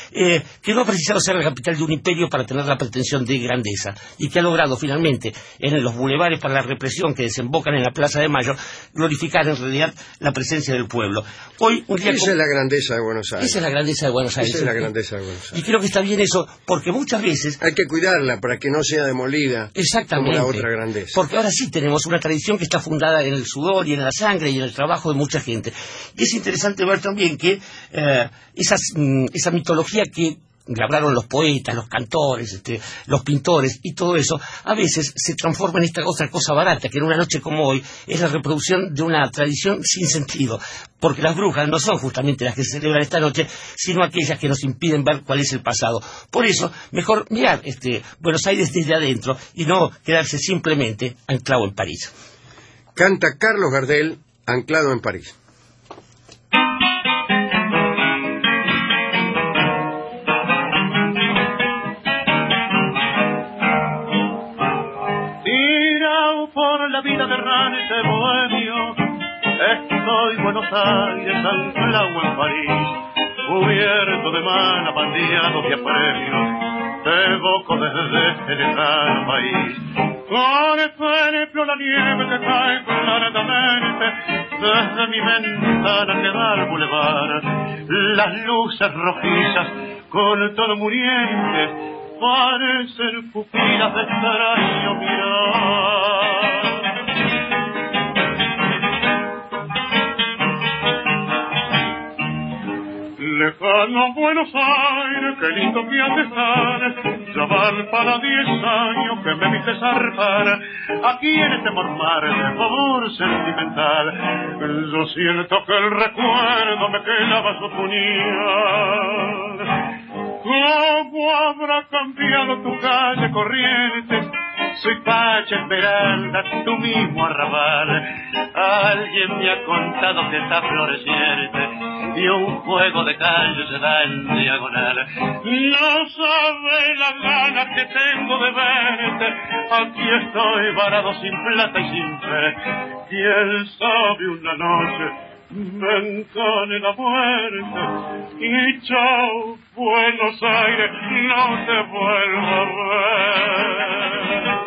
Speaker 8: que no ha precisado ser la capital de un imperio para tener la pretensión de grandeza, y que ha logrado finalmente, en los bulevares para la represión que desembocan en la Plaza de Mayo, glorificar en realidad la presencia del pueblo. Hoy, un día
Speaker 6: esa es la grandeza de Buenos Aires.
Speaker 8: Esa es la grandeza de Buenos Aires.
Speaker 6: Esa es la grandeza de Buenos Aires.
Speaker 8: Y creo que está bien eso, porque muchas veces...
Speaker 6: Hay que cuidarla para que no sea demolida.
Speaker 8: Exactamente.
Speaker 6: Como la otra grandeza.
Speaker 8: Porque ahora sí tenemos una tradición que está fundada en el sudor y en la sangre y en el trabajo de mucha gente. Y es interesante ver también que esa mitología que labraron los poetas, los cantores, los pintores y todo eso, a veces se transforma en esta otra cosa barata, que en una noche como hoy es la reproducción de una tradición sin sentido, porque las brujas no son justamente las que se celebran esta noche, sino aquellas que nos impiden ver cuál es el pasado. Por eso, mejor mirar Buenos Aires desde adentro y no quedarse simplemente anclado en París.
Speaker 6: Canta Carlos Gardel, Anclado en París.
Speaker 14: Por la vida errante bohemio, estoy Buenos Aires, anclado en París, cubierto de mana, bandeados y apremios, te evoco desde el lejano país. Con ejemplo la nieve que cae claramente desde mi ventana que da al bulevar, las luces rojizas con todo murientes parecen pupilas de extraño mirar. Lejano Buenos Aires, qué lindo que has de estar, ya van para 10 años que me viste zarpar, aquí en este mormar de favor sentimental, yo siento que el recuerdo me clava su puñal. ¿Cómo habrá cambiado tu calle Corrientes? Soy Pacha Esmeralda, tu mismo arrabal. Alguien me ha contado que está floreciente y un juego de calle se da en diagonal. No sabe las ganas que tengo de verte. Aquí estoy varado sin plata y sin fe. Quién sabe una noche me encane la muerte y chao Buenos Aires, no te vuelvo a ver.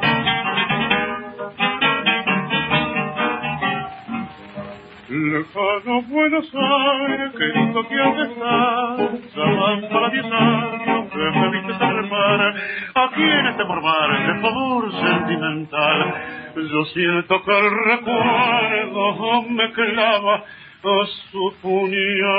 Speaker 14: Lejano Buenos Aires, qué lindo que has de estar, ya van para 10 años que me viste zarpar, aquí en este mormar de favor sentimental, yo siento que el recuerdo me clava a su puñal.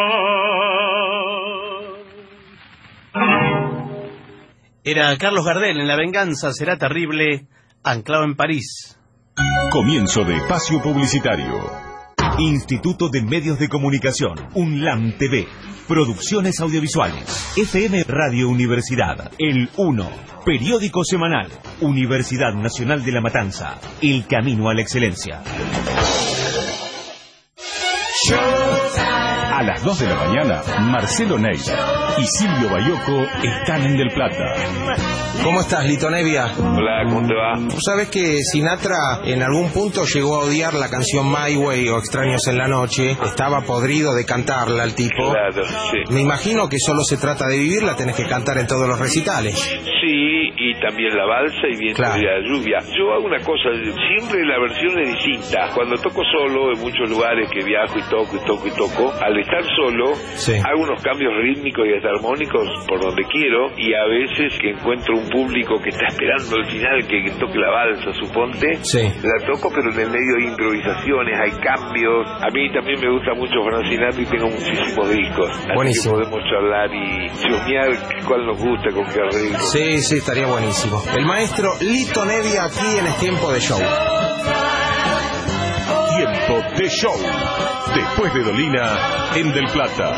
Speaker 7: Era Carlos Gardel en La venganza será terrible, anclado en París.
Speaker 3: Comienzo de espacio publicitario. Instituto de Medios de Comunicación, UNLAM TV, Producciones Audiovisuales, FM Radio Universidad, El 1, Periódico Semanal, Universidad Nacional de La Matanza, El Camino a la Excelencia. A las 2 de la mañana, Marcelo Neira y Silvio Bayoco están en Del Plata.
Speaker 15: ¿Cómo estás, Lito Nevia?
Speaker 16: Hola, ¿cómo te va?
Speaker 15: ¿Tú sabes que Sinatra en algún punto llegó a odiar la canción My Way o Extraños en la Noche? Estaba podrido de cantarla el tipo.
Speaker 16: Claro, sí.
Speaker 15: Me imagino que solo se trata de vivirla, tenés que cantar en todos los recitales.
Speaker 16: Sí, y también la balsa y Viento de la lluvia. Yo hago una cosa, siempre la versión es distinta. Cuando toco solo en muchos lugares que viajo y toco, al estar solo, hago unos cambios rítmicos y hasta armónicos por donde quiero, y a veces que encuentro un público que está esperando al final que toque la balsa, suponte, la toco, pero en el medio hay improvisaciones, hay cambios. A mí también me gusta mucho Frank Sinatra y tengo muchísimos discos. Buenísimo. Así que podemos charlar y chusmear cuál nos gusta, con qué arreglo.
Speaker 15: Sí, estaría buenísimo. El maestro Lito Nevia aquí en Es Tiempo de Show.
Speaker 3: Tiempo de Show. Después de Dolina, en Del Plata.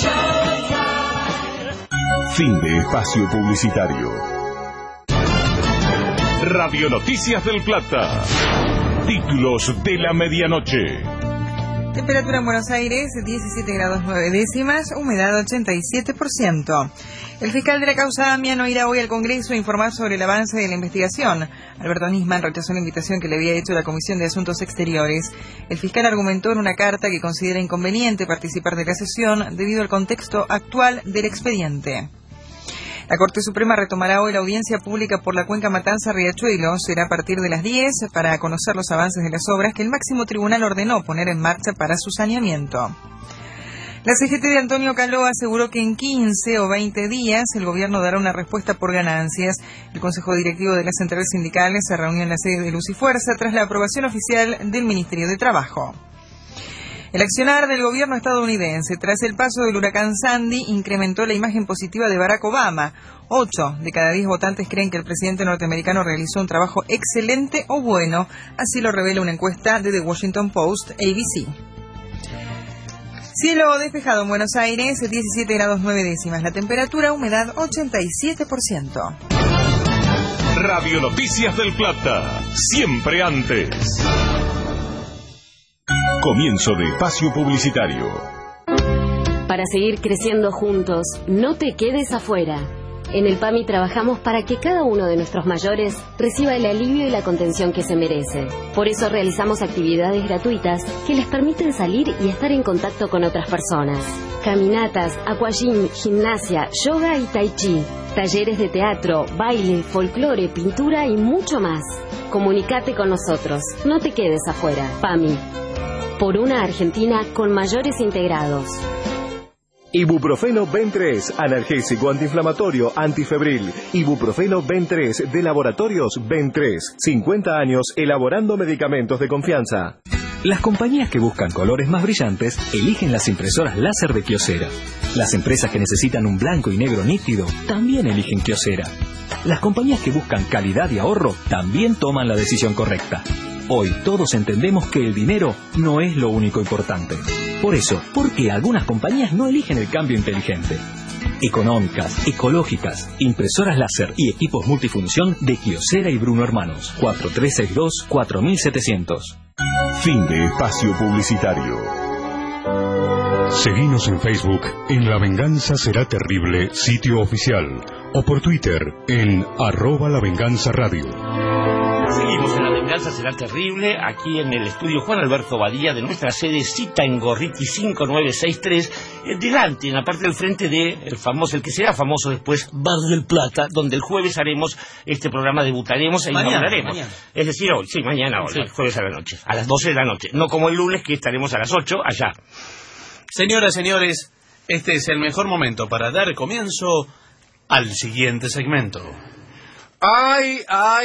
Speaker 3: Fin de espacio publicitario. Radio Noticias del Plata. Títulos de la medianoche.
Speaker 2: Temperatura en Buenos Aires, 17 grados 9 décimas, humedad 87%. El fiscal de la causa Damiano irá hoy al Congreso a informar sobre el avance de la investigación. Alberto Nisman rechazó la invitación que le había hecho la Comisión de Asuntos Exteriores. El fiscal argumentó en una carta que considera inconveniente participar de la sesión debido al contexto actual del expediente. La Corte Suprema retomará hoy la audiencia pública por la cuenca Matanza-Riachuelo. Será a partir de las 10 para conocer los avances de las obras que el máximo tribunal ordenó poner en marcha para su saneamiento. La CGT de Antonio Caló aseguró que en 15 o 20 días el gobierno dará una respuesta por ganancias. El Consejo Directivo de las Centrales Sindicales se reunió en la sede de Luz y Fuerza tras la aprobación oficial del Ministerio de Trabajo. El accionar del gobierno estadounidense tras el paso del huracán Sandy incrementó la imagen positiva de Barack Obama. 8 de cada 10 votantes creen que el presidente norteamericano realizó un trabajo excelente o bueno, así lo revela una encuesta de The Washington Post, ABC. Cielo despejado en Buenos Aires, 17 grados 9 décimas. La temperatura, humedad 87%.
Speaker 3: Radio Noticias del Plata, siempre antes. Comienzo de espacio publicitario.
Speaker 12: Para seguir creciendo juntos, no te quedes afuera. En el PAMI trabajamos para que cada uno de nuestros mayores reciba el alivio y la contención que se merece. Por eso realizamos actividades gratuitas que les permiten salir y estar en contacto con otras personas. Caminatas, aquagym, gimnasia, yoga y tai chi. Talleres de teatro, baile, folclore, pintura y mucho más. Comunicate con nosotros. No te quedes afuera. PAMI. Por una Argentina con mayores integrados.
Speaker 11: Ibuprofeno Ben3, analgésico antiinflamatorio, antifebril. Ibuprofeno Ben3 de Laboratorios Ben3. 50 años elaborando medicamentos de confianza.
Speaker 13: Las compañías que buscan colores más brillantes eligen las impresoras láser de Kyocera. Las empresas que necesitan un blanco y negro nítido también eligen Kyocera. Las compañías que buscan calidad y ahorro también toman la decisión correcta. Hoy todos entendemos que el dinero no es lo único importante. Por eso, ¿por qué algunas compañías no eligen el cambio inteligente? Económicas, ecológicas, impresoras láser y equipos multifunción de Kyocera y Bruno Hermanos. 4362-4700.
Speaker 3: Fin de espacio publicitario.
Speaker 4: Seguinos en Facebook en La Venganza Será Terrible, sitio oficial, o por Twitter en @lavenganzaradio.
Speaker 8: Seguimos en La Venganza Será Terrible, aquí en el estudio Juan Alberto Badía de nuestra sede Cita en Gorriti 5963, delante, en la parte del frente de el que será famoso después, Bar del Plata, donde el jueves haremos este programa, debutaremos e inauguraremos. Es decir, hoy, sí, mañana, hoy, sí. Jueves a la noche, a las 12 de la noche, no como el lunes que estaremos a las 8 allá.
Speaker 7: Señoras, señores, este es el mejor momento para dar comienzo al siguiente segmento.
Speaker 6: ¡Ay,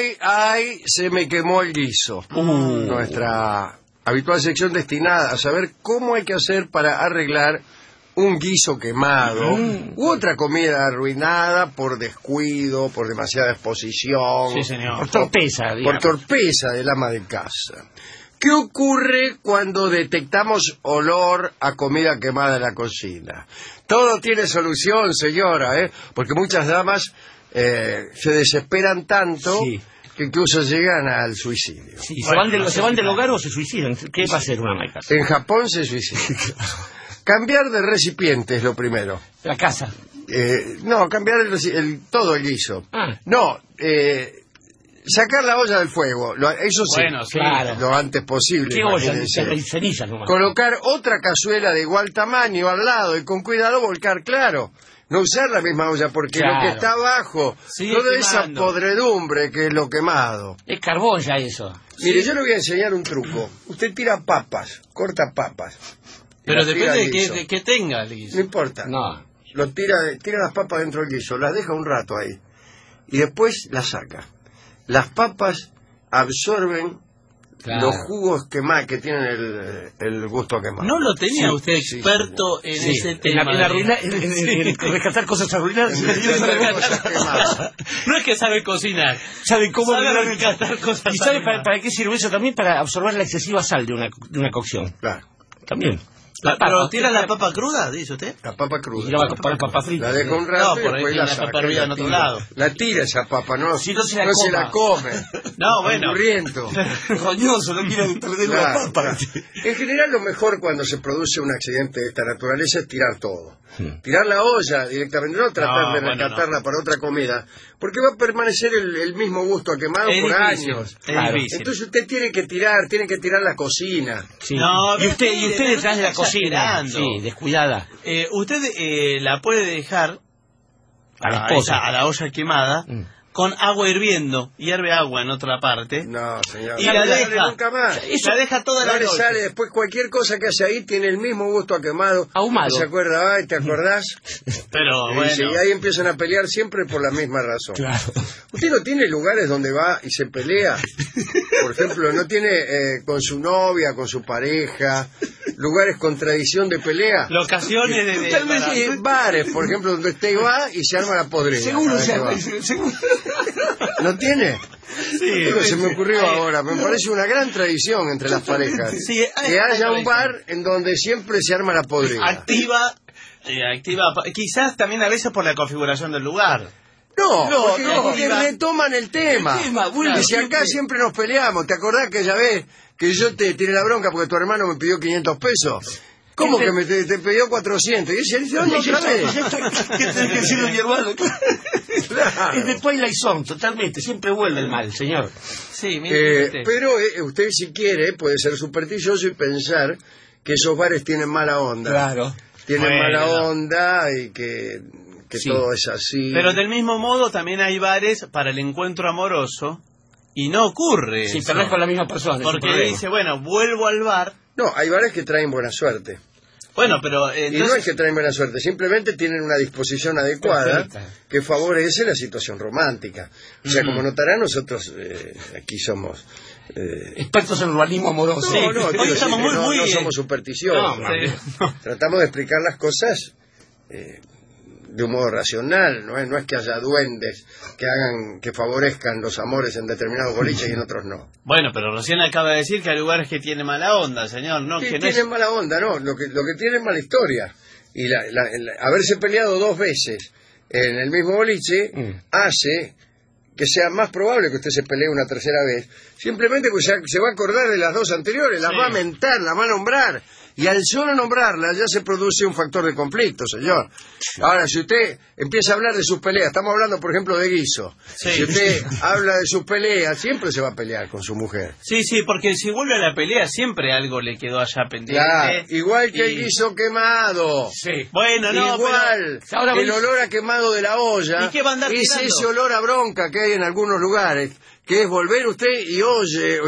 Speaker 6: se me quemó el guiso! Nuestra habitual sección destinada a saber cómo hay que hacer para arreglar un guiso quemado u otra comida arruinada por descuido, por demasiada exposición.
Speaker 8: Sí, señor. Por torpeza,
Speaker 6: digamos. Por torpeza del ama de casa. ¿Qué ocurre cuando detectamos olor a comida quemada en la cocina? Todo tiene solución, señora, porque muchas damas se desesperan tanto que incluso llegan al suicidio.
Speaker 8: Sí, ¿se van del hogar o se suicidan? ¿Qué va a hacer una ama de casa?
Speaker 6: En Japón se suicida. Cambiar de recipiente es lo primero.
Speaker 8: La casa.
Speaker 6: No, cambiar todo el guiso. No, sacar la olla del fuego, eso sí,
Speaker 8: bueno, claro,
Speaker 6: lo antes posible.
Speaker 8: ¿Qué olla? Cenizas nomás.
Speaker 6: Colocar otra cazuela de igual tamaño al lado y con cuidado volcar, claro. No usar la misma olla, porque lo que está abajo, toda esa podredumbre que es lo quemado.
Speaker 8: Es carbón ya eso.
Speaker 6: Mire, yo le voy a enseñar un truco. Usted tira papas, corta papas.
Speaker 7: Pero depende de que tenga el guiso.
Speaker 6: No importa.
Speaker 8: No.
Speaker 6: Lo tira las papas dentro del guiso, las deja un rato ahí. Y después las saca. Las papas absorben los jugos que tienen el gusto quemado.
Speaker 7: ¿No lo tenía usted experto en ese tema?
Speaker 8: En arruinar, en rescatar cosas arruinadas.
Speaker 7: No es que sabe cocinar,
Speaker 8: sabe cómo
Speaker 7: rescatar cosas.
Speaker 8: ¿Y sabe para qué sirve eso también? Para absorber la excesiva sal de una cocción.
Speaker 6: Claro.
Speaker 8: También.
Speaker 7: ¿Pero tira la papa cruda, dice usted?
Speaker 6: La papa cruda.
Speaker 8: Y la va a comprar papa frita.
Speaker 6: La deja un rato y
Speaker 7: por ahí
Speaker 6: después la
Speaker 7: papa hervida en otro lado.
Speaker 6: La tira esa papa, no,
Speaker 8: si no se
Speaker 6: la come.
Speaker 7: No, bueno.
Speaker 6: Murriento.
Speaker 8: Roñoso, no quiere perder una papa.
Speaker 6: En general, lo mejor cuando se produce un accidente de esta naturaleza es tirar todo. Tirar la olla directamente, no tratar de rescatarla para otra comida, porque va a permanecer el mismo gusto a quemado por años. Entonces usted tiene que tirar la cocina.
Speaker 8: Sí. No, y usted detrás de la cocina, sí, descuidada.
Speaker 7: Usted la puede dejar
Speaker 8: a la esposa,
Speaker 7: a la olla quemada, con agua hirviendo, hierve agua en otra parte.
Speaker 6: No, señor.
Speaker 7: Y la deja
Speaker 6: nunca más.
Speaker 7: La deja toda la noche.
Speaker 6: Sale después cualquier cosa que hace ahí tiene el mismo gusto a quemado.
Speaker 8: Ahumado.
Speaker 6: ¿Se acuerda? Ay, ¿te acordás?
Speaker 7: Pero bueno.
Speaker 6: Y ahí empiezan a pelear siempre por la misma razón.
Speaker 8: Claro.
Speaker 6: ¿Usted no tiene lugares donde va y se pelea? Por ejemplo, ¿no tiene con su novia, con su pareja, lugares con tradición de pelea?
Speaker 7: Locaciones de
Speaker 6: bares, por ejemplo, donde usted va y se arma la podrida.
Speaker 8: Seguro.
Speaker 6: ¿No tiene?
Speaker 7: Sí,
Speaker 6: se me ocurrió ahora. Me parece una gran tradición entre las parejas.
Speaker 7: Sí,
Speaker 6: que haya un bar en donde siempre se arma la podrida.
Speaker 7: Activa, quizás también a veces por la configuración del lugar.
Speaker 6: Porque retoman el tema. Y si acá siempre nos peleamos, ¿te acordás que ya ves que yo te tiré la bronca porque tu hermano me pidió 500 pesos? ¿Cómo que te pidió 400? Y ese dice, ¿dónde otra vez?
Speaker 8: ¿Qué tenés que decirle, mi hermano? Claro. Es de Twilight Zone, totalmente. Siempre vuelve el mal, señor.
Speaker 7: Sí,
Speaker 6: pero usted, si quiere, puede ser supersticioso y pensar que esos bares tienen mala onda.
Speaker 8: Claro.
Speaker 6: Tienen mala onda y que todo es así.
Speaker 7: Pero del mismo modo también hay bares para el encuentro amoroso y no ocurre.
Speaker 8: Sí, pero no es con la misma persona.
Speaker 7: Porque dice, bueno, vuelvo al bar.
Speaker 6: No, hay bares que traen buena suerte.
Speaker 7: Bueno, pero
Speaker 6: entonces... Y no es que traen buena suerte, simplemente tienen una disposición adecuada que favorece la situación romántica. O sea, como notarán, nosotros aquí somos...
Speaker 8: expertos en urbanismo amoroso.
Speaker 6: No somos supersticiosos. Tratamos de explicar las cosas de un modo racional, no es que haya duendes que favorezcan los amores en determinados boliches y en otros no.
Speaker 7: Bueno, pero recién acaba de decir que hay lugares que tienen mala onda, señor. No,
Speaker 6: sí,
Speaker 7: que
Speaker 6: tienen mala onda, no. Lo que tienen es mala historia. Y haberse peleado 2 veces en el mismo boliche hace que sea más probable que usted se pelee una tercera vez, simplemente porque se va a acordar de las 2 anteriores, las va a mentar, las va a nombrar. Y al solo nombrarla ya se produce un factor de conflicto, señor. Ahora, si usted empieza a hablar de sus peleas, estamos hablando, por ejemplo, de Guiso.
Speaker 7: Sí.
Speaker 6: Si usted habla de sus peleas, siempre se va a pelear con su mujer.
Speaker 7: Sí, porque si vuelve a la pelea, siempre algo le quedó allá pendiente.
Speaker 6: Claro, igual que el guiso quemado.
Speaker 7: Sí. Bueno,
Speaker 6: igual, el olor a quemado de la olla.
Speaker 7: ¿Y qué va a andar
Speaker 6: es
Speaker 7: tirando?
Speaker 6: Ese olor a bronca que hay en algunos lugares, que es volver usted y oye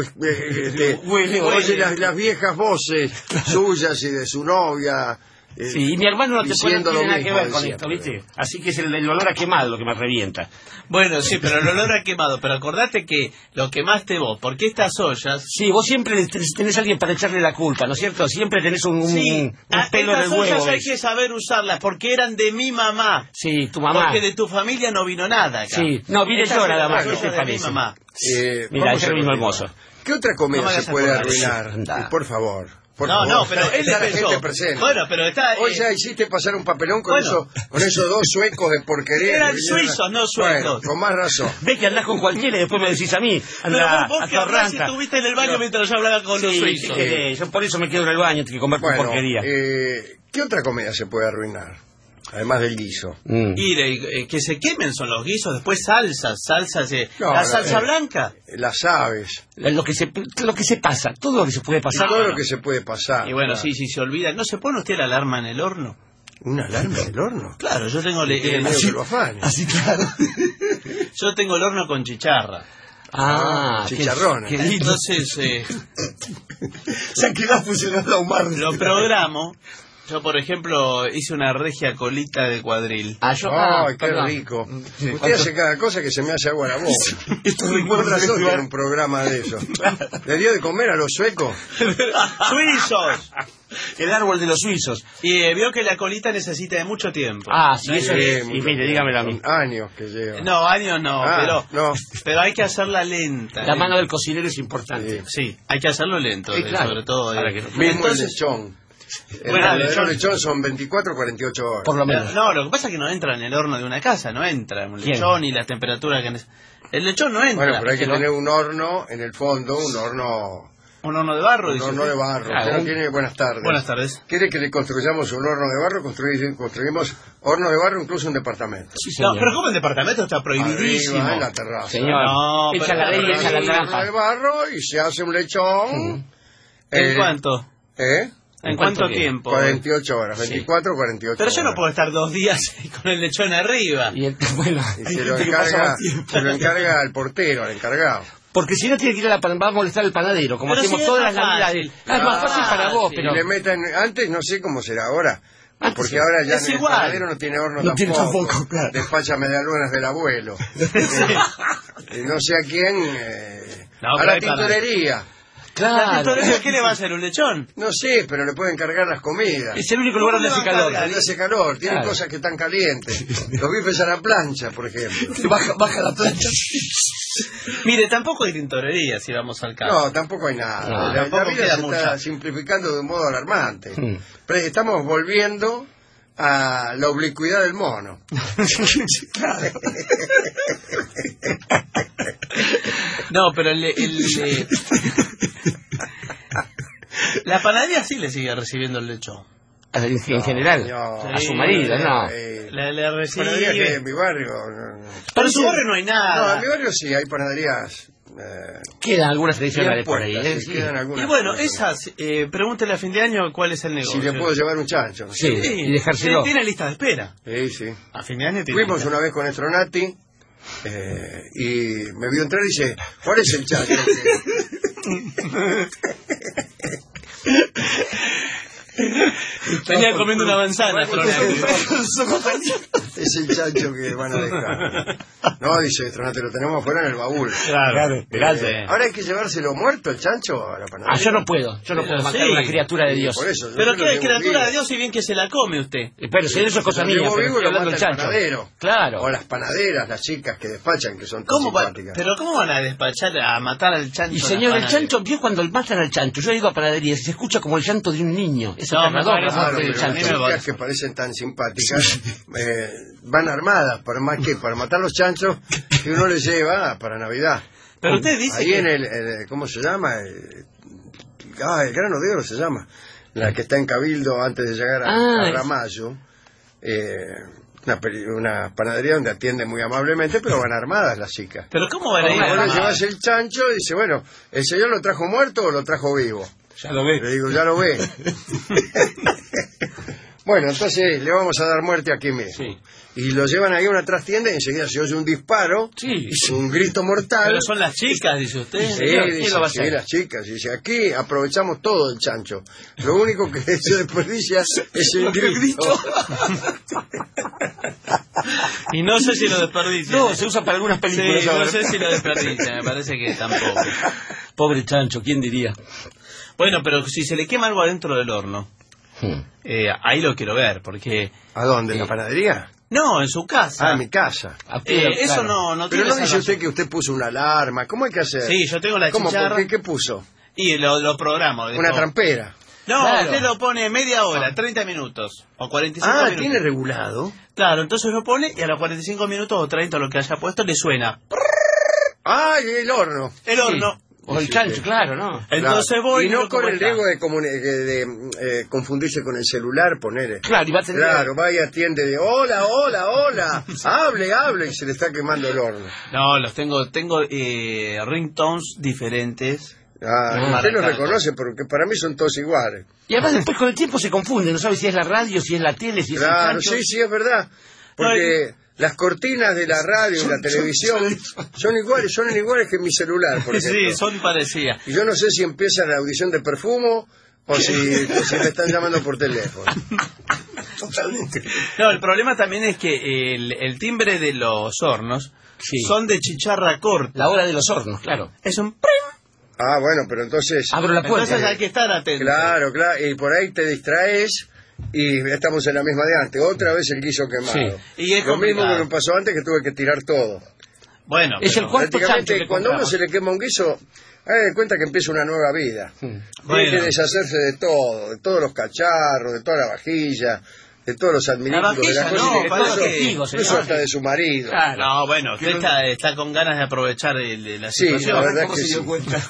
Speaker 6: las viejas voces suyas y de su novia.
Speaker 8: Sí, y mi hermano no tiene nada que ver con
Speaker 6: siempre.
Speaker 8: esto, ¿viste? Así que es el olor a quemado lo que me revienta.
Speaker 7: Bueno, sí, pero el olor a quemado. Pero acordate que lo quemaste vos, porque estas ollas...
Speaker 8: Sí, vos siempre tenés a alguien para echarle la culpa, ¿no es cierto? Siempre tenés un pelo en el huevo.
Speaker 7: Estas ollas hay que saber usarlas, porque eran de mi mamá.
Speaker 8: Sí, tu mamá.
Speaker 7: Porque de tu familia no vino nada acá.
Speaker 8: Sí, no, vine yo nada más.
Speaker 7: ¿Qué te parece? Mi mamá.
Speaker 8: Mira, es el mismo hermoso.
Speaker 6: ¿Qué otra comida se puede arruinar? Por favor.
Speaker 7: No, pero él
Speaker 6: pensó.
Speaker 7: Bueno, pero está...
Speaker 6: Hoy ya hiciste pasar un papelón con esos 2 suecos de porquería.
Speaker 7: Eran suizos, no suecos.
Speaker 6: Bueno, con más razón.
Speaker 8: Ve que andás con cualquiera y después me decís a mí.
Speaker 7: Anda, pero vos que hablás si estuviste en el baño mientras yo hablaba con los suizos.
Speaker 8: Yo por eso me quedo en el baño, tengo que comer con porquería.
Speaker 6: ¿Qué otra comida se puede arruinar? Además del guiso.
Speaker 7: Y que se quemen son los guisos, después salsa blanca.
Speaker 6: Las aves.
Speaker 8: Lo que se pasa, todo lo que se puede pasar.
Speaker 6: Todo lo que se puede pasar.
Speaker 7: Y bueno, sí, se olvida. ¿No se pone usted la alarma en el horno?
Speaker 6: ¿Una alarma en el horno?
Speaker 7: Claro, yo tengo...
Speaker 6: Así,
Speaker 8: claro.
Speaker 7: Yo tengo el horno con chicharra.
Speaker 6: Chicharrones.
Speaker 7: Entonces...
Speaker 8: Se ha quedado funcionando a Omar.
Speaker 7: Lo programo... Yo, por ejemplo, hice una regia colita de cuadril.
Speaker 6: ¡Ay, qué rico! Usted hace cada cosa que se me hace agua a la boca. Esto recuerda en un programa de eso. ¿Le dio de comer a los suecos?
Speaker 7: ¡Suizos!
Speaker 8: El árbol de los suizos.
Speaker 7: Y vio que la colita necesita de mucho tiempo.
Speaker 8: Sí, eso es. Y mire, dígamelo a mí.
Speaker 6: Años que lleva.
Speaker 7: No, años no, pero hay que hacerla lenta.
Speaker 8: La mano del cocinero es importante.
Speaker 7: Sí, hay que hacerlo lento,
Speaker 8: claro.
Speaker 7: sobre todo.
Speaker 6: Mismo el lechón. El verdadero lechón son 24 o 48 horas.
Speaker 8: Por lo menos.
Speaker 7: No, lo que pasa es que no entra en el horno de una casa, no entra un lechón y la temperatura que... El lechón no entra.
Speaker 6: Bueno, pero hay que tener un horno en el fondo, un horno
Speaker 7: de barro.
Speaker 6: Un horno de barro. Usted no tiene... Buenas tardes.
Speaker 7: Buenas tardes.
Speaker 6: ¿Quiere que le construyamos un horno de barro? Construimos horno de barro, incluso un departamento.
Speaker 7: Sí, no, pero como el departamento está prohibidísimo.
Speaker 6: Arriba, en la terraza.
Speaker 8: Señor,
Speaker 7: no,
Speaker 8: echa la ley, echa la trampa.
Speaker 6: Horno de barro y se hace un lechón.
Speaker 7: ¿En cuánto?
Speaker 6: ¿Eh?
Speaker 7: ¿En cuánto tiempo?
Speaker 6: 48 horas, 24 o 48
Speaker 7: Pero
Speaker 6: horas.
Speaker 7: yo no puedo estar 2 días con el lechón arriba.
Speaker 8: Y bueno,
Speaker 6: se lo encarga al portero, al encargado.
Speaker 8: Porque si no tiene que ir va a molestar al panadero, como
Speaker 7: pero
Speaker 8: hacemos
Speaker 7: si
Speaker 8: todas las
Speaker 7: fácil.
Speaker 8: navidades. Es más fácil para vos, pero...
Speaker 6: Y le metan, antes no sé cómo será ahora. Porque ahora ya el panadero no tiene horno tampoco. Claro. Despacha medialunas del abuelo. Y no sé a quién... a la tintorería.
Speaker 8: Claro.
Speaker 7: ¿Qué le va a hacer, un lechón?
Speaker 6: No sé, pero le pueden cargar las comidas.
Speaker 8: Es el único lugar donde hace calor.
Speaker 6: Donde hace calor, tienen cosas que están calientes. Los bifes a la plancha, por ejemplo.
Speaker 8: Baja la plancha.
Speaker 7: Mire, tampoco hay tintorería si vamos al caso.
Speaker 6: No, tampoco hay nada.
Speaker 8: No,
Speaker 6: la vida se está simplificando de un modo alarmante. Pero estamos volviendo a la oblicuidad del mono.
Speaker 7: No, pero la panadería sí le sigue recibiendo el lechón.
Speaker 8: En general, a su marido, no.
Speaker 7: Le recibe.
Speaker 6: Panadería que en mi barrio.
Speaker 7: Pero en su barrio no hay nada.
Speaker 6: No, en mi barrio sí, hay panaderías.
Speaker 8: Quedan algunas tradicionales por ahí.
Speaker 6: Sí, quedan algunas.
Speaker 7: Y bueno, esas, pregúntele a fin de año cuál es el negocio.
Speaker 6: Si le puedo llevar un chancho.
Speaker 8: Sí, y dejárselo.
Speaker 7: Tiene lista de espera.
Speaker 6: Sí.
Speaker 7: A fin de año tiene.
Speaker 6: Fuimos una vez con Estronati y me vio entrar y dice, ¿cuál es el chancho?
Speaker 7: Venía comiendo una manzana.
Speaker 6: Es el chancho que van a dejar. No, dice Estronati, lo tenemos afuera en el baúl.
Speaker 8: Claro, gracias.
Speaker 6: Ahora hay que llevárselo muerto el chancho a la panadería.
Speaker 8: Yo no puedo matar a una criatura de Dios.
Speaker 6: Por eso,
Speaker 7: pero qué es criatura de Dios si bien que se la come usted.
Speaker 8: Pero si eso es cosa mía, pero estoy hablando del chancho. Claro.
Speaker 6: O las panaderas, las chicas que despachan, que son tan simpáticas.
Speaker 7: Pero ¿cómo van a despachar, a matar al chancho?
Speaker 8: Y señor, el chancho, vio cuando matan al chancho, yo he ido a panaderías y se escucha como el llanto de un niño. Es aterrador.
Speaker 6: Claro, pero las chicas que parecen tan simpáticas van armadas, ¿para matar los chanchos que uno les lleva para Navidad.
Speaker 7: Pero usted dice
Speaker 6: ahí en ¿cómo se llama? El Grano de Oro se llama, la que está en Cabildo antes de llegar a Ramallo, una panadería donde atienden muy amablemente, pero van armadas las chicas.
Speaker 7: ¿Pero cómo van a ir?
Speaker 6: Ahora llevas el chancho y dice, bueno, ¿el señor lo trajo muerto o lo trajo vivo?
Speaker 8: Ya lo ve.
Speaker 6: Le digo, ya lo ve. Bueno, entonces le vamos a dar muerte aquí mismo. Sí. Y lo llevan ahí a una trastienda y enseguida se oye un disparo, un grito mortal.
Speaker 7: Pero son las chicas, dice usted.
Speaker 6: Sí, las chicas. Y dice, aquí aprovechamos todo el chancho. Lo único que se desperdicia es el grito.
Speaker 7: Y no sé si lo desperdicia.
Speaker 8: No, se usa para algunas películas.
Speaker 7: Sí, no sé si lo desperdicia, me parece que tampoco.
Speaker 8: Pobre chancho, ¿quién diría?
Speaker 7: Bueno, pero si se le quema algo adentro del horno, ahí lo quiero ver, porque...
Speaker 6: ¿A dónde? ¿En la panadería?
Speaker 7: No, en su casa.
Speaker 6: En mi casa.
Speaker 7: Eso no
Speaker 6: Pero
Speaker 7: tiene...
Speaker 6: no dice usted que usted puso una alarma. ¿Cómo hay que hacer?
Speaker 7: Sí, yo tengo la chicharra.
Speaker 6: ¿Por qué puso?
Speaker 7: Y lo programo.
Speaker 6: Una trampera.
Speaker 7: No, usted lo pone media hora, 30 minutos o 45 minutos.
Speaker 6: ¿Tiene regulado?
Speaker 7: Claro, entonces lo pone y a los 45 minutos o 30 lo que haya puesto le suena.
Speaker 6: El horno.
Speaker 7: El horno.
Speaker 8: O el chancho, claro, ¿no?
Speaker 7: Entonces voy
Speaker 6: y no corre el riesgo de confundirse con el celular, ponele.
Speaker 8: Claro, y va a tener...
Speaker 6: Claro, va y atiende de hola, hable, y se le está quemando el horno.
Speaker 7: No, los tengo ringtones diferentes.
Speaker 6: Usted los reconoce porque para mí son todos iguales.
Speaker 8: Y además después con el tiempo se confunde, no sabe si es la radio, si es la tele, si es el chancho.
Speaker 6: Sí, es verdad. Porque... Las cortinas de la radio y la televisión son iguales que mi celular, por ejemplo.
Speaker 7: Sí, son parecidas.
Speaker 6: Y yo no sé si empieza la audición de Perfumo o si me están llamando por teléfono.
Speaker 8: Totalmente.
Speaker 7: No, el problema también es que el timbre de los hornos son de chicharra corta.
Speaker 8: La hora de los hornos, claro.
Speaker 7: Es un...
Speaker 6: Bueno, pero entonces...
Speaker 8: Abro la puerta.
Speaker 7: Entonces hay que estar atento.
Speaker 6: Claro, y por ahí te distraes... Y estamos en la misma de antes, otra vez el guiso quemado.
Speaker 7: Y es
Speaker 6: lo mismo
Speaker 7: complicado.
Speaker 6: que me pasó antes, que tuve que tirar todo.
Speaker 7: Bueno,
Speaker 8: es el cuarto chancho que
Speaker 6: cuando a uno
Speaker 8: compramos.
Speaker 6: se le quema un guiso, haga de cuenta que empieza una nueva vida. Tiene
Speaker 7: Bueno.
Speaker 6: que deshacerse de todo, de todos los cacharros, de toda la vajilla, de todos los administrativos de la
Speaker 7: vajilla
Speaker 6: cocina,
Speaker 7: no,
Speaker 6: incluso-
Speaker 7: para los
Speaker 8: testigos,
Speaker 6: incluso
Speaker 8: señor.
Speaker 6: hasta de su marido.
Speaker 8: Claro.
Speaker 7: No, bueno, usted está con ganas de aprovechar la
Speaker 6: Sí,
Speaker 7: situación.
Speaker 6: la verdad
Speaker 8: ¿Cómo
Speaker 6: que
Speaker 8: se dio
Speaker 6: sí.
Speaker 8: cuenta?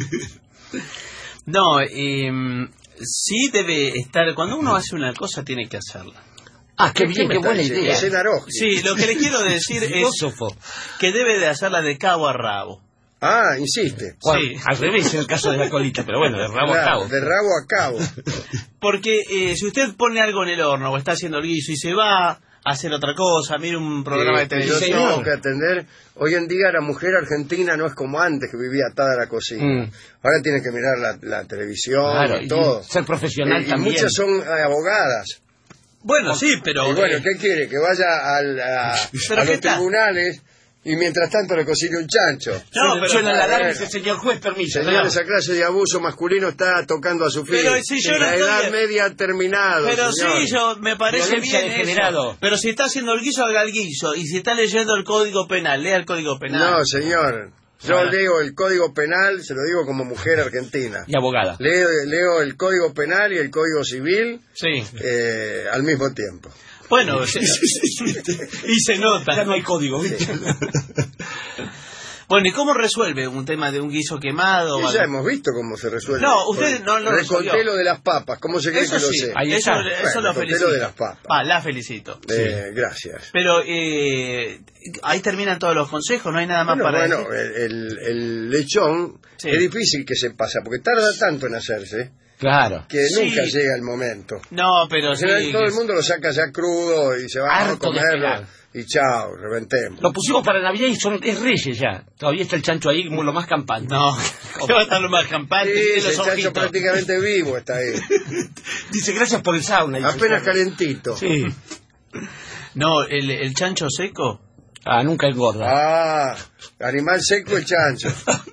Speaker 7: No, sí debe estar... Cuando uno hace una cosa, tiene que hacerla.
Speaker 8: Ah, qué bien, qué buena idea.
Speaker 6: Es Enaroji.
Speaker 7: Sí, lo que le quiero decir es
Speaker 8: Filósofo.
Speaker 7: que debe de hacerla de cabo a rabo.
Speaker 6: Ah, insiste.
Speaker 8: Bueno,
Speaker 7: Sí.
Speaker 8: al revés en el caso de la colita, pero bueno, de rabo a
Speaker 6: Claro,
Speaker 8: cabo.
Speaker 6: de rabo a cabo.
Speaker 7: Porque si usted pone algo en el horno o está haciendo el guiso y se va a hacer otra cosa, mire un programa de
Speaker 6: Yo
Speaker 7: televisión...
Speaker 6: tengo que atender. Hoy en día la mujer argentina no es como antes, que vivía atada a la cocina. Ahora tiene que mirar la televisión
Speaker 8: Claro,
Speaker 6: y todo.
Speaker 8: ser profesional
Speaker 6: Y
Speaker 8: también.
Speaker 6: muchas son abogadas.
Speaker 7: Bueno, sí, pero...
Speaker 6: Y bueno, ¿qué quiere? Que vaya a
Speaker 7: ¿Pero
Speaker 6: los
Speaker 7: qué tal?
Speaker 6: tribunales y mientras tanto le cocine un chancho.
Speaker 7: No, pero
Speaker 8: suena la alarma y
Speaker 6: bueno.
Speaker 8: dice, señor juez, permiso.
Speaker 6: Señor, esa clase de abuso masculino está tocando a su fin.
Speaker 7: Pero si yo no
Speaker 6: la
Speaker 7: estoy-
Speaker 6: edad media ha terminado.
Speaker 7: Pero
Speaker 6: señor.
Speaker 7: sí, yo me parece
Speaker 8: Violencia
Speaker 7: bien
Speaker 8: de generado.
Speaker 7: eso. Pero si está haciendo el guiso, haga el guiso. Y si está leyendo el Código Penal, lea el Código Penal.
Speaker 6: No, señor. Yo
Speaker 7: Bueno.
Speaker 6: leo el Código Penal, se lo digo como mujer argentina.
Speaker 8: Y abogada.
Speaker 6: Leo el Código Penal y el Código Civil
Speaker 7: Sí.
Speaker 6: al mismo tiempo.
Speaker 7: Bueno, y se nota.
Speaker 8: Ya no hay código, ¿viste?
Speaker 7: Bueno, ¿y cómo resuelve un tema de un guiso quemado?
Speaker 6: Y ya hemos visto cómo se resuelve.
Speaker 7: No, usted no lo
Speaker 6: Reconté
Speaker 7: resolvió.
Speaker 6: lo de las papas, ¿cómo se cree
Speaker 7: Eso
Speaker 6: que lo
Speaker 7: sí,
Speaker 6: sé?
Speaker 8: Ahí
Speaker 7: eso,
Speaker 8: está.
Speaker 7: eso lo
Speaker 6: Bueno,
Speaker 7: felicito.
Speaker 6: lo de las papas.
Speaker 7: La felicito.
Speaker 6: Gracias.
Speaker 7: Pero ahí terminan todos los consejos, no hay nada más para
Speaker 6: Bueno,
Speaker 7: decir.
Speaker 6: el lechón
Speaker 7: Sí.
Speaker 6: es difícil que se pasa, porque tarda tanto en hacerse
Speaker 8: Claro.
Speaker 6: que
Speaker 7: Sí.
Speaker 6: nunca llega el momento.
Speaker 7: No, pero
Speaker 6: En
Speaker 7: sí.
Speaker 6: general, todo el mundo lo saca ya crudo y se va a
Speaker 8: Harto de
Speaker 6: comerlo
Speaker 8: esperar.
Speaker 6: y chao, reventemos.
Speaker 8: Lo pusimos para Navidad y es Reyes ya. Todavía está el chancho ahí como lo más campante.
Speaker 7: No, que va a estar lo más campante.
Speaker 6: Sí,
Speaker 7: tiene
Speaker 6: el
Speaker 7: los
Speaker 6: chancho
Speaker 7: ojitos.
Speaker 6: prácticamente vivo está ahí.
Speaker 8: Dice, gracias por el sauna. dice,
Speaker 6: Apenas
Speaker 8: claro.
Speaker 6: calentito.
Speaker 8: Sí.
Speaker 7: No, el chancho seco.
Speaker 8: Ah, nunca engorda.
Speaker 6: Ah, animal seco el chancho.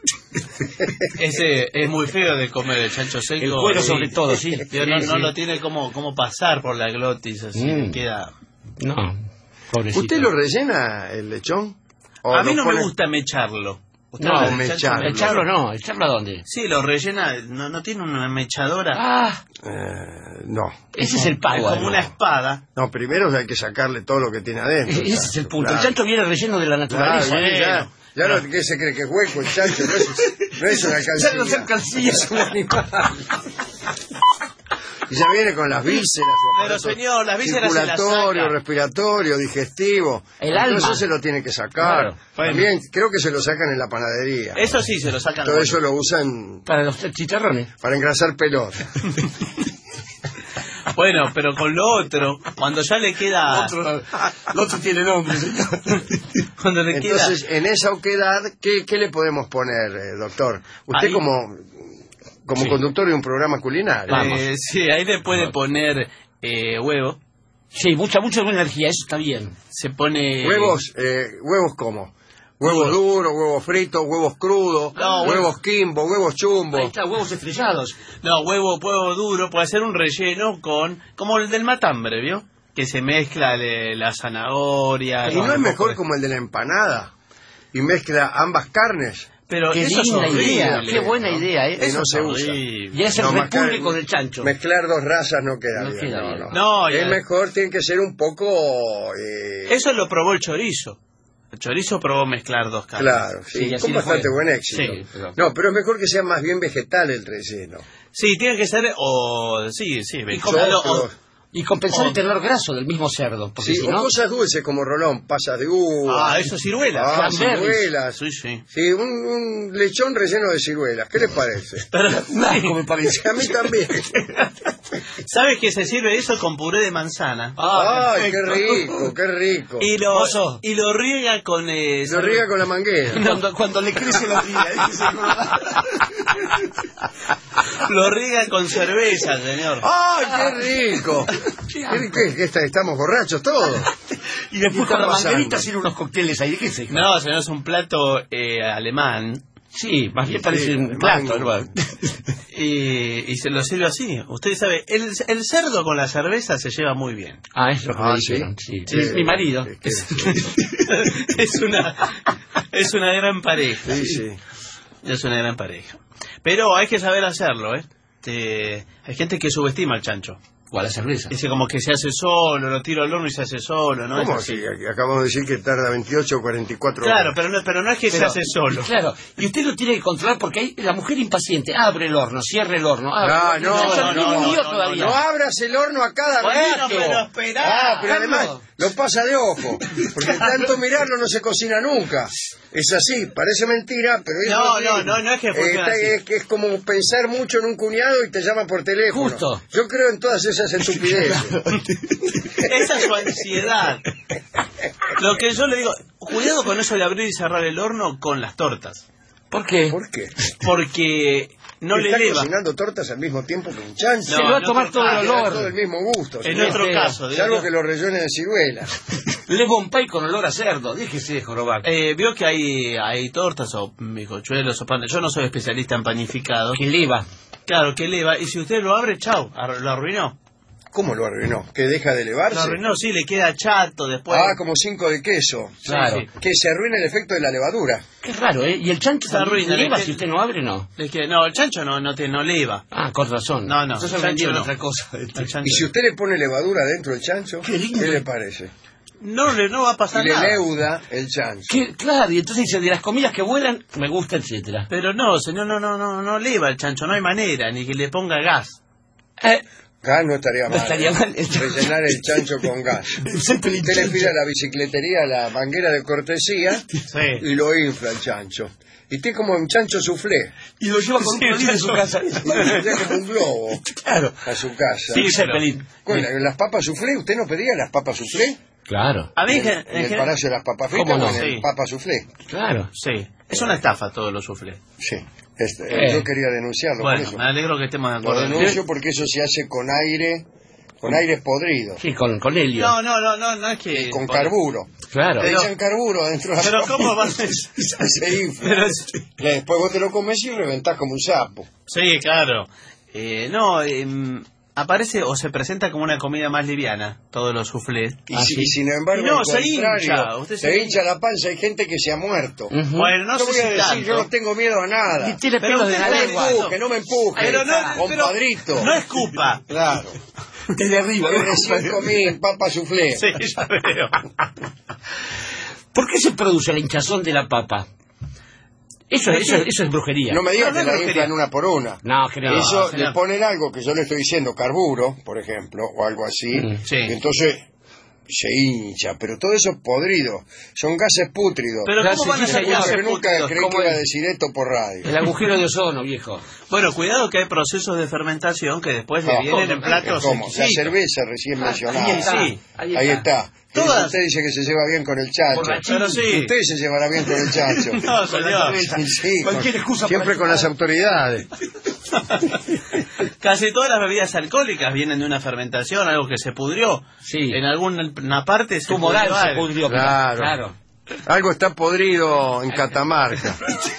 Speaker 7: Ese es muy feo de comer el chancho seco.
Speaker 8: El cuero
Speaker 7: y-
Speaker 8: sobre todo, sí.
Speaker 7: Pero no,
Speaker 8: Sí,
Speaker 7: no
Speaker 8: sí.
Speaker 7: lo tiene como pasar por la glotis, así queda...
Speaker 8: No, pobrecito.
Speaker 6: ¿Usted lo rellena el lechón? ¿O
Speaker 7: A mí
Speaker 6: lo
Speaker 7: no me
Speaker 6: pone-
Speaker 7: gusta mecharlo. ¿Usted
Speaker 8: No,
Speaker 7: lo del
Speaker 6: mecharlo.
Speaker 7: chancho
Speaker 8: ¿Echarlo no? ¿Echarlo a dónde?
Speaker 7: Sí, lo rellena, no tiene una mechadora.
Speaker 8: Ah,
Speaker 6: No.
Speaker 8: ese es el
Speaker 7: Es
Speaker 8: pago.
Speaker 7: como una
Speaker 8: además.
Speaker 7: espada.
Speaker 6: No, primero hay que sacarle todo lo que tiene adentro.
Speaker 8: Ese es el punto.
Speaker 6: Claro.
Speaker 8: El chancho viene relleno de la
Speaker 6: Claro,
Speaker 8: naturaleza.
Speaker 6: ya no, ¿qué se cree que es hueco el chancho? No es una
Speaker 8: Ya no
Speaker 6: calcilla.
Speaker 8: son calcillas, es un animal.
Speaker 6: Y ya viene con las vísceras. su
Speaker 7: Pero
Speaker 6: aparato
Speaker 7: señor, las vísceras se las
Speaker 6: circulatorio,
Speaker 7: saca.
Speaker 6: respiratorio, digestivo.
Speaker 8: El
Speaker 6: Entonces
Speaker 8: alma.
Speaker 6: se lo tiene que sacar.
Speaker 8: Claro.
Speaker 6: También creo que se lo sacan en la panadería.
Speaker 7: Eso sí, se lo sacan.
Speaker 6: Todo eso lo usan
Speaker 8: Para los chicharrones.
Speaker 6: para engrasar pelota.
Speaker 7: Bueno, pero con lo otro, cuando ya le queda...
Speaker 8: Lo otro tiene nombre, señor.
Speaker 7: Cuando le queda...
Speaker 6: Entonces, en esa oquedad, ¿qué le podemos poner, doctor? Usted
Speaker 7: Ahí-
Speaker 6: como
Speaker 8: Sí.
Speaker 6: conductor de un programa culinario.
Speaker 7: sí, ahí le puede poner huevo.
Speaker 8: Sí, mucha energía, eso está bien.
Speaker 7: Se pone...
Speaker 6: Huevos ¿cómo? Huevos duros, huevos fritos, huevos crudos,
Speaker 7: No,
Speaker 6: huevos Kimbo, huevos chumbo.
Speaker 8: Ahí está, huevos estrellados.
Speaker 7: No, huevo duro, puede hacer un relleno como el del matambre, ¿vio? Que se mezcla la zanahoria.
Speaker 6: ¿Y no es mejor como el de la empanada? Y mezcla ambas carnes.
Speaker 7: Pero
Speaker 8: Qué
Speaker 7: eso es
Speaker 8: linda
Speaker 7: horrible.
Speaker 8: idea, qué buena idea, ¿eh?
Speaker 6: Y no se usa.
Speaker 7: horrible.
Speaker 8: Y es el
Speaker 6: No,
Speaker 8: repúblico del chancho.
Speaker 6: Mezclar dos razas no queda
Speaker 8: No
Speaker 6: bien.
Speaker 8: queda bien.
Speaker 7: No,
Speaker 6: es
Speaker 7: ya-
Speaker 6: mejor, tiene que ser un poco...
Speaker 7: Eso lo probó el chorizo. El chorizo probó mezclar dos carnes.
Speaker 6: Claro, sí,
Speaker 8: Sí, así
Speaker 6: con
Speaker 8: le
Speaker 6: bastante
Speaker 8: fue.
Speaker 6: buen éxito.
Speaker 7: Sí,
Speaker 6: No, pero es mejor que sea más bien vegetal el relleno.
Speaker 7: Sí, tiene que ser sí,
Speaker 8: como-
Speaker 7: vegetal o-
Speaker 6: Choclos.
Speaker 8: Y compensar el tenor graso del mismo cerdo. Porque
Speaker 6: Sí,
Speaker 8: si
Speaker 6: o
Speaker 8: no,
Speaker 6: cosas dulces como rolón, pasas de uva.
Speaker 7: eso es ciruela.
Speaker 6: Ah,
Speaker 8: cranberries.
Speaker 6: ciruelas.
Speaker 7: Sí, sí.
Speaker 6: Sí, un lechón relleno de ciruelas. ¿Qué les parece?
Speaker 7: Pero,
Speaker 8: Asco me parece.
Speaker 6: A mí también.
Speaker 7: ¿sabes que se sirve eso con puré de manzana?
Speaker 6: Ay, qué rico, qué rico.
Speaker 7: Y lo riega con...
Speaker 6: Lo riega con la manguera.
Speaker 8: Cuando le crece la vida.
Speaker 7: Lo riega con cerveza, señor.
Speaker 6: ¡Ay, qué rico! ¿Qué estamos borrachos todos?
Speaker 8: Y después
Speaker 6: ¿Qué
Speaker 8: con la
Speaker 6: está pasando?
Speaker 8: manguerita hacen unos cócteles ahí. ¿Qué sé?
Speaker 7: No, señor, es un plato alemán
Speaker 8: Sí, más bien parece un plato, hermano.
Speaker 7: Y se lo sirve así. Usted sabe, el cerdo con la cerveza se lleva muy bien.
Speaker 8: Ah, es lo que me dijeron, sí. Mi marido.
Speaker 7: Es una gran pareja.
Speaker 6: Sí.
Speaker 7: Es una gran pareja. Pero hay que saber hacerlo, ¿eh? Hay gente que subestima al chancho.
Speaker 8: O a la cerveza.
Speaker 7: Dice como que se hace solo, lo tiro al horno y se hace solo, ¿no?
Speaker 6: ¿Cómo así? Acabamos de decir que tarda 28 o 44
Speaker 7: claro,
Speaker 6: horas.
Speaker 7: pero no es que se hace solo.
Speaker 8: Claro, y usted lo tiene que controlar porque hay la mujer impaciente. Abre el horno, cierra el horno.
Speaker 6: No abras el horno a cada rato.
Speaker 7: Pero esperá.
Speaker 6: Pero además lo pasa de ojo. Porque tanto mirarlo no se cocina nunca. Es así, parece mentira, pero
Speaker 7: no es que funciona así.
Speaker 6: Es como pensar mucho en un cuñado y te llama por teléfono.
Speaker 8: Justo.
Speaker 6: Yo creo en todas esas estupideces.
Speaker 7: Esa es su ansiedad. Lo que yo le digo, cuidado con eso de abrir y cerrar el horno con las tortas.
Speaker 8: ¿Por qué?
Speaker 6: ¿Por qué?
Speaker 7: Porque no le eleva.
Speaker 6: Está cocinando tortas al mismo tiempo que un chancho.
Speaker 8: Se lo va a tomar todo el olor.
Speaker 6: Todo el mismo gusto.
Speaker 7: En otro caso.
Speaker 6: Salvo que lo rellene de ciruela.
Speaker 8: Le bon pay con olor a cerdo. Déjese de jorobar.
Speaker 7: Vio que hay tortas o bizcochuelos o pan. Yo no soy especialista en panificado.
Speaker 8: Que leva.
Speaker 7: Claro, que leva. Y si usted lo abre, chau, lo arruinó.
Speaker 6: ¿Cómo lo arruinó? ¿Que deja de elevarse?
Speaker 7: Lo arruinó, sí, le queda chato después.
Speaker 6: Como 5 de queso.
Speaker 8: Claro.
Speaker 6: Sí. Que se arruina el efecto de la levadura.
Speaker 8: Qué raro, ¿eh? Y el chancho
Speaker 7: se arruina.
Speaker 8: ¿Leva si usted no abre, no?
Speaker 7: No, el chancho no leva.
Speaker 8: Ah, con razón.
Speaker 7: No.
Speaker 8: Entonces vendieron otra cosa.
Speaker 6: Y si usted le pone levadura dentro del chancho, ¿qué le parece?
Speaker 7: No va a pasar nada.
Speaker 6: Y le leuda el chancho.
Speaker 8: Claro, y entonces dice, de las comidas que vuelan, me gusta, etcétera.
Speaker 7: Pero no, señor, no leva el chancho, no hay manera, ni que le ponga gas.
Speaker 6: Gas no estaría mal. Rellenar el chancho con gas.
Speaker 8: Usted
Speaker 6: le pide a la bicicletería la manguera de cortesía y lo infla el chancho. Y tiene como un chancho soufflé.
Speaker 8: Y lo lleva con un pelín de su casa.
Speaker 6: Tiene como un globo a su casa.
Speaker 8: Sí, Zeppelin.
Speaker 6: ¿Las papas soufflé? ¿Usted no pedía las papas soufflé?
Speaker 8: Claro.
Speaker 7: A mí
Speaker 6: en el Palacio de las Papas Fritas o en el Papa Soufflé.
Speaker 8: Claro.
Speaker 7: Sí. Es una estafa todo lo soufflé.
Speaker 6: Sí. Yo quería denunciarlo por eso.
Speaker 7: Me alegro que estemos de acuerdo.
Speaker 6: Lo denuncio porque eso se hace con aire podrido.
Speaker 8: Sí, con helio.
Speaker 7: No es que...
Speaker 6: Con carburo.
Speaker 8: Claro.
Speaker 6: Le echan carburo dentro de la
Speaker 7: Pero
Speaker 6: papa.
Speaker 7: ¿cómo va a ser?
Speaker 6: Se infla. Después vos te lo comes y reventás como un sapo.
Speaker 7: Sí, claro. Aparece o se presenta como una comida más liviana, todos los soufflés.
Speaker 6: Y sin embargo, se hincha la panza. Hay gente que se ha muerto.
Speaker 7: Bueno, no sé si tanto.
Speaker 6: Yo no tengo miedo a nada.
Speaker 8: Y tiene pelos de la lengua.
Speaker 6: No me empuje.
Speaker 7: Pero
Speaker 6: compadrito.
Speaker 7: No escupa.
Speaker 6: Claro.
Speaker 8: Desde arriba.
Speaker 6: Yo recién comí papa soufflé.
Speaker 7: Sí, ya veo.
Speaker 8: ¿Por qué se produce la hinchazón de la papa? Eso es brujería.
Speaker 6: No me digas que la inflan una por una.
Speaker 8: No, creo.
Speaker 6: Eso le ponen algo que yo le estoy diciendo, carburo, por ejemplo, o algo así.
Speaker 7: Sí.
Speaker 6: Y entonces se hincha, pero todo eso es podrido. Son gases pútridos.
Speaker 7: Pero ¿cómo van a ser gases
Speaker 6: Yo nunca creí que iba a decir esto por radio.
Speaker 8: El agujero de ozono, viejo.
Speaker 7: Bueno, cuidado que hay procesos de fermentación que después le vienen en platos.
Speaker 6: ¿Cómo? La cerveza recién mencionada. Ahí está.
Speaker 7: Todas.
Speaker 6: Usted dice que se lleva bien con el chancho.
Speaker 7: Pero sí.
Speaker 6: Usted se llevará bien con el chancho.
Speaker 7: No, señor.
Speaker 6: Sí,
Speaker 8: cualquier excusa
Speaker 6: siempre con las autoridades.
Speaker 7: Casi todas las bebidas alcohólicas vienen de una fermentación, algo que se pudrió.
Speaker 8: Sí.
Speaker 7: En alguna parte se
Speaker 8: moral
Speaker 7: pudrió.
Speaker 8: Se pudrió.
Speaker 6: Claro. Algo está podrido en Catamarca.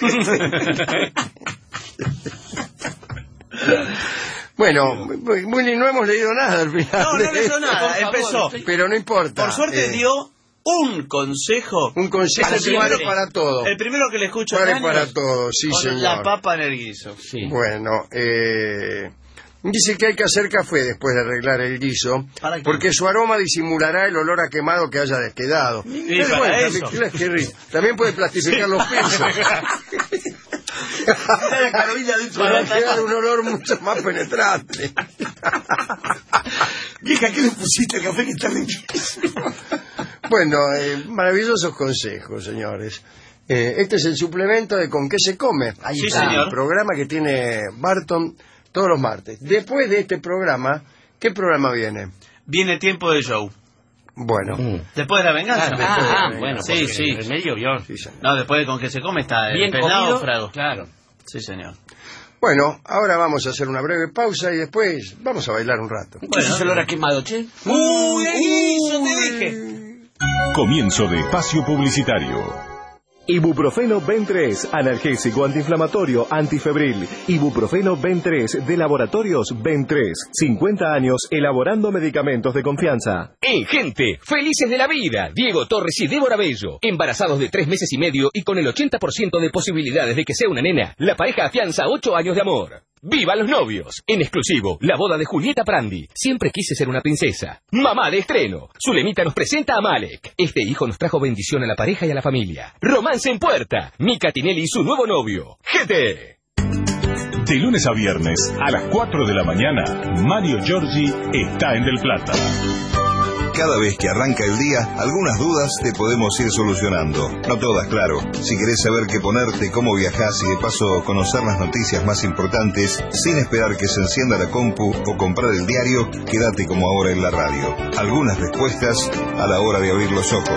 Speaker 6: Bueno, Willy, no hemos leído nada al final.
Speaker 7: No leyó nada, empezó.
Speaker 6: Pero no importa.
Speaker 7: Por suerte dio un consejo.
Speaker 6: Un consejo para todo.
Speaker 7: El primero que le escucho
Speaker 6: para todo, sí,
Speaker 7: con
Speaker 6: señor.
Speaker 7: La papa en el guiso.
Speaker 8: Sí.
Speaker 6: Bueno, dice que hay que hacer café después de arreglar el guiso, porque su aroma disimulará el olor a quemado que haya quedado. También puede plastificar los pisos. Para quedar un olor mucho más penetrante.
Speaker 8: Vieja, ¿qué le pusiste al café que está riquísimo?
Speaker 6: Bueno, maravillosos consejos, señores. Este es el suplemento de Con qué se come.
Speaker 7: Ahí está. Señor.
Speaker 6: El programa que tiene Barton todos los martes. Después de este programa, ¿qué programa viene?
Speaker 7: Viene Tiempo de Show.
Speaker 6: Bueno.
Speaker 7: Después de la venganza.
Speaker 8: Bueno,
Speaker 7: sí.
Speaker 8: En medio vio.
Speaker 7: No, después de Con qué se come está
Speaker 8: bien
Speaker 7: el
Speaker 8: náufrago. Claro.
Speaker 7: Sí, señor.
Speaker 6: Bueno, ahora vamos a hacer una breve pausa y después vamos a bailar un rato.
Speaker 8: ¿Qué es el olor a quemado, che?
Speaker 7: ¡Uy, eso te dije!
Speaker 3: Comienzo de espacio publicitario.
Speaker 11: Ibuprofeno Ben3, analgésico, antiinflamatorio, antifebril. Ibuprofeno Ben3 de Laboratorios Ben3. 50 años elaborando medicamentos de confianza.
Speaker 17: Gente, felices de la vida. Diego Torres y Débora Bello. Embarazados de 3 meses y medio y con el 80% de posibilidades de que sea una nena. La pareja afianza 8 años de amor. ¡Viva los novios! En exclusivo, la boda de Julieta Prandi. Siempre quise ser una princesa. Mamá de estreno. Zulemita nos presenta a Malek. Este hijo nos trajo bendición a la pareja y a la familia. Romance en puerta. Mica Tinelli y su nuevo novio. ¡Gente!
Speaker 3: De lunes a viernes, a las 4 de la mañana, Mario Giorgi está en Del Plata.
Speaker 18: Cada vez que arranca el día, algunas dudas te podemos ir solucionando. No todas, claro. Si querés saber qué ponerte, cómo viajás y de paso conocer las noticias más importantes, sin esperar que se encienda la compu o comprar el diario, quédate como ahora en la radio. Algunas respuestas a la hora de abrir los ojos.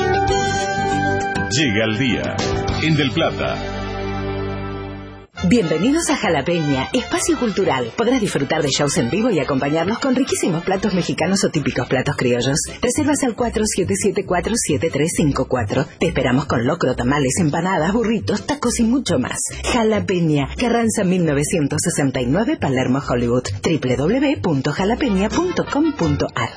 Speaker 3: Llega el día en Del Plata.
Speaker 19: Bienvenidos a Jalapeña, espacio cultural. Podrás disfrutar de shows en vivo y acompañarnos con riquísimos platos mexicanos o típicos platos criollos. Reservas al 4774-7354. Te esperamos con locro, tamales, empanadas, burritos, tacos y mucho más. Jalapeña, Carranza 1969, Palermo, Hollywood. www.jalapeña.com.ar.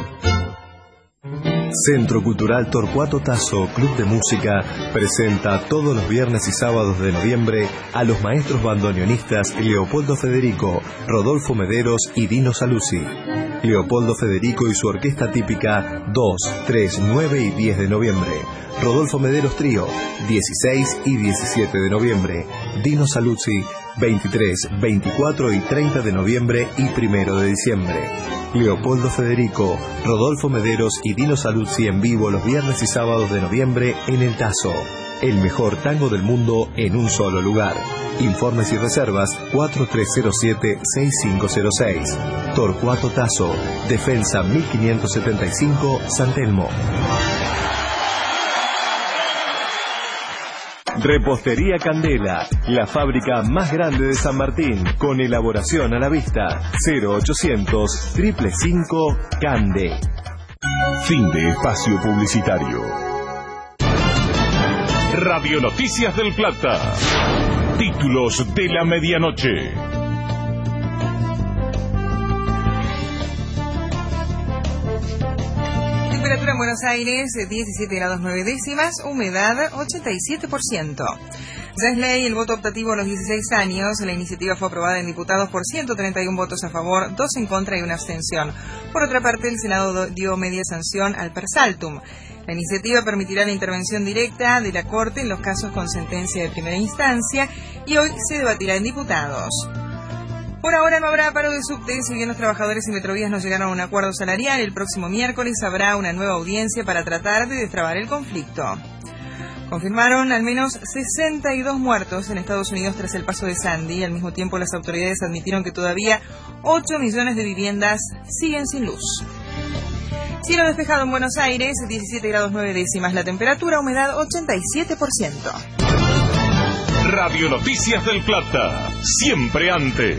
Speaker 9: Centro Cultural Torcuato Tasso, Club de Música, presenta todos los viernes y sábados de noviembre a los maestros bandoneonistas Leopoldo Federico, Rodolfo Mederos y Dino Saluzzi. Leopoldo Federico y su orquesta típica 2, 3, 9 y 10 de noviembre. Rodolfo Mederos Trío, 16 y 17 de noviembre. Dino Saluzzi, 23, 24 y 30 de noviembre y 1 de diciembre. Leopoldo Federico, Rodolfo Mederos y Dino Saluzzi en vivo los viernes y sábados de noviembre en El Tazo. El mejor tango del mundo en un solo lugar. Informes y reservas 4307-6506. Torcuato Tasso, Defensa 1575, San Telmo.
Speaker 11: Repostería Candela, la fábrica más grande de San Martín, con elaboración a la vista. 0800 555 Cande.
Speaker 3: Fin de espacio publicitario. Radio Noticias del Plata. Títulos de la medianoche.
Speaker 2: Temperatura en Buenos Aires, 17 grados 9 décimas, humedad 87%. Ya es ley el voto optativo a los 16 años. La iniciativa fue aprobada en diputados por 131 votos a favor, 2 en contra y 1 abstención. Por otra parte, el Senado dio media sanción al per saltum. La iniciativa permitirá la intervención directa de la Corte en los casos con sentencia de primera instancia y hoy se debatirá en diputados. Por ahora no habrá paro de subte, si bien los trabajadores y Metrovías no llegaron a un acuerdo salarial. El próximo miércoles habrá una nueva audiencia para tratar de destrabar el conflicto. Confirmaron al menos 62 muertos en Estados Unidos tras el paso de Sandy. Al mismo tiempo, las autoridades admitieron que todavía 8 millones de viviendas siguen sin luz. Cielo despejado en Buenos Aires, 17 grados 9 décimas la temperatura, humedad 87%.
Speaker 3: Radio Noticias del Plata, siempre antes.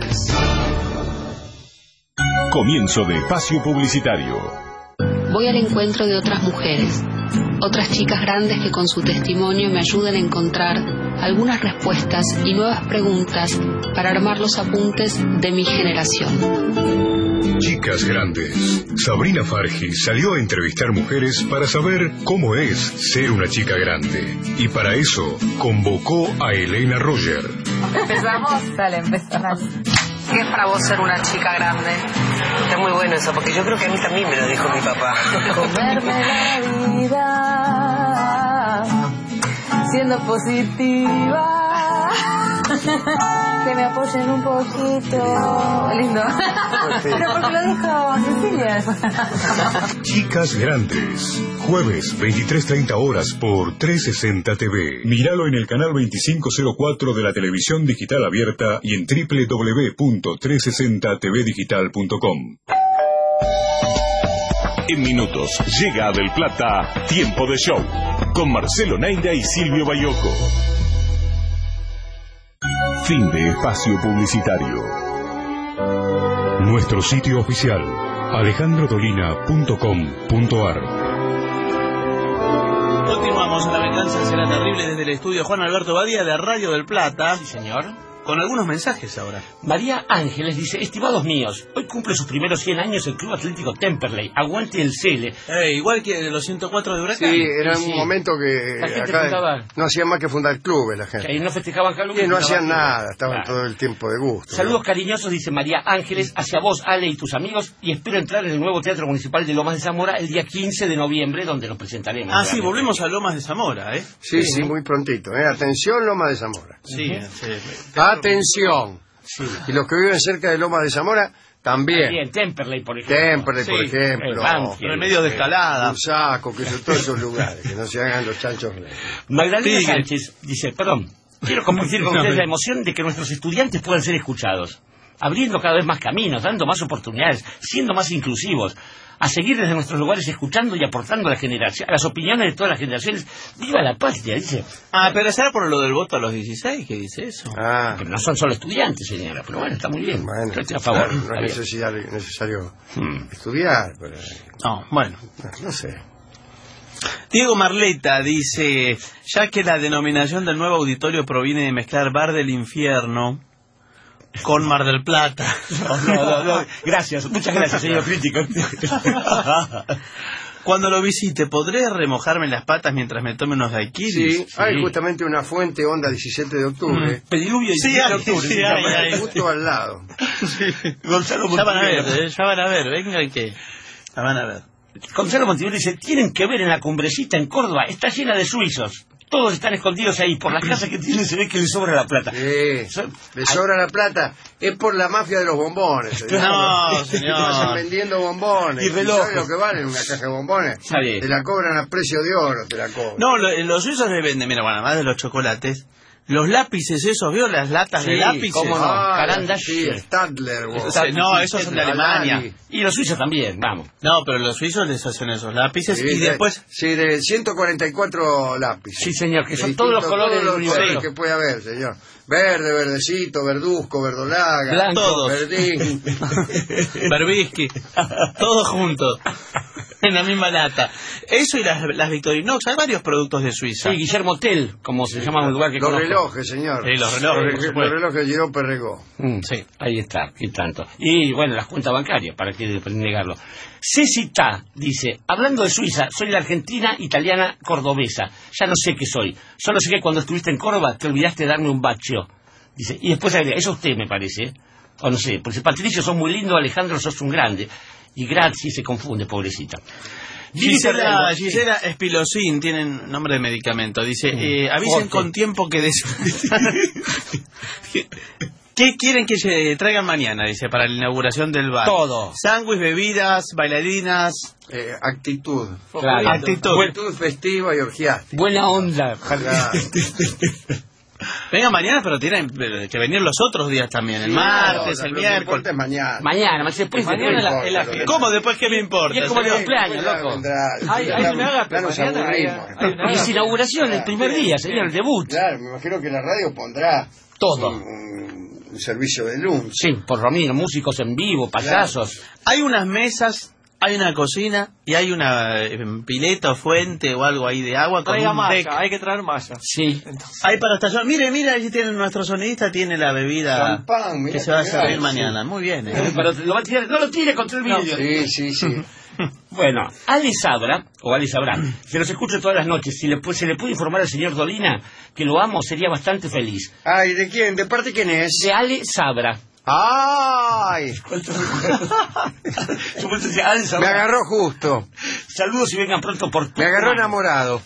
Speaker 3: Comienzo de espacio publicitario.
Speaker 20: Voy al encuentro de otras mujeres, otras chicas grandes que con su testimonio me ayudan a encontrar algunas respuestas y nuevas preguntas para armar los apuntes de mi generación.
Speaker 4: Chicas grandes. Sabrina Fargi salió a entrevistar mujeres para saber cómo es ser una chica grande. Y para eso convocó a Elena Roger.
Speaker 21: ¿Empezamos? Dale, empezamos. ¿Qué es para vos ser una chica grande?
Speaker 22: Está muy bueno eso, porque yo creo que a mí también me lo dijo mi papá.
Speaker 21: Comerme la vida siendo positiva. Que me apoyen un poquito. Lindo. Pero porque lo dijo Cecilia.
Speaker 4: Chicas grandes. Jueves, 23:30 horas por 360 TV. Míralo en el canal 2504 de la televisión digital abierta y en www.360tvdigital.com.
Speaker 3: En minutos llega a Del Plata Tiempo de Show con Marcelo Neira y Silvio Bayoco. Fin de espacio publicitario.
Speaker 4: Nuestro sitio oficial, alejandrodolina.com.ar.
Speaker 7: Seguimos en La Venganza Será Terrible desde el estudio Juan Alberto Badía de Radio del Plata.
Speaker 8: Sí, señor.
Speaker 7: Con algunos mensajes ahora.
Speaker 8: María Ángeles dice: estimados míos, hoy cumple sus primeros 100 años el Club Atlético Temperley. Aguante el Cele.
Speaker 7: Igual que los 104 de Huracán.
Speaker 6: Sí, era un momento que
Speaker 8: la gente
Speaker 6: acá no hacían más que fundar clubes la gente.
Speaker 8: Que ahí no festejaban Halloween.
Speaker 6: Y no hacían nada, estaban todo el tiempo de gusto.
Speaker 8: Saludos cariñosos, dice María Ángeles, hacia vos, Ale, y tus amigos, y espero entrar en el nuevo Teatro Municipal de Lomas de Zamora el día 15 de noviembre, donde nos presentaremos.
Speaker 7: Ah, sí, volvemos a Lomas de Zamora, ¿eh?
Speaker 6: Sí, muy prontito, ¿eh? Atención, Lomas de Zamora.
Speaker 7: Sí,
Speaker 6: Atención. Sí. Y los que viven cerca de Lomas de Zamora también.
Speaker 8: Bien, Temperley, por ejemplo.
Speaker 6: Temperley, por ejemplo.
Speaker 7: Remedios de Escalada.
Speaker 6: Un saco, que son todos esos lugares, que no se hagan los chanchos.
Speaker 8: Magdalena Sánchez dice: perdón, quiero compartir con ustedes la emoción de que nuestros estudiantes puedan ser escuchados, abriendo cada vez más caminos, dando más oportunidades, siendo más inclusivos, a seguir desde nuestros lugares escuchando y aportando a las opiniones de todas las generaciones. ¡Viva la patria!, dice.
Speaker 7: Ah, pero será por lo del voto a los 16 que dice eso.
Speaker 6: Ah.
Speaker 8: Pero no son solo estudiantes, señora, pero bueno, está muy bien.
Speaker 6: Bueno,
Speaker 8: yo estoy a favor.
Speaker 6: No es necesario estudiar. Pero...
Speaker 7: No, bueno.
Speaker 6: No sé.
Speaker 7: Diego Marleta dice: ya que la denominación del nuevo auditorio proviene de mezclar Bar del Infierno con Mar del Plata.
Speaker 8: No. Gracias, muchas gracias, señor crítico.
Speaker 7: Cuando lo visite, ¿podré remojarme las patas mientras me tome unos daiquiris?
Speaker 6: Sí, hay justamente una fuente Onda 17 de octubre.
Speaker 8: Pediluvio 17 de octubre.
Speaker 7: Sí, hay.
Speaker 6: Justo al lado.
Speaker 7: Sí. Gonzalo ya van a ver, vengan que la van a ver.
Speaker 8: Gonzalo Montiel dice: tienen que ver en la cumbrecita en Córdoba, está llena de suizos. Todos están escondidos ahí. Por las casas que tienen se ve que les sobra la plata.
Speaker 6: Les sobra la plata. Es por la mafia de los bombones.
Speaker 7: No, señor.
Speaker 6: Pasan vendiendo bombones.
Speaker 8: Y relojes.
Speaker 6: ¿Sabes lo que valen una caja de bombones? Te la cobran a precio de oro, te la cobran.
Speaker 7: No, los suizos le venden, mira, bueno, además de los chocolates, los lápices esos, ¿vio? Las latas de lápices.
Speaker 8: ¿Cómo no?
Speaker 6: Carandash. Sí, Stadler.
Speaker 7: No, esos son de Alemania.
Speaker 8: Y los suizos también, vamos.
Speaker 7: No, pero los suizos les hacen esos lápices y después...
Speaker 6: Sí, de 144 lápices.
Speaker 8: Sí, señor, que son todos los colores del universo
Speaker 6: que puede haber, señor. Verde, verdecito, verduzco, verdolaga,
Speaker 8: blanco,
Speaker 7: todos.
Speaker 6: verdín,
Speaker 7: Berbisky, todos juntos. En la misma lata. Eso y las Victorinox, hay varios productos de Suiza.
Speaker 8: Sí, Guillermo Tell, como se llama un lugar que
Speaker 6: conozco. Los relojes, señor.
Speaker 7: Sí, los relojes.
Speaker 6: Los relojes de Girón Perregó.
Speaker 8: Sí, ahí está, y tanto. Y bueno, las cuentas bancarias, para qué negarlo. Cecita dice: hablando de Suiza, soy la argentina, italiana, cordobesa. Ya no sé qué soy. Solo sé que cuando estuviste en Córdoba te olvidaste de darme un bacio. Dice, y después agrega: eso usted me parece. O no sé, porque Patricio sos muy lindo, Alejandro sos un grande. Y Grazi se confunde, pobrecita.
Speaker 7: Gisela Espilosín, tienen nombre de medicamento. Dice, avisen con tiempo que... ¿Qué quieren que se traigan mañana? Dice, para la inauguración del bar.
Speaker 8: Todo.
Speaker 7: Sándwich, bebidas, bailarinas...
Speaker 6: actitud.
Speaker 8: Claro.
Speaker 6: Actitud festiva y orgiástica.
Speaker 8: Buena onda.
Speaker 6: Claro.
Speaker 7: Venga mañana, pero tienen que venir los otros días también. El martes, el miércoles.
Speaker 6: Mañana.
Speaker 8: Mañana, después
Speaker 7: mañana ¿Cómo después qué me importa?
Speaker 8: Y es como el cumpleaños, loco.
Speaker 6: Hay
Speaker 8: es inauguración el primer día, señor, el debut.
Speaker 6: Claro, me imagino que la radio pondrá
Speaker 8: todo.
Speaker 6: Un servicio de lunch.
Speaker 8: Sí, por Romino, músicos en vivo, payasos.
Speaker 7: Claro. Hay unas mesas, hay una cocina y hay una pileta o fuente o algo ahí de agua.
Speaker 1: Traiga malla, hay que traer malla.
Speaker 7: Sí. Hay para estallar. Mire, ahí tiene nuestro sonidista, tiene la bebida
Speaker 6: champán,
Speaker 7: que se va a servir mañana. Muy bien.
Speaker 8: Pero no lo tire contra el vídeo.
Speaker 6: Sí.
Speaker 8: Bueno, Ale Sabrá, que los escucho todas las noches, se le puede informar al señor Dolina que lo amo, sería bastante feliz.
Speaker 6: Ay, ¿de quién? ¿De parte quién es?
Speaker 8: De Ale Sabrá.
Speaker 6: ¡Ay! Me agarró justo.
Speaker 8: Saludos y vengan pronto por...
Speaker 6: Me agarró enamorado.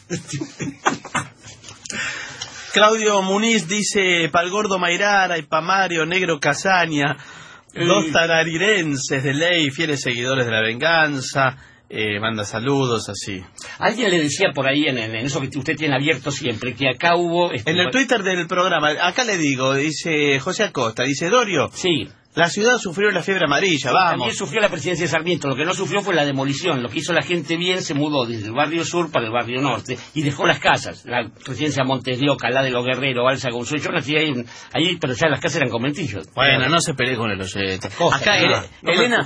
Speaker 7: Claudio Muniz dice, pa'l gordo Mairara y pa' Mario Negro Casaña, dos tararirenses de ley, fieles seguidores de La Venganza, manda saludos, así.
Speaker 8: Alguien le decía por ahí en eso que usted tiene abierto siempre, que acá hubo...
Speaker 7: En el Twitter del programa, acá le digo, dice José Acosta, dice Dorio.
Speaker 8: Sí.
Speaker 7: La ciudad sufrió la fiebre amarilla, vamos.
Speaker 8: También sufrió la presidencia de Sarmiento, lo que no sufrió fue la demolición. Lo que hizo la gente bien se mudó desde el barrio sur para el barrio norte y dejó las casas. La presidencia Montes de Oca, la de los Guerreros, Balsa González, yo nací ahí, pero ya las casas eran conventillos.
Speaker 7: Bueno, no se pelee con el oyente. Acá
Speaker 6: Elena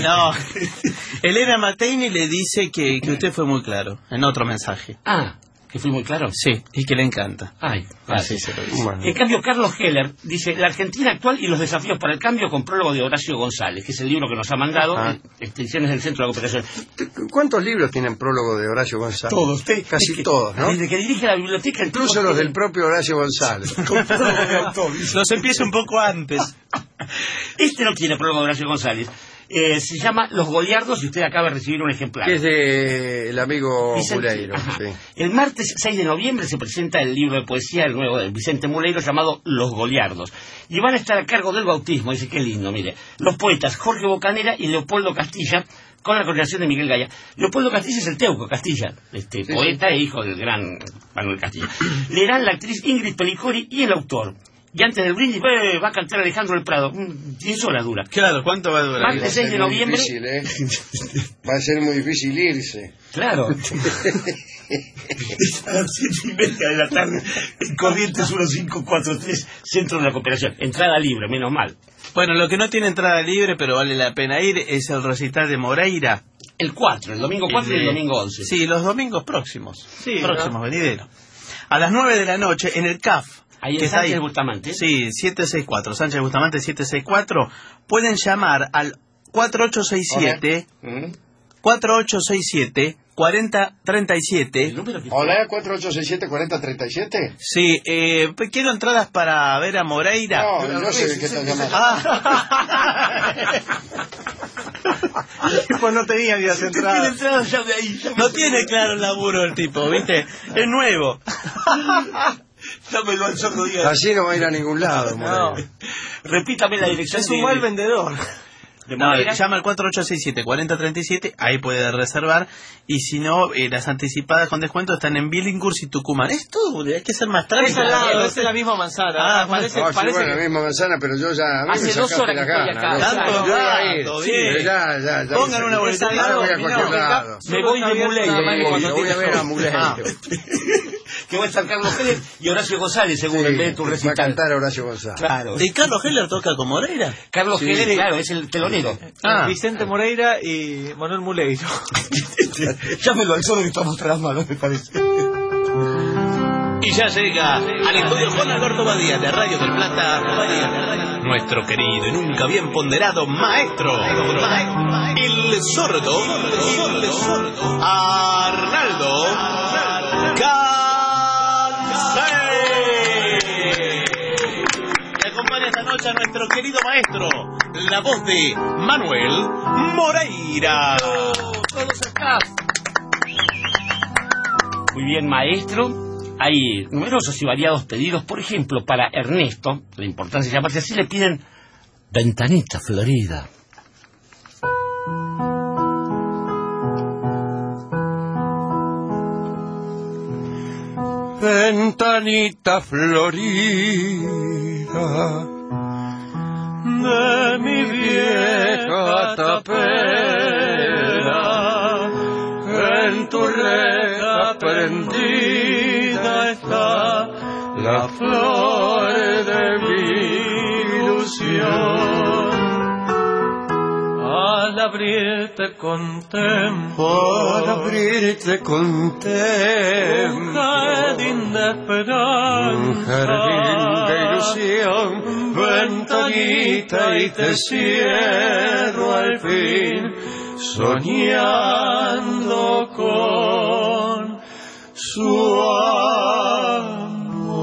Speaker 7: Elena Mateini le dice que usted fue muy claro en otro mensaje.
Speaker 8: Ah. ¿Que fui muy claro?
Speaker 7: Sí, y que le encanta.
Speaker 8: Ay,
Speaker 7: así se lo dice.
Speaker 6: Bueno.
Speaker 8: En cambio, Carlos Heller dice La Argentina actual y los desafíos para el cambio, con prólogo de Horacio González, que es el libro que nos ha mandado Extensiones del Centro de la Cooperación.
Speaker 6: ¿Cuántos libros tienen prólogo de Horacio González?
Speaker 8: Todos.
Speaker 6: Casi todos, ¿no?
Speaker 8: Desde que dirige la biblioteca...
Speaker 6: Incluso los del propio Horacio González.
Speaker 7: Los empieza un poco antes.
Speaker 8: Este no tiene prólogo de Horacio González. Se llama Los Goliardos y usted acaba de recibir un ejemplar.
Speaker 6: Que es del amigo
Speaker 8: Vicente
Speaker 6: Muleiro. Sí.
Speaker 8: El martes 6 de noviembre se presenta el libro de poesía, el nuevo de Vicente Muleiro, llamado Los Goliardos. Y van a estar a cargo del bautismo, dice, qué lindo, mire. Los poetas Jorge Bocanera y Leopoldo Castilla, con la coordinación de Miguel Gaya. Leopoldo Castilla es el Teuco Castilla, poeta e hijo del gran Manuel Castilla. Leerán la actriz Ingrid Pelicori y el autor. Y antes del brindis va a cantar Alejandro del Prado. 10 horas dura.
Speaker 7: Claro, ¿cuánto va a durar?
Speaker 8: Martes 6 de noviembre.
Speaker 6: Difícil, va a ser muy difícil irse.
Speaker 8: Claro. A las 7:30 de la tarde, en Corrientes 1543, Centro de la Cooperación. Entrada libre, menos mal.
Speaker 7: Bueno, lo que no tiene entrada libre, pero vale la pena ir, es el recital de Moreira.
Speaker 8: El 4, el domingo 4 y el domingo 11.
Speaker 7: Sí, los domingos próximos.
Speaker 8: Sí,
Speaker 7: próximos, venideros. A las 9 de la noche, en el CAF.
Speaker 8: Ahí en Sánchez Bustamante.
Speaker 7: Sí, 764, Sánchez Bustamante 764. Pueden llamar al 4867 4037.
Speaker 6: Hola, 4867-4037.
Speaker 7: Sí, quiero entradas para ver a Moreira.
Speaker 6: No, no sé de qué estás llamando.
Speaker 7: Pues no tenía ni las entradas. No tiene claro el laburo el tipo, ¿viste? Es nuevo.
Speaker 8: Dámelo al zorro día.
Speaker 6: Así no va a ir a ningún lado.
Speaker 8: No. Repítame la dirección.
Speaker 7: Es un mal vendedor. No, llama al 4867-4037, ahí puede reservar. Y si no, las anticipadas con descuento están en Billinghurst y Tucumán. Es todo, hay que ser más trágico.
Speaker 1: Es la misma manzana.
Speaker 6: Parece la misma manzana, pero yo ya... A mí
Speaker 8: hace
Speaker 6: me
Speaker 8: 2 horas
Speaker 6: la
Speaker 8: que estoy acá.
Speaker 6: Yo voy a ir.
Speaker 7: Ya. Pongan una boleta.
Speaker 6: Voy a cualquier lado.
Speaker 8: Me voy de Muleiro.
Speaker 6: Voy a ver a Muleiro.
Speaker 8: Que va a estar Carlos Heller y Horacio González, según en vez de tu recital.
Speaker 6: Va a cantar Horacio González.
Speaker 8: Claro.
Speaker 7: ¿Y Carlos Heller toca con Moreira?
Speaker 8: Carlos Heller, claro, es el telonero.
Speaker 1: Vicente Moreira y Manuel Muleiro.
Speaker 8: Llámelo al solo que estamos tramando, me parece.
Speaker 17: Y ya llega al estudio Juan Alberto Badía de Radio del Plata, nuestro querido y nunca bien ponderado maestro, el sordo Arnaldo Cansé. Y acompaña esta noche a nuestro querido maestro, la voz de Manuel Moreira.
Speaker 8: Todos acá. Muy bien, maestro. Hay numerosos y variados pedidos. Por ejemplo, para Ernesto, la importancia de llamarse así, le piden Ventanita Florida.
Speaker 10: Ventanita florida de mi vieja tapera, en tu reja prendida está la flor de mi ilusión. Al abrirte contemplo, un jardín de esperanza, de ilusión, ventanita, y te cierro al fin, soñando con su amor.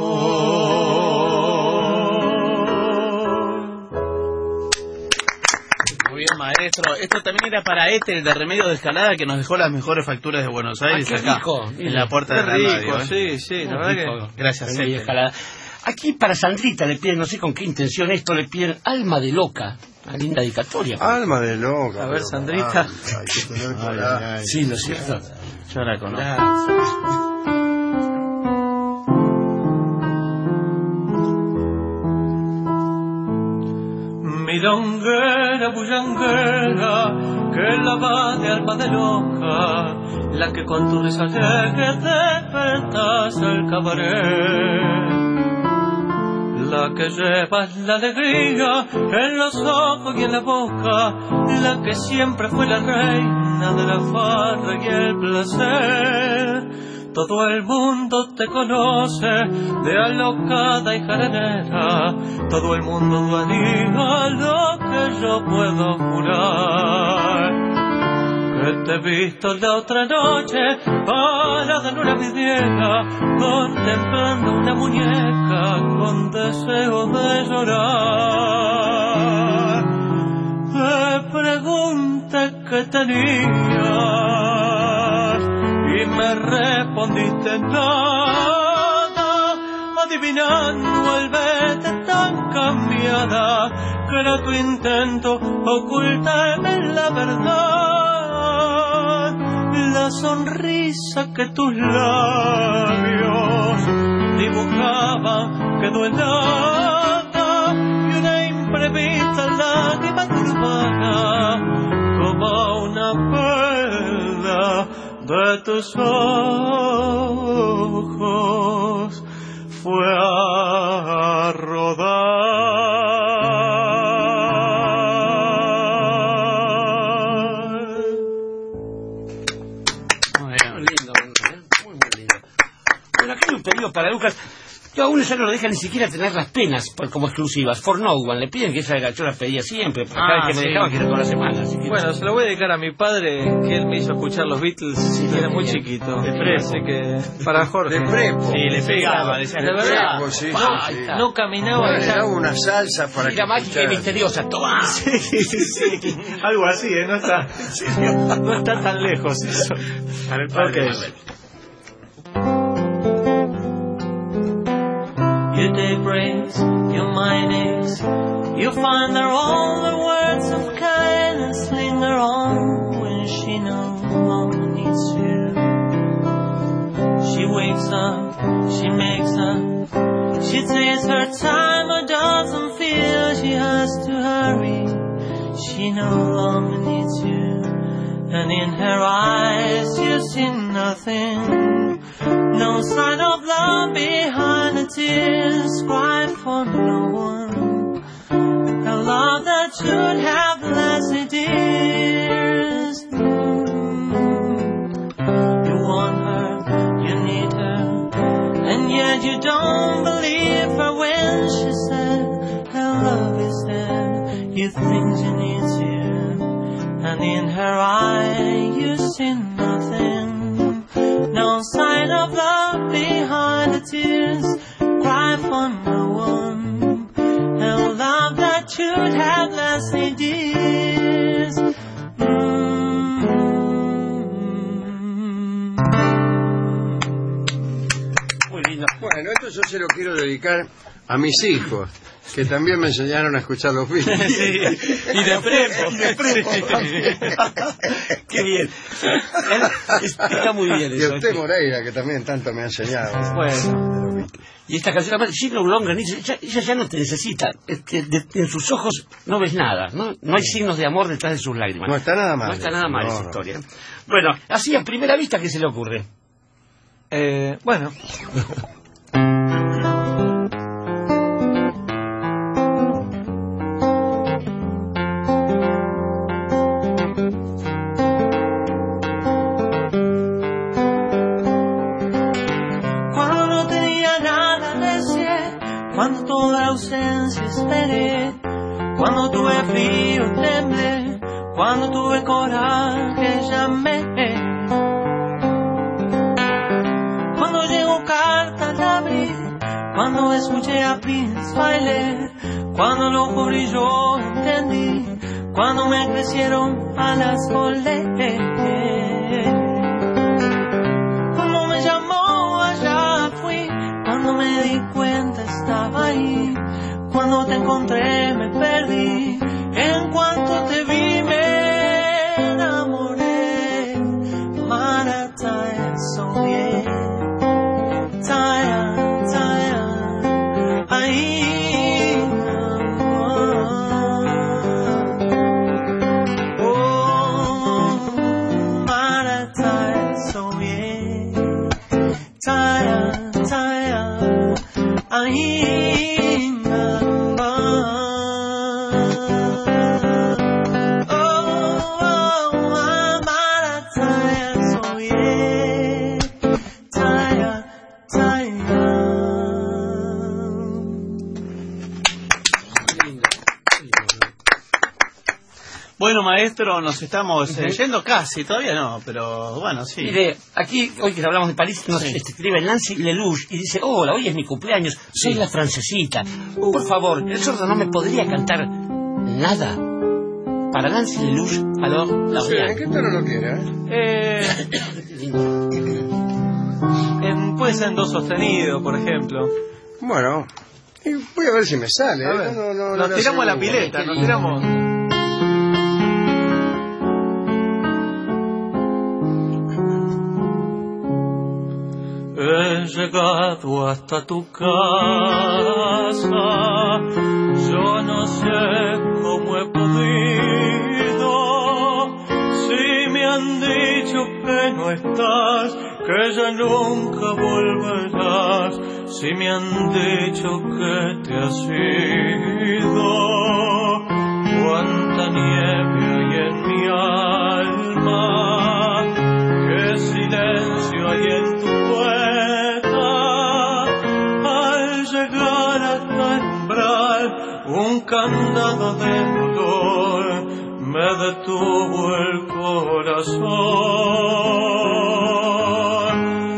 Speaker 7: Muy bien, maestro. Esto también era para el de Remedio de Escalada, que nos dejó las mejores facturas de Buenos Aires acá,
Speaker 8: rico.
Speaker 7: En la puerta de la radio.
Speaker 1: Sí, la verdad que...
Speaker 7: Gracias,
Speaker 8: Escalada. Aquí para Sandrita le piden, no sé con qué intención esto, le piden Alma de Loca. Una linda dedicatoria.
Speaker 6: Alma de Loca.
Speaker 1: A ver, Sandrita.
Speaker 6: Hay que tener coraje.
Speaker 8: Sí, ¿no es cierto?
Speaker 7: Yo la conozco.
Speaker 10: Milonguera, bullanguera, que la va de alma de loca, la que con tu risa llegue despertas el cabaret, la que llevas la alegría en los ojos y en la boca, la que siempre fue la reina de la farra y el placer. todo el mundo te conoce de alocada y jarenera, todo el mundo dudaría lo que yo puedo jurar. Que te he visto la otra noche parada en una vidriera, contemplando una muñeca con deseo de llorar. Te pregunté qué tenías y me respondiste nada, adivinando el vete tan cambiada que era tu intento ocultarme la verdad, la sonrisa que tus labios dibujaban quedó helada y una imprevista lágrima turbada como una perla de tus ojos fue a rodar.
Speaker 8: Muy lindo, muy lindo. Bueno, aquí hay un pedido para Lucas. Yo a uno ya no lo deja ni siquiera tener las penas como exclusivas. For No One, le piden que ella yo las pedía siempre, pero cada vez que me dejaba que era toda la semana. Así que
Speaker 1: bueno, se lo voy a dedicar a mi padre, que él me hizo escuchar los Beatles y era muy chiquito.
Speaker 7: De prepo.
Speaker 1: Así que para Jorge.
Speaker 6: De prepo.
Speaker 7: Sí, le pegaba, decía.
Speaker 1: De verdad.
Speaker 6: Prepo, sí,
Speaker 1: No caminaba.
Speaker 6: Le daba una salsa para
Speaker 8: era mágica y misteriosa. ¡Toma!
Speaker 1: Sí. Algo así, no está tan lejos eso.
Speaker 10: Okay. Your day breaks, your mind aches, you find that all the words of kindness linger on when she no longer needs you. She wakes up, she makes up, she takes her time or doesn't feel she has to hurry. She no longer needs you, and in her eyes you see nothing. No sign of love behind the tears, cry for no one. A love that should have lasted years. You want her, you need her, and yet you don't believe her when she said her love is dead. You think she needs you, and in her eye you see nothing. No sign of love behind the tears, cry for no one. A love that should have lasted years.
Speaker 8: Muy lindo.
Speaker 6: Bueno, esto yo se lo quiero dedicar a mis hijos, que también me enseñaron a escuchar los Beatles.
Speaker 8: Sí. Y de prepo. Qué bien. Está muy bien eso.
Speaker 6: Y usted, Moreira, que también tanto me ha enseñado.
Speaker 8: Bueno. Y esta canción, además, She no longer needs you, ella ya no te necesita. En sus ojos no ves nada, ¿no? No hay signos de amor detrás de sus lágrimas.
Speaker 6: No está nada mal.
Speaker 8: No está nada mal esa historia. Bueno, así a primera vista, ¿qué se le ocurre?
Speaker 1: Bueno.
Speaker 10: Cuando toda ausencia esperé, cuando tuve frío temblé, cuando tuve coraje llamé. Cuando llegó carta la abrí, cuando escuché a Prince bailé, cuando el ojo brilló entendí, cuando me crecieron alas volé. Cuando me llamó allá fui, cuando me di cuenta estaba ahí, cuando te encontré me perdí, en cuanto te vi me enamoré. Marataya soñé, taya, taya, ahí oh, marataya soñé, taya, taya, ahí
Speaker 7: Bueno, maestro, nos estamos yendo casi, todavía no, pero bueno, sí.
Speaker 8: Mire, aquí, hoy que hablamos de París, nos escribe Nancy Lelouch y dice, hola, hoy es mi cumpleaños, soy la francesita. Por favor, el sordo no me podría cantar nada. Para Nancy Lelouch, alors,
Speaker 6: Sí, ¿en qué tono lo quiere?
Speaker 1: Puede ser en do sostenido, por ejemplo.
Speaker 6: Bueno, voy a ver si me sale.
Speaker 1: A ver, nos tiramos a la pileta, nos tiramos.
Speaker 10: He llegado hasta tu casa, yo no sé cómo he podido. Si me han dicho que no estás, que ya nunca volverás. Si me han dicho que te has ido, cuánta nieve hay en mi alma, qué silencio hay en tu puerta. Al llegar hasta el umbral, un candado de dolor me detuvo el corazón.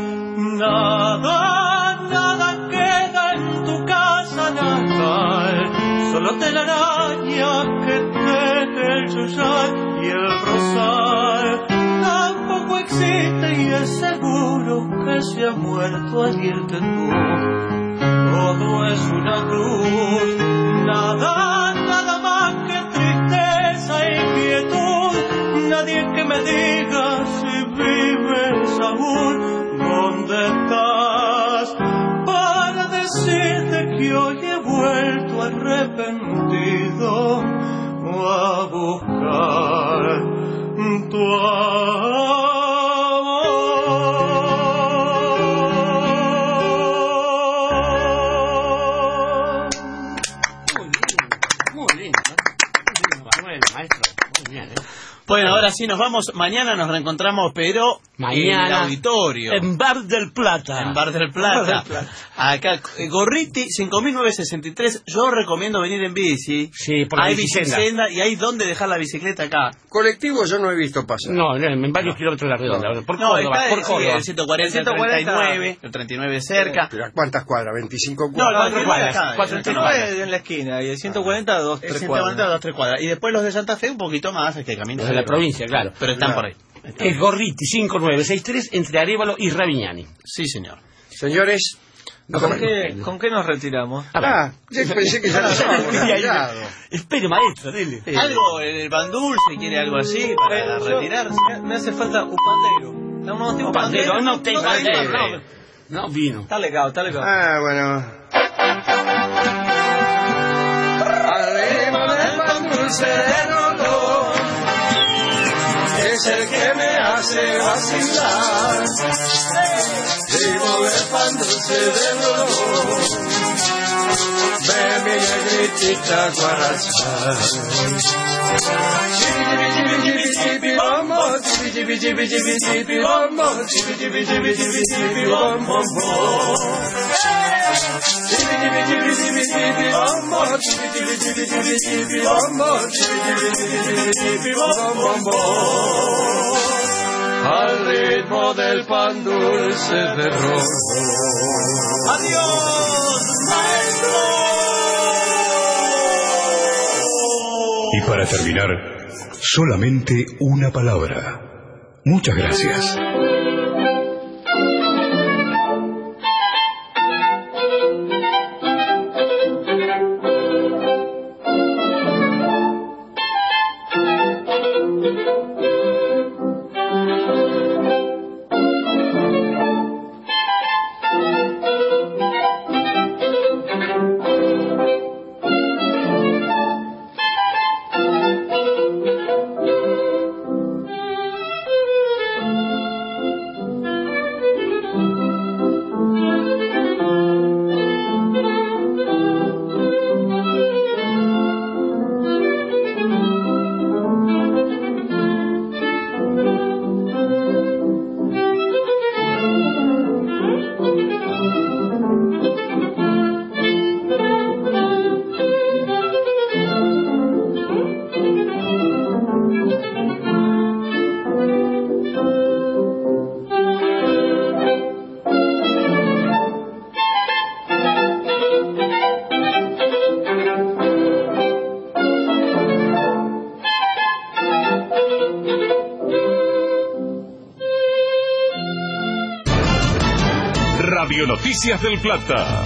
Speaker 10: Nada queda en tu casa natal, solo telaraña que teje el yuyal y el rosal. Tampoco existe y es seguro que se ha muerto al irte tú. Todo es una cruz, nada más que tristeza e inquietud. Nadie que me diga si vives aún, ¿dónde estás? Para decirte que hoy he vuelto arrepentido a buscar tu amor.
Speaker 7: Bueno, ahora sí nos vamos. Mañana nos reencontramos, pero
Speaker 8: mañana,
Speaker 7: en el auditorio.
Speaker 8: En Bar del Plata.
Speaker 7: En Bar del Plata. Acá, Gorriti, 5963. Yo recomiendo venir en bici.
Speaker 8: Sí, por la
Speaker 7: hay
Speaker 8: bicicenda.
Speaker 7: Y hay donde dejar la bicicleta acá.
Speaker 6: Colectivo yo no he visto pasar.
Speaker 8: No, en varios kilómetros de la redonda. Por Córdoba,
Speaker 7: por Córdoba. El 140, el 39, el 39 cerca.
Speaker 6: ¿Pero cuántas cuadras? ¿25
Speaker 7: No,
Speaker 6: cuadras?
Speaker 7: 4 cuadras.
Speaker 1: 49 en la esquina y el 140 2, 3 cuadras.
Speaker 7: 2, 3 cuadras. Y después los de Santa Fe un poquito más, hay que caminar.
Speaker 8: De la provincia, claro.
Speaker 7: Pero están por ahí.
Speaker 8: Es Gorriti 5963 entre Arévalo y Ravignani.
Speaker 7: Sí, señor.
Speaker 6: Señores,
Speaker 1: ¿Con qué nos retiramos?
Speaker 6: Yo pensé que ya nos habíamos retirado.
Speaker 8: Espere, maestro, dele.
Speaker 7: Algo en el pan dulce, quiere algo así para retirarse.
Speaker 1: Me hace falta un pandero. No tengo pandero.
Speaker 8: No tengo pandero. No vino.
Speaker 1: Está legal.
Speaker 6: Bueno. Arriba del pan dulce de Rolón, es el que me hace vacilar. Vivo del pan dulce de Rolón, ve mi negritita guarachar. Chibi bombo, chibi bombo, chibi bombo. Al ritmo del pan dulce de rojo.
Speaker 7: ¡Adiós, maestro!
Speaker 4: Y para terminar, solamente una palabra. Muchas gracias.
Speaker 3: Noticias del Plata.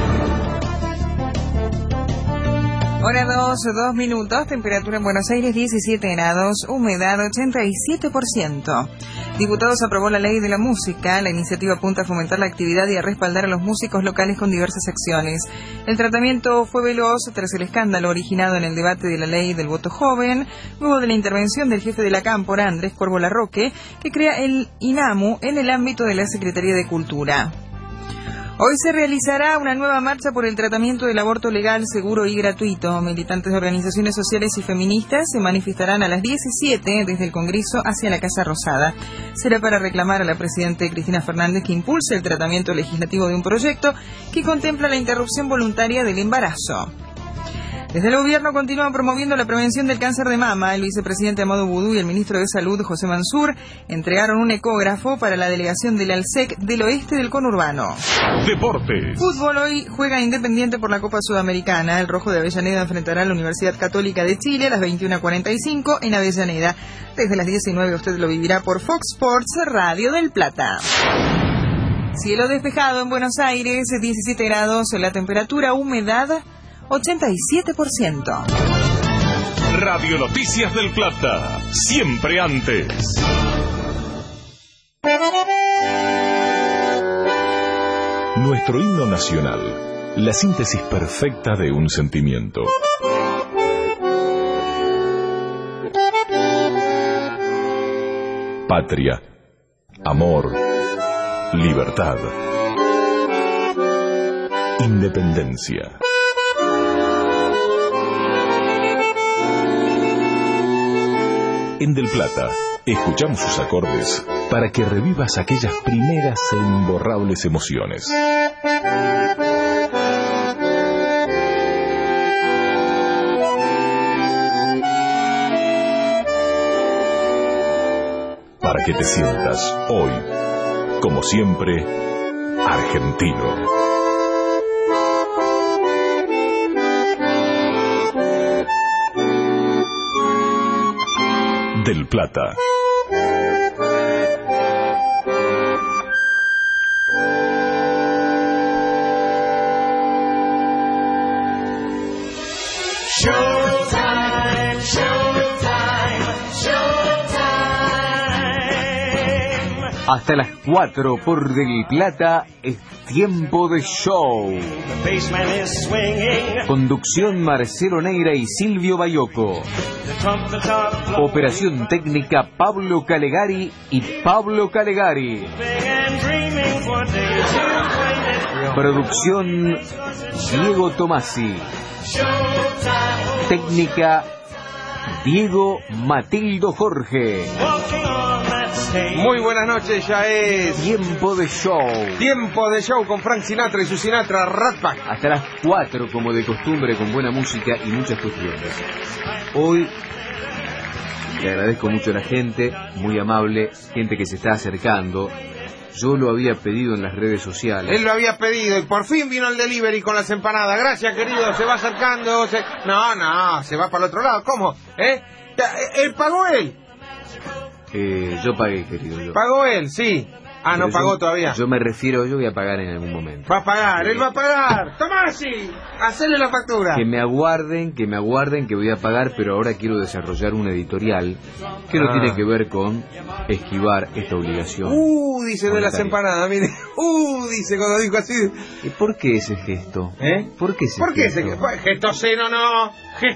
Speaker 2: Hora 2 minutos, temperatura en Buenos Aires 17 grados, humedad 87%. Diputados aprobó la ley de la música. La iniciativa apunta a fomentar la actividad y a respaldar a los músicos locales con diversas acciones. El tratamiento fue veloz tras el escándalo originado en el debate de la ley del voto joven, luego de la intervención del jefe de la Cámpora, Andrés Cuervo Larroque, que crea el INAMU en el ámbito de la Secretaría de Cultura. Hoy se realizará una nueva marcha por el tratamiento del aborto legal, seguro y gratuito. Militantes de organizaciones sociales y feministas se manifestarán a las 17 desde el Congreso hacia la Casa Rosada. Será para reclamar a la presidenta Cristina Fernández que impulse el tratamiento legislativo de un proyecto que contempla la interrupción voluntaria del embarazo. Desde el gobierno continúan promoviendo la prevención del cáncer de mama. El vicepresidente Amado Boudou y el ministro de Salud, José Mansur, entregaron un ecógrafo para la delegación del ALSEC del oeste del conurbano.
Speaker 3: Deportes.
Speaker 2: Fútbol. Hoy juega Independiente por la Copa Sudamericana. El Rojo de Avellaneda enfrentará a la Universidad Católica de Chile a las 21:45 en Avellaneda. Desde las 19 usted lo vivirá por Fox Sports Radio del Plata. Cielo despejado en Buenos Aires, 17 grados, la temperatura, humedad 87%.
Speaker 3: Radio Noticias del Plata, siempre antes. Nuestro himno nacional, la síntesis perfecta de un sentimiento. Patria, amor, libertad, independencia. En Del Plata, escuchamos sus acordes para que revivas aquellas primeras e imborrables emociones. Para que te sientas hoy, como siempre, argentino. Del Plata.
Speaker 10: Showtime, showtime, showtime.
Speaker 5: Hasta las 4 por Del Plata es tiempo de show.
Speaker 10: The bassman is swinging.
Speaker 5: Conducción Marcelo Neira y Silvio Bayoco. Operación técnica Pablo Calegari y Pablo Calegari. Producción Diego Tomasi. Técnica Diego Matildo Jorge.
Speaker 15: Muy buenas noches, ya es
Speaker 5: tiempo de show.
Speaker 15: Tiempo de show con Frank Sinatra y su Sinatra Rat Pack.
Speaker 5: Hasta las 4 como de costumbre, con buena música y muchas cuestiones. Hoy le agradezco mucho a la gente, muy amable, gente que se está acercando. Yo lo había pedido en las redes sociales.
Speaker 15: Él lo había pedido y por fin vino el delivery con las empanadas. Gracias, querido, se va acercando. No, se va para el otro lado. ¿Cómo? ¿Él pagó él?
Speaker 5: Yo pagué, querido.
Speaker 15: ¿Pagó él? Sí. Ah, no pagó todavía.
Speaker 5: Yo me refiero, yo voy a pagar en algún momento.
Speaker 15: Va a pagar, él va a pagar. Tomasi, hacele la factura.
Speaker 5: Que me aguarden, que voy a pagar, pero ahora quiero desarrollar un editorial que no tiene que ver con esquivar esta obligación.
Speaker 15: Dice de las empanadas, mire. Dice cuando dijo así.
Speaker 5: ¿Y por qué ese gesto? ¿Por qué ese gesto?
Speaker 15: Gesto seno no.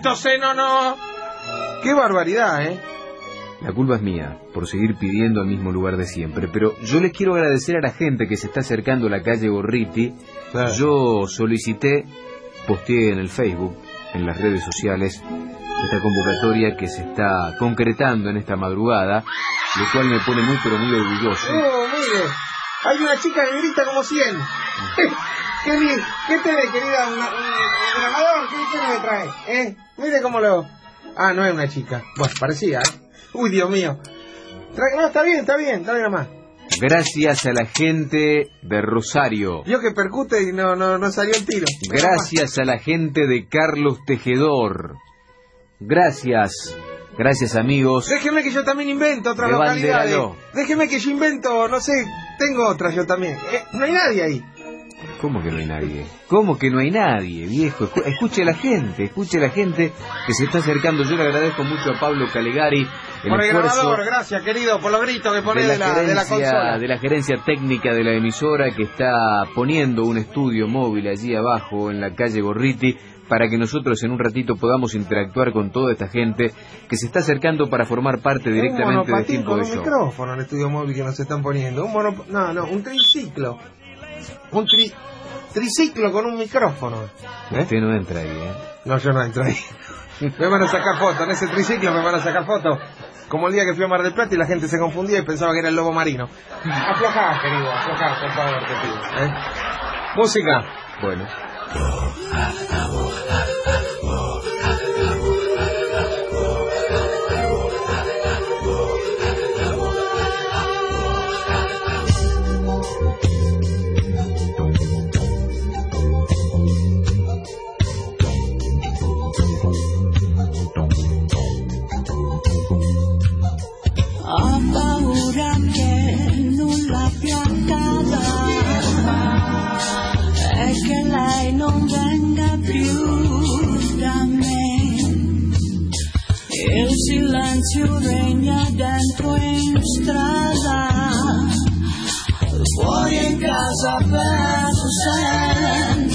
Speaker 15: Qué barbaridad,
Speaker 5: La culpa es mía, por seguir pidiendo al mismo lugar de siempre. Pero yo les quiero agradecer a la gente que se está acercando a la calle Gorriti. Claro. Yo solicité, posteé en el Facebook, en las redes sociales, esta convocatoria que se está concretando en esta madrugada, lo cual me pone muy pero muy orgulloso.
Speaker 15: Mire, hay una chica que grita como 100. ¿Qué tenés, querida? ¿Un grabador? ¿Qué me trae? Mire cómo lo... Ah, no es una chica. Bueno, parecía, Uy, Dios mío. No, está bien, dale nomás.
Speaker 5: Gracias a la gente de Rosario.
Speaker 15: Vio que percute y no salió el tiro.
Speaker 5: Gracias a la gente de Carlos Tejedor. Gracias amigos.
Speaker 15: Déjeme que yo también invento otras localidades. Déjeme que yo invento, no sé, tengo otras yo también. No hay nadie ahí.
Speaker 5: ¿Cómo que no hay nadie? ¿Cómo que no hay nadie, viejo? Escuche a la gente que se está acercando. Yo le agradezco mucho a Pablo Calegari
Speaker 15: por el grabador, gracias querido, por los gritos que pone de la consola.
Speaker 5: De la gerencia técnica de la emisora, que está poniendo un estudio móvil allí abajo en la calle Gorriti, para que nosotros en un ratito podamos interactuar con toda esta gente que se está acercando para formar parte directamente del tiempo de show.
Speaker 15: Un micrófono en el estudio móvil que nos están poniendo. Un triciclo. Un triciclo con un micrófono.
Speaker 5: Usted no entra ahí, ¿eh?
Speaker 15: No, yo no entro ahí. Me van a sacar fotos, en ese triciclo me van a sacar fotos. Como el día que fui a Mar del Plata y la gente se confundía y pensaba que era el lobo marino. Aflojá, querido, aflojá, por favor, te pido. Música.
Speaker 5: Bueno.
Speaker 14: Ho paura che nulla più accada e che lei non venga più da me. Il silenzio regna dentro in strada, fuori in casa aperto sento